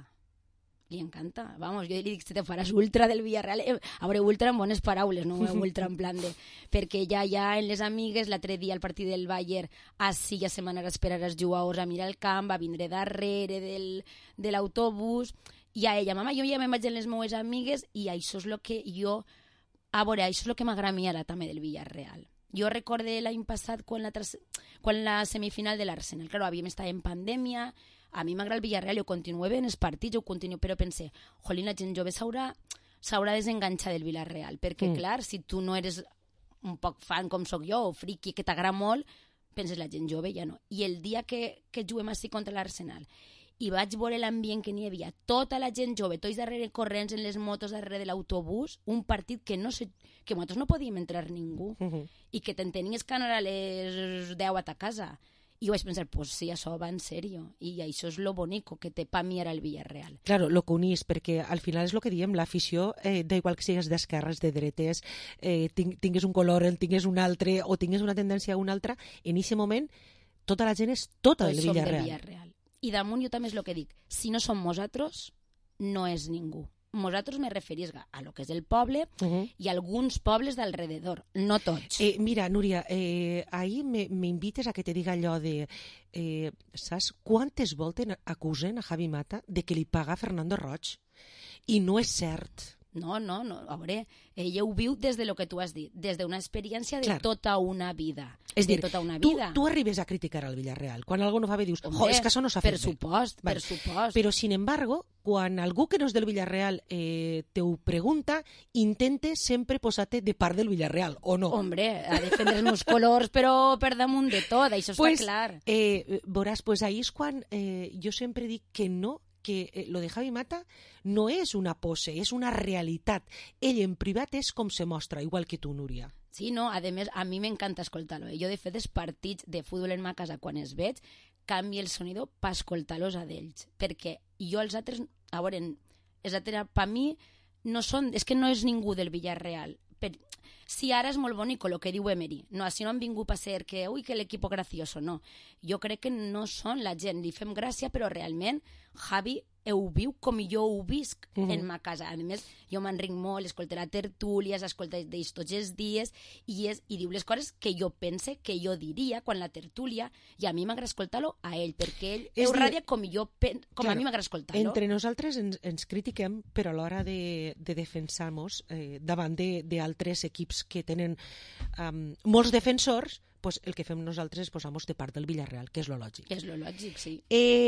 Li encanta. Vamos, jo li dic, te faràs ultra del Villarreal. A veure, ultra en bones paraules, no ultra en plan de... Perquè ja en les amigues, l'altre dia al partit del Bayern, així ja se m'han anat a esperar els jugadors a mirar el camp, a vindre darrere de l'autobús, i a ella, mama, jo ja me'n vaig amb les meves amigues, i això és el que jo... A veure, això és el que m'agrada a mi ara també del Villarreal. Jo recorde l'any passat quan la semifinal de l'Arsenal, claro, havíem estat en pandèmia, a mi m'agrada el Villarreal, jo continuo veient els partits, però pensé, jolín, la gent jove s'haurà desenganxat del Villarreal, perquè clar, si tu no eres un poc fan com sóc jo, o friqui, que t'agrada molt, penses la gent jove ja no. I el dia que juguem així contra l'Arsenal, i vaig veure l'ambient que n'hi havia, tota la gent jove, tots darrere corrents en les motos darrere de l'autobús, un partit que nosaltres no podíem entrar ningú, i que t'entenies que anar a les 10 a ta casa. I jo vaig pensar, pues sí, això va en sèrio, i això és lo bonico que té pa mi ara el Villarreal. Claro, lo que unís, perquè al final és el que diem, l'afició, d'igual que sigues d'esquerres, de dretes, tingues un color, el tingues un altre, o tingues una tendència a un altre, en aquest moment tota la gent és tota del Villarreal. I damunt jo també és el que dic, si no som nosaltres, no és ningú. Nosaltres me referís a lo que és el poble i alguns pobles d'alrededor, no tots. Mira, Núria, ahir m'invites a que te diga allò de... saps quantes voltes acusen a Javi Mata de que li paga Fernando Roig? I no és cert. No, a veure, ella ho viu des de lo que tu has dit, des d'una experiència de tota una vida. És dir, tu arribes a criticar al Villarreal, quan algú no fa bé dius, és que això no s'ha fet bé. Per supost. Però, sin embargo, quan algú que no és del Villarreal te ho pregunta, intente sempre posar-te de part del Villarreal, o no? Hombre, a defendre els meus colors, però per damunt de tot, això està clar. Veuràs, ahir és quan jo sempre dic que no, que lo de Javi Mata no és una pose, és una realitat. Ell en privat és com se mostra, igual que tu, Núria. Sí, no, a més, a mi m'encanta escoltar-lo. Jo, de fet, els partits de futbol en ma casa, quan els veig, canvio el sonido per escoltar-los a d'ells. Perquè jo els altres, a veure, els altres, per mi, no són, és que no és ningú del Villarreal. Sí, ara és molt bonic el que diu Emery. No, així no han vingut a ser que, ui, que l'equipo gracioso, no. Jo crec que no són la gent, li fem gràcia, però realment Javi ho viu com jo ho visc en ma casa. A més, jo m'enric molt, escolto la tertúlia, escolto d'ells tots els dies i diu les coses que jo pense, que jo diria quan la tertúlia, i a mi m'agrada escoltar-lo a ell, perquè ell ho radia com a mi m'agrada escoltar-lo. Entre nosaltres ens critiquem, però a l'hora de defensar-nos davant d'altres equips que tenen molts defensors, pues el que fem nosaltres és posar-nos de part del Villarreal, que és lo lògic. És lo lògic, sí.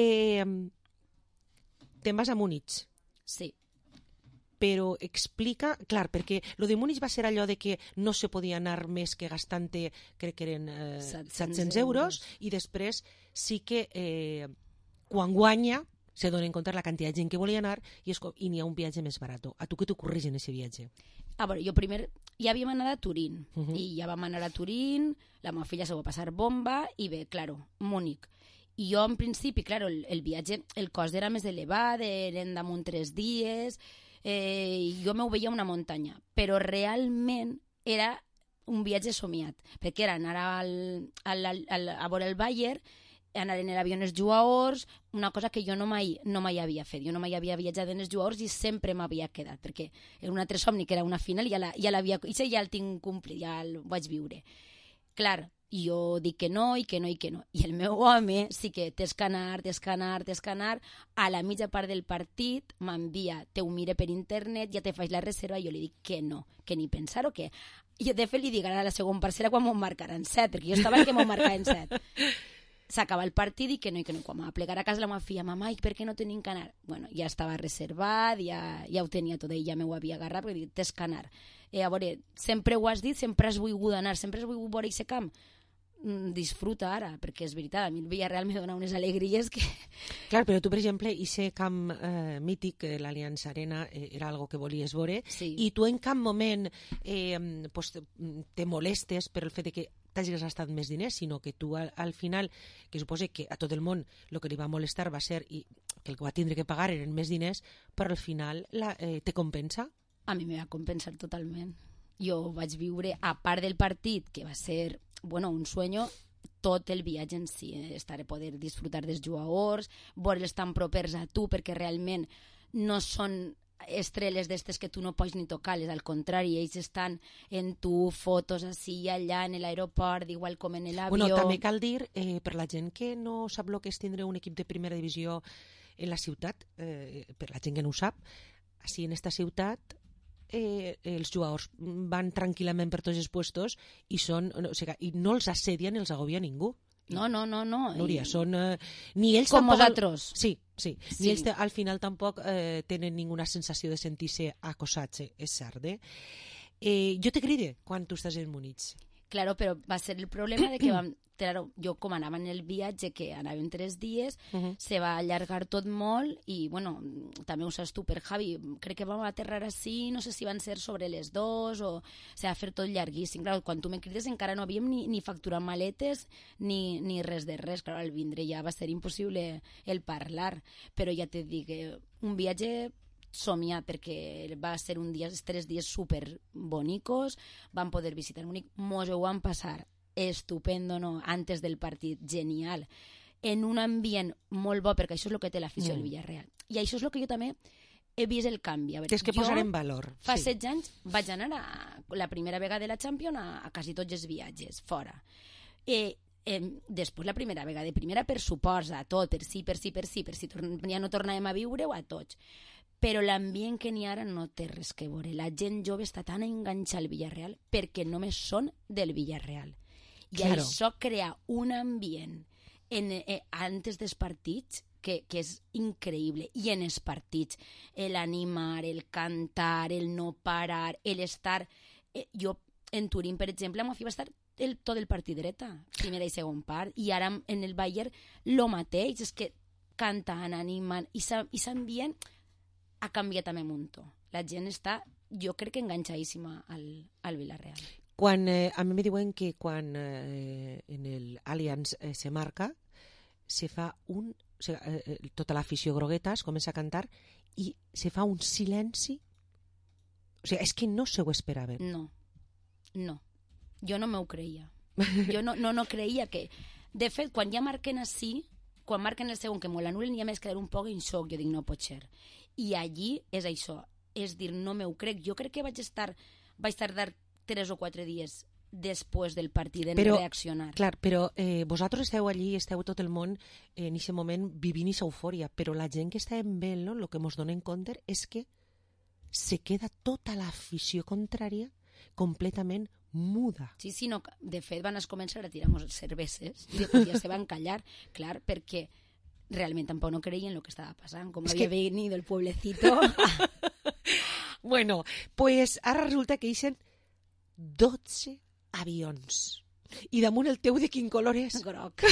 Te'n vas a Múnich. Sí. Però explica... Clar, perquè lo de Múnich va ser allò de que no se podia anar més que gastant-te, crec que eren 700 euros, i després sí que quan guanya se donen compte la quantitat de gent que volia anar i n'hi ha un viatge més barat. A tu què t'ocorreix en aquest viatge? A veure, jo primer ja havíem anat a Turín, i ja vam anar a Turín, la meva filla se va passar bomba, i bé, claro, Múnich. I jo, en principi, claro, el viatge, el cost era més elevat, eren damunt 3 dies, jo m'ho veia una muntanya, però realment era un viatge somiat, perquè era anar a veure el Bayern anar en l'avió en els jugadors, una cosa que jo no mai havia fet. Jo no mai havia viatjat en els jugadors i sempre m'havia quedat, perquè era un altre somni que era una final i ja el tinc complit, ja el vaig viure. Clar, jo dic que no, i que no, i que no. I el meu home sí que tens que anar, a la mitja part del partit m'envia, te ho mire per internet, ja te faig la reserva, i jo li dic que no, que ni pensar-ho, que... I de fet li dic ara a la segona part serà quan m'ho marcaran 7, perquè jo estava en que m'ho marcaven 7. S'acaba el partit i que no. Quan m'ha plegar a casa la meva filla, mamà, i per què no tenim que anar? Bueno, ja estava reservat, ja ho tenia tot, i ja m'ho havia agarrat, perquè dic, tens que anar. A veure, sempre ho has dit, sempre has volgut anar, sempre has volgut veure aquest camp. Disfruta ara, perquè és veritat, a mi el Villarreal me dona unes alegries que... Clar, però tu, per exemple, aquest camp mític, l'Allianz Arena, era algo que volies veure, i tu en cap moment te molestes per el fet de que t'hagis gastat més diners, sinó que tu al final, que suposa que a tot el món el que li va molestar va ser que el que va tindre que pagar eren més diners, però al final te compensa? A mi me va compensar totalment. Jo vaig viure, a part del partit, que va ser un sueño, tot el viatge en si, estar a poder disfrutar dels jugadors, veure'ls tan propers a tu, perquè realment no són estrelles d'estes que tu no pots ni tocar-les, al contrari, ells estan en tu, fotos així i allà en l'aeroport, igual com en l'avió. Bueno, també cal dir, per la gent que no sap el que és tindre un equip de primera divisió en la ciutat, per la gent que no ho sap, així en esta ciutat els jugadors van tranquil·lament per tots els puestos i no els assedia ni els agobia ningú. No. Núria, són... ni ells com tampoc... vosaltres. Sí. Ni ells al final tampoc tenen ninguna sensació de sentir-se acosats, és cert. Jo te cride quan tu estàs en Múnich. Claro, però va ser el problema de que jo com anava en el viatge, que anàvem 3 dies, se va allargar tot molt i, també ho saps tu, per Javi, crec que vam aterrar així, no sé si van ser sobre les 2 o se va fer tot llarguíssim. Clar, quan tu me crides encara no havíem ni facturat maletes ni res de res. Clar, al vindre ja va ser impossible el parlar, però ja te dic, un viatge somiat, perquè va ser 3 dies super bonicos, vam poder visitar Múnich, mos ho van passar estupendo, no? Antes del partit, genial, en un ambient molt bo, perquè això és el que té l'afició del Villarreal, i això és el que jo també he vist el canvi. Tens que posar en valor. Fa 16 anys vaig anar la primera vegada de la Champions a quasi tots els viatges fora, després la primera vegada de primera, per suposa, tot, per si ja no tornàvem a viure-ho a tots, però l'ambient que n'hi ara no té res que veure. La gent jove està tan enganxada al Villarreal perquè només són del Villarreal. I això crea un ambient antes dels partits que és increïble. I en els partits, l'animar, el cantar, el no parar, l'estar... Jo, en Turín, per exemple, amb va estar tot el partit dreta, primera i segon part, i ara en el Bayern lo mateix, és que cantant, animant, i s'ambient ha canviat també un muntó. La gent està, jo crec que enganxadíssima al Villarreal. A mi me diuen que quan en l'Allianz se marca, se fa tota l'afició grogueta es comença a cantar i se fa un silenci. O sigui, és que no se ho esperaven. No. Jo no m'ho creia. Jo no creia que... De fet, quan ja marquen així, quan marquen el segon que me l'anulen, ja m'he quedat un poc en xoc. Jo dic, no pot ser. I allí és això, és dir, no m'ho crec. Jo crec que vaig tardar 3 o 4 dies després del partit en reaccionar. Clar, però vosaltres esteu allí, esteu tot el món en aquest moment vivint aquesta eufòria, però la gent que està en vel, no? El que ens donem compte és que se queda tota l'afició contrària completament muda. Sí, no, de fet van començar a tirar cerveses i després ja se van callar, clar, perquè realment tampoc no creien el que estava passant, com havia venido el pueblecito. Bueno, pues ara resulta que eixen 12 avions. I damunt el teu de quin color és? Groc.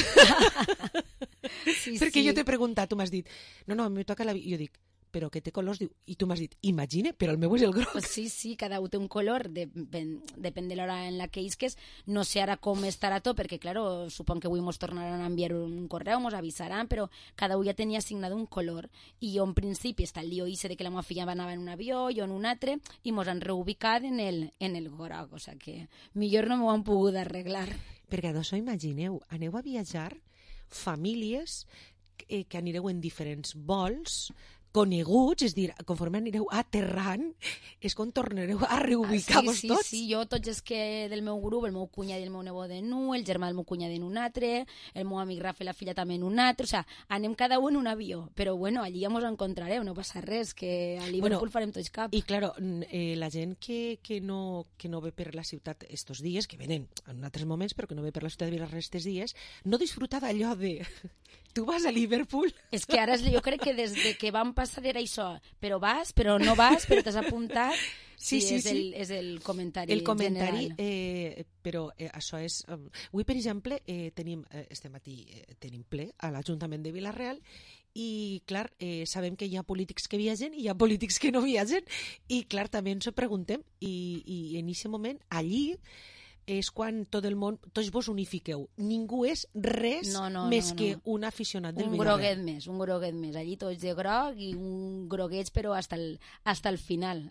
Perquè jo t'he preguntat, tu m'has dit, no, a mi me toca l'avió. Jo dic, però que té colors, diu, i tu m'has dit, imagina, però el meu és el groc. Sí, cada un té un color, depèn de l'hora en la que isques. No sé ara com estarà tot, perquè, claro, supon que avui mos tornaran a enviar un correu, mos avisaran, però cada un ja tenia assignat un color. I jo, en principi, està el lío de que la meva filla anava en un avió, jo en un altre, i mos han reubicat en el groc, o sigui que millor no m'ho han pogut arreglar. Perquè això, imagineu, aneu a viatjar famílies que anireu en diferents vols coneguts, és a dir, conforme anireu aterrant, és quan tornareu a reubicar-vos tots. Sí, jo tots els que del meu grup, el meu cunyat i el meu nebot en un, el germà del meu cunyat en un altre, el meu amic Rafa i la filla també en un altre, o sea, anem cada un en un avió, però bueno, allí ja mos encontrarem, no passa res, que a Liverpool farem tots cap. I claro, la gent que no ve per la ciutat estos dies, que venen en altres moments, però que no ve per la ciutat de Vilareal estos dies, no disfruta d'allò de... Tu vas a Liverpool? És que ara jo crec que des que vam passar era això, però vas, però no vas, però t'has apuntat. Sí. És el comentari general. Però això és... Avui, per exemple, este matí tenim ple a l'Ajuntament de Vilareal i, clar, sabem que hi ha polítics que viatgen i hi ha polítics que no viatgen i, clar, també ens ho preguntem i en aquest moment, allí, és quan tot el món, tots vos unifiqueu. Ningú és res més que un aficionat del Villarreal. Un groguet més. Allí tots de groc i un grogueig, però hasta el final.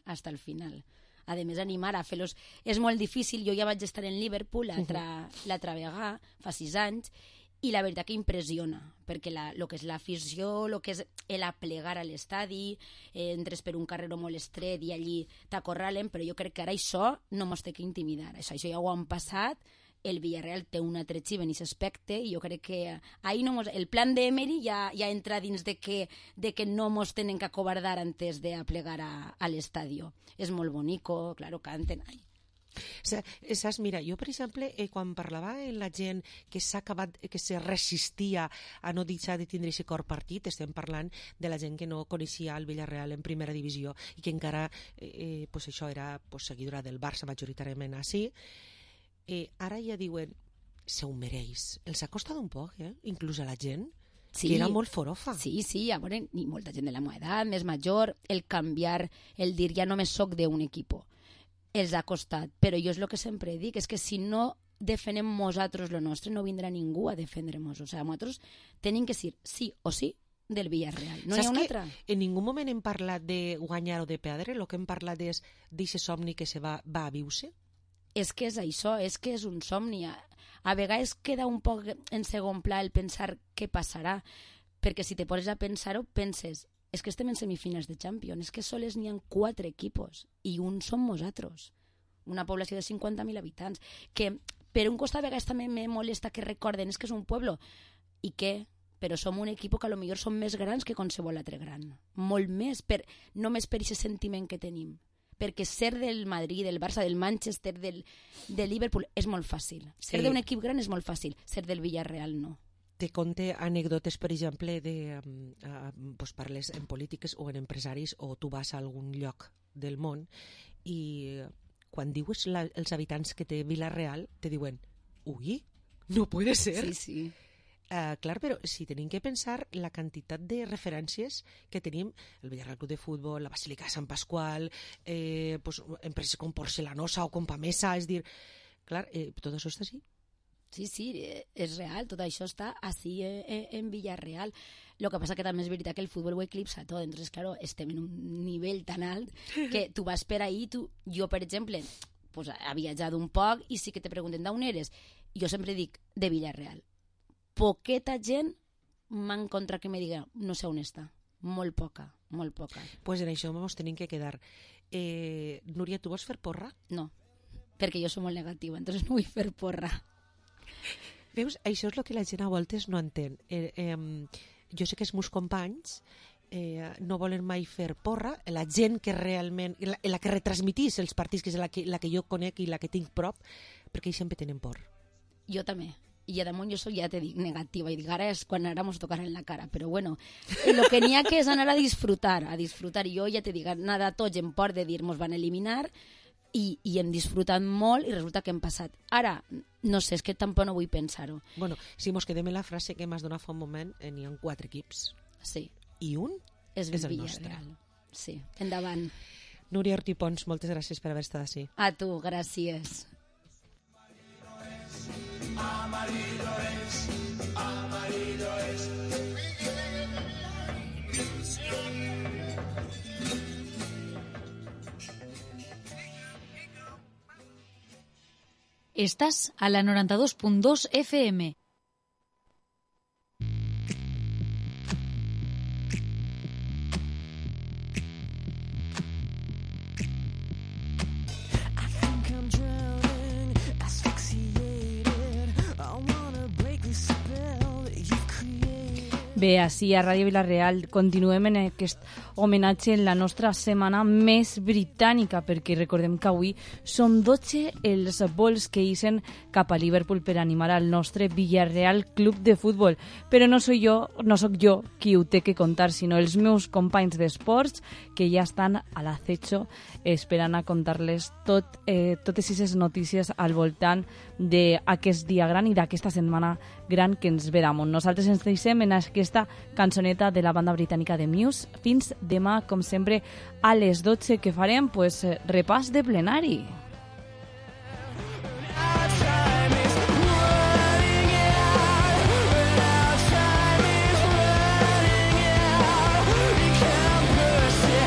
A més, animar a fer-los... És molt difícil. Jo ja vaig estar en Liverpool l'altra vegada, fa 6 anys, i la veritat que impressiona, perquè el que és l'afició, el que és l'aplegar a l'estadi, entres per un carreró molt estret i allí t'acorralen, però jo crec que ara això no mos té que intimidar. Això ja ho han passat, el Villarreal té un altre xip en aquest aspecte i jo crec que ahí no el plan d'Emery ja entra dins de que no mos tenen que acobardar antes d'aplegar a l'estadio. És molt bonico, claro, canten... Saps, mira, jo per exemple quan parlava amb la gent que se resistia a no deixar de tindre aquest cor partit, estem parlant de la gent que no coneixia el Villarreal en primera divisió i que encara això era seguidora del Barça majoritàriament així, ara ja diuen se ho mereix, els ha costat un poc inclús a la gent que era molt forofa. Sí, a veure, ni molta gent de la meva edat, més major, el canviar, el dir ja només soc d'un equip els ha costat, però jo és el que sempre dic, és que si no defenem nosaltres lo nostre, no vindrà ningú a defendre-nos. O sigui, nosaltres tenim que ser sí o sí del Villarreal. No hi ha una altra. En ningú moment hem parlat de guanyar o de perdre, el que hem parlat és d'aquest somni que se va a viure? És que és això, és que és un somni. A vegades queda un poc en segon pla el pensar què passarà, perquè si te poses a pensar-ho, penses... És que estem en semifinals de Champions, és que sols n'hi ha 4 equipos i un som nosaltres, una població de 50.000 habitants, que per un costat a vegades també me molesta que recorden, és que és un pueblo, i què? Però som un equip que a lo millor som més grans que qualsevol altre gran, molt més, només per aquest sentiment que tenim, perquè ser del Madrid, del Barça, del Manchester, del Liverpool és molt fàcil, ser d'un equip gran és molt fàcil, ser del Villarreal no. Te conte anècdotes, per exemple, parles en polítiques o en empresaris o tu vas a algun lloc del món i quan dius els habitants que té Vilareal te diuen, ui, no puede ser. Sí. Clar, però si tenim que pensar la quantitat de referències que tenim, el Villarreal Club de Futbol, la Basílica de Sant Pasqual, empreses com Porcelanosa o com Pamesa, és dir, clar, tot això està així. Sí, és real, tot això està així en Villarreal. El que passa que també és veritat que el futbol ho eclipsa tot, entonces, claro, estem en un nivell tan alt que tu vas per ahí, jo, per exemple, pues, he viatjat un poc i sí que te pregunten d'on eres. Jo sempre dic de Villarreal. Poqueta gent m'ha encontrat que me diga no sé on està. Molt poca. Pues en això ens tenim que quedar. Núria, tu vols fer porra? No, perquè jo soc molt negativa, entonces no vull fer porra. Veus, això és el que la gent a voltes no entén. Jo sé que els meus companys no volen mai fer porra, la gent que realment, la que retransmitís els partits, que és la que jo conec i la que tinc prop, perquè ells sempre tenen por. Jo també. I a damunt jo soc, ja te dic, negativa, i dic, ara és quan ara mos tocarà en la cara, però bueno, el que n'hi ha que és anar a disfrutar, i jo ja te dic, nada tots en por de dir, mos van eliminar, i hem disfrutat molt i resulta que hem passat. Ara, no sé, és que tampoc no vull pensar-ho. Bueno, si mos quedem en la frase que m'has donat fa un moment, n'hi ha 4 equips. Sí. I un és el nostre. Sí, endavant. Núria Ortí Pons, moltes gràcies per haver estat així. A tu, gràcies. Amarillo es. Estás a la 92.2 FM. Bé, així a Ràdio Vila-real continuem en aquest homenatge en la nostra setmana més britànica, perquè recordem que avui són 12 els vols que ixen cap a Liverpool per animar al nostre Villarreal Club de Futbol. Però no soc jo qui ho té que contar, sinó els meus companys d'esports que ja estan a l'acecho esperant a contar-les totes aquestes notícies al voltant d'aquest dia gran i d'aquesta setmana gran que ens ve damunt. Nosaltres ens deixem en aquesta cançoneta de la banda britànica de Muse. Fins demà, com sempre, a les 12, que farem repàs de plenari.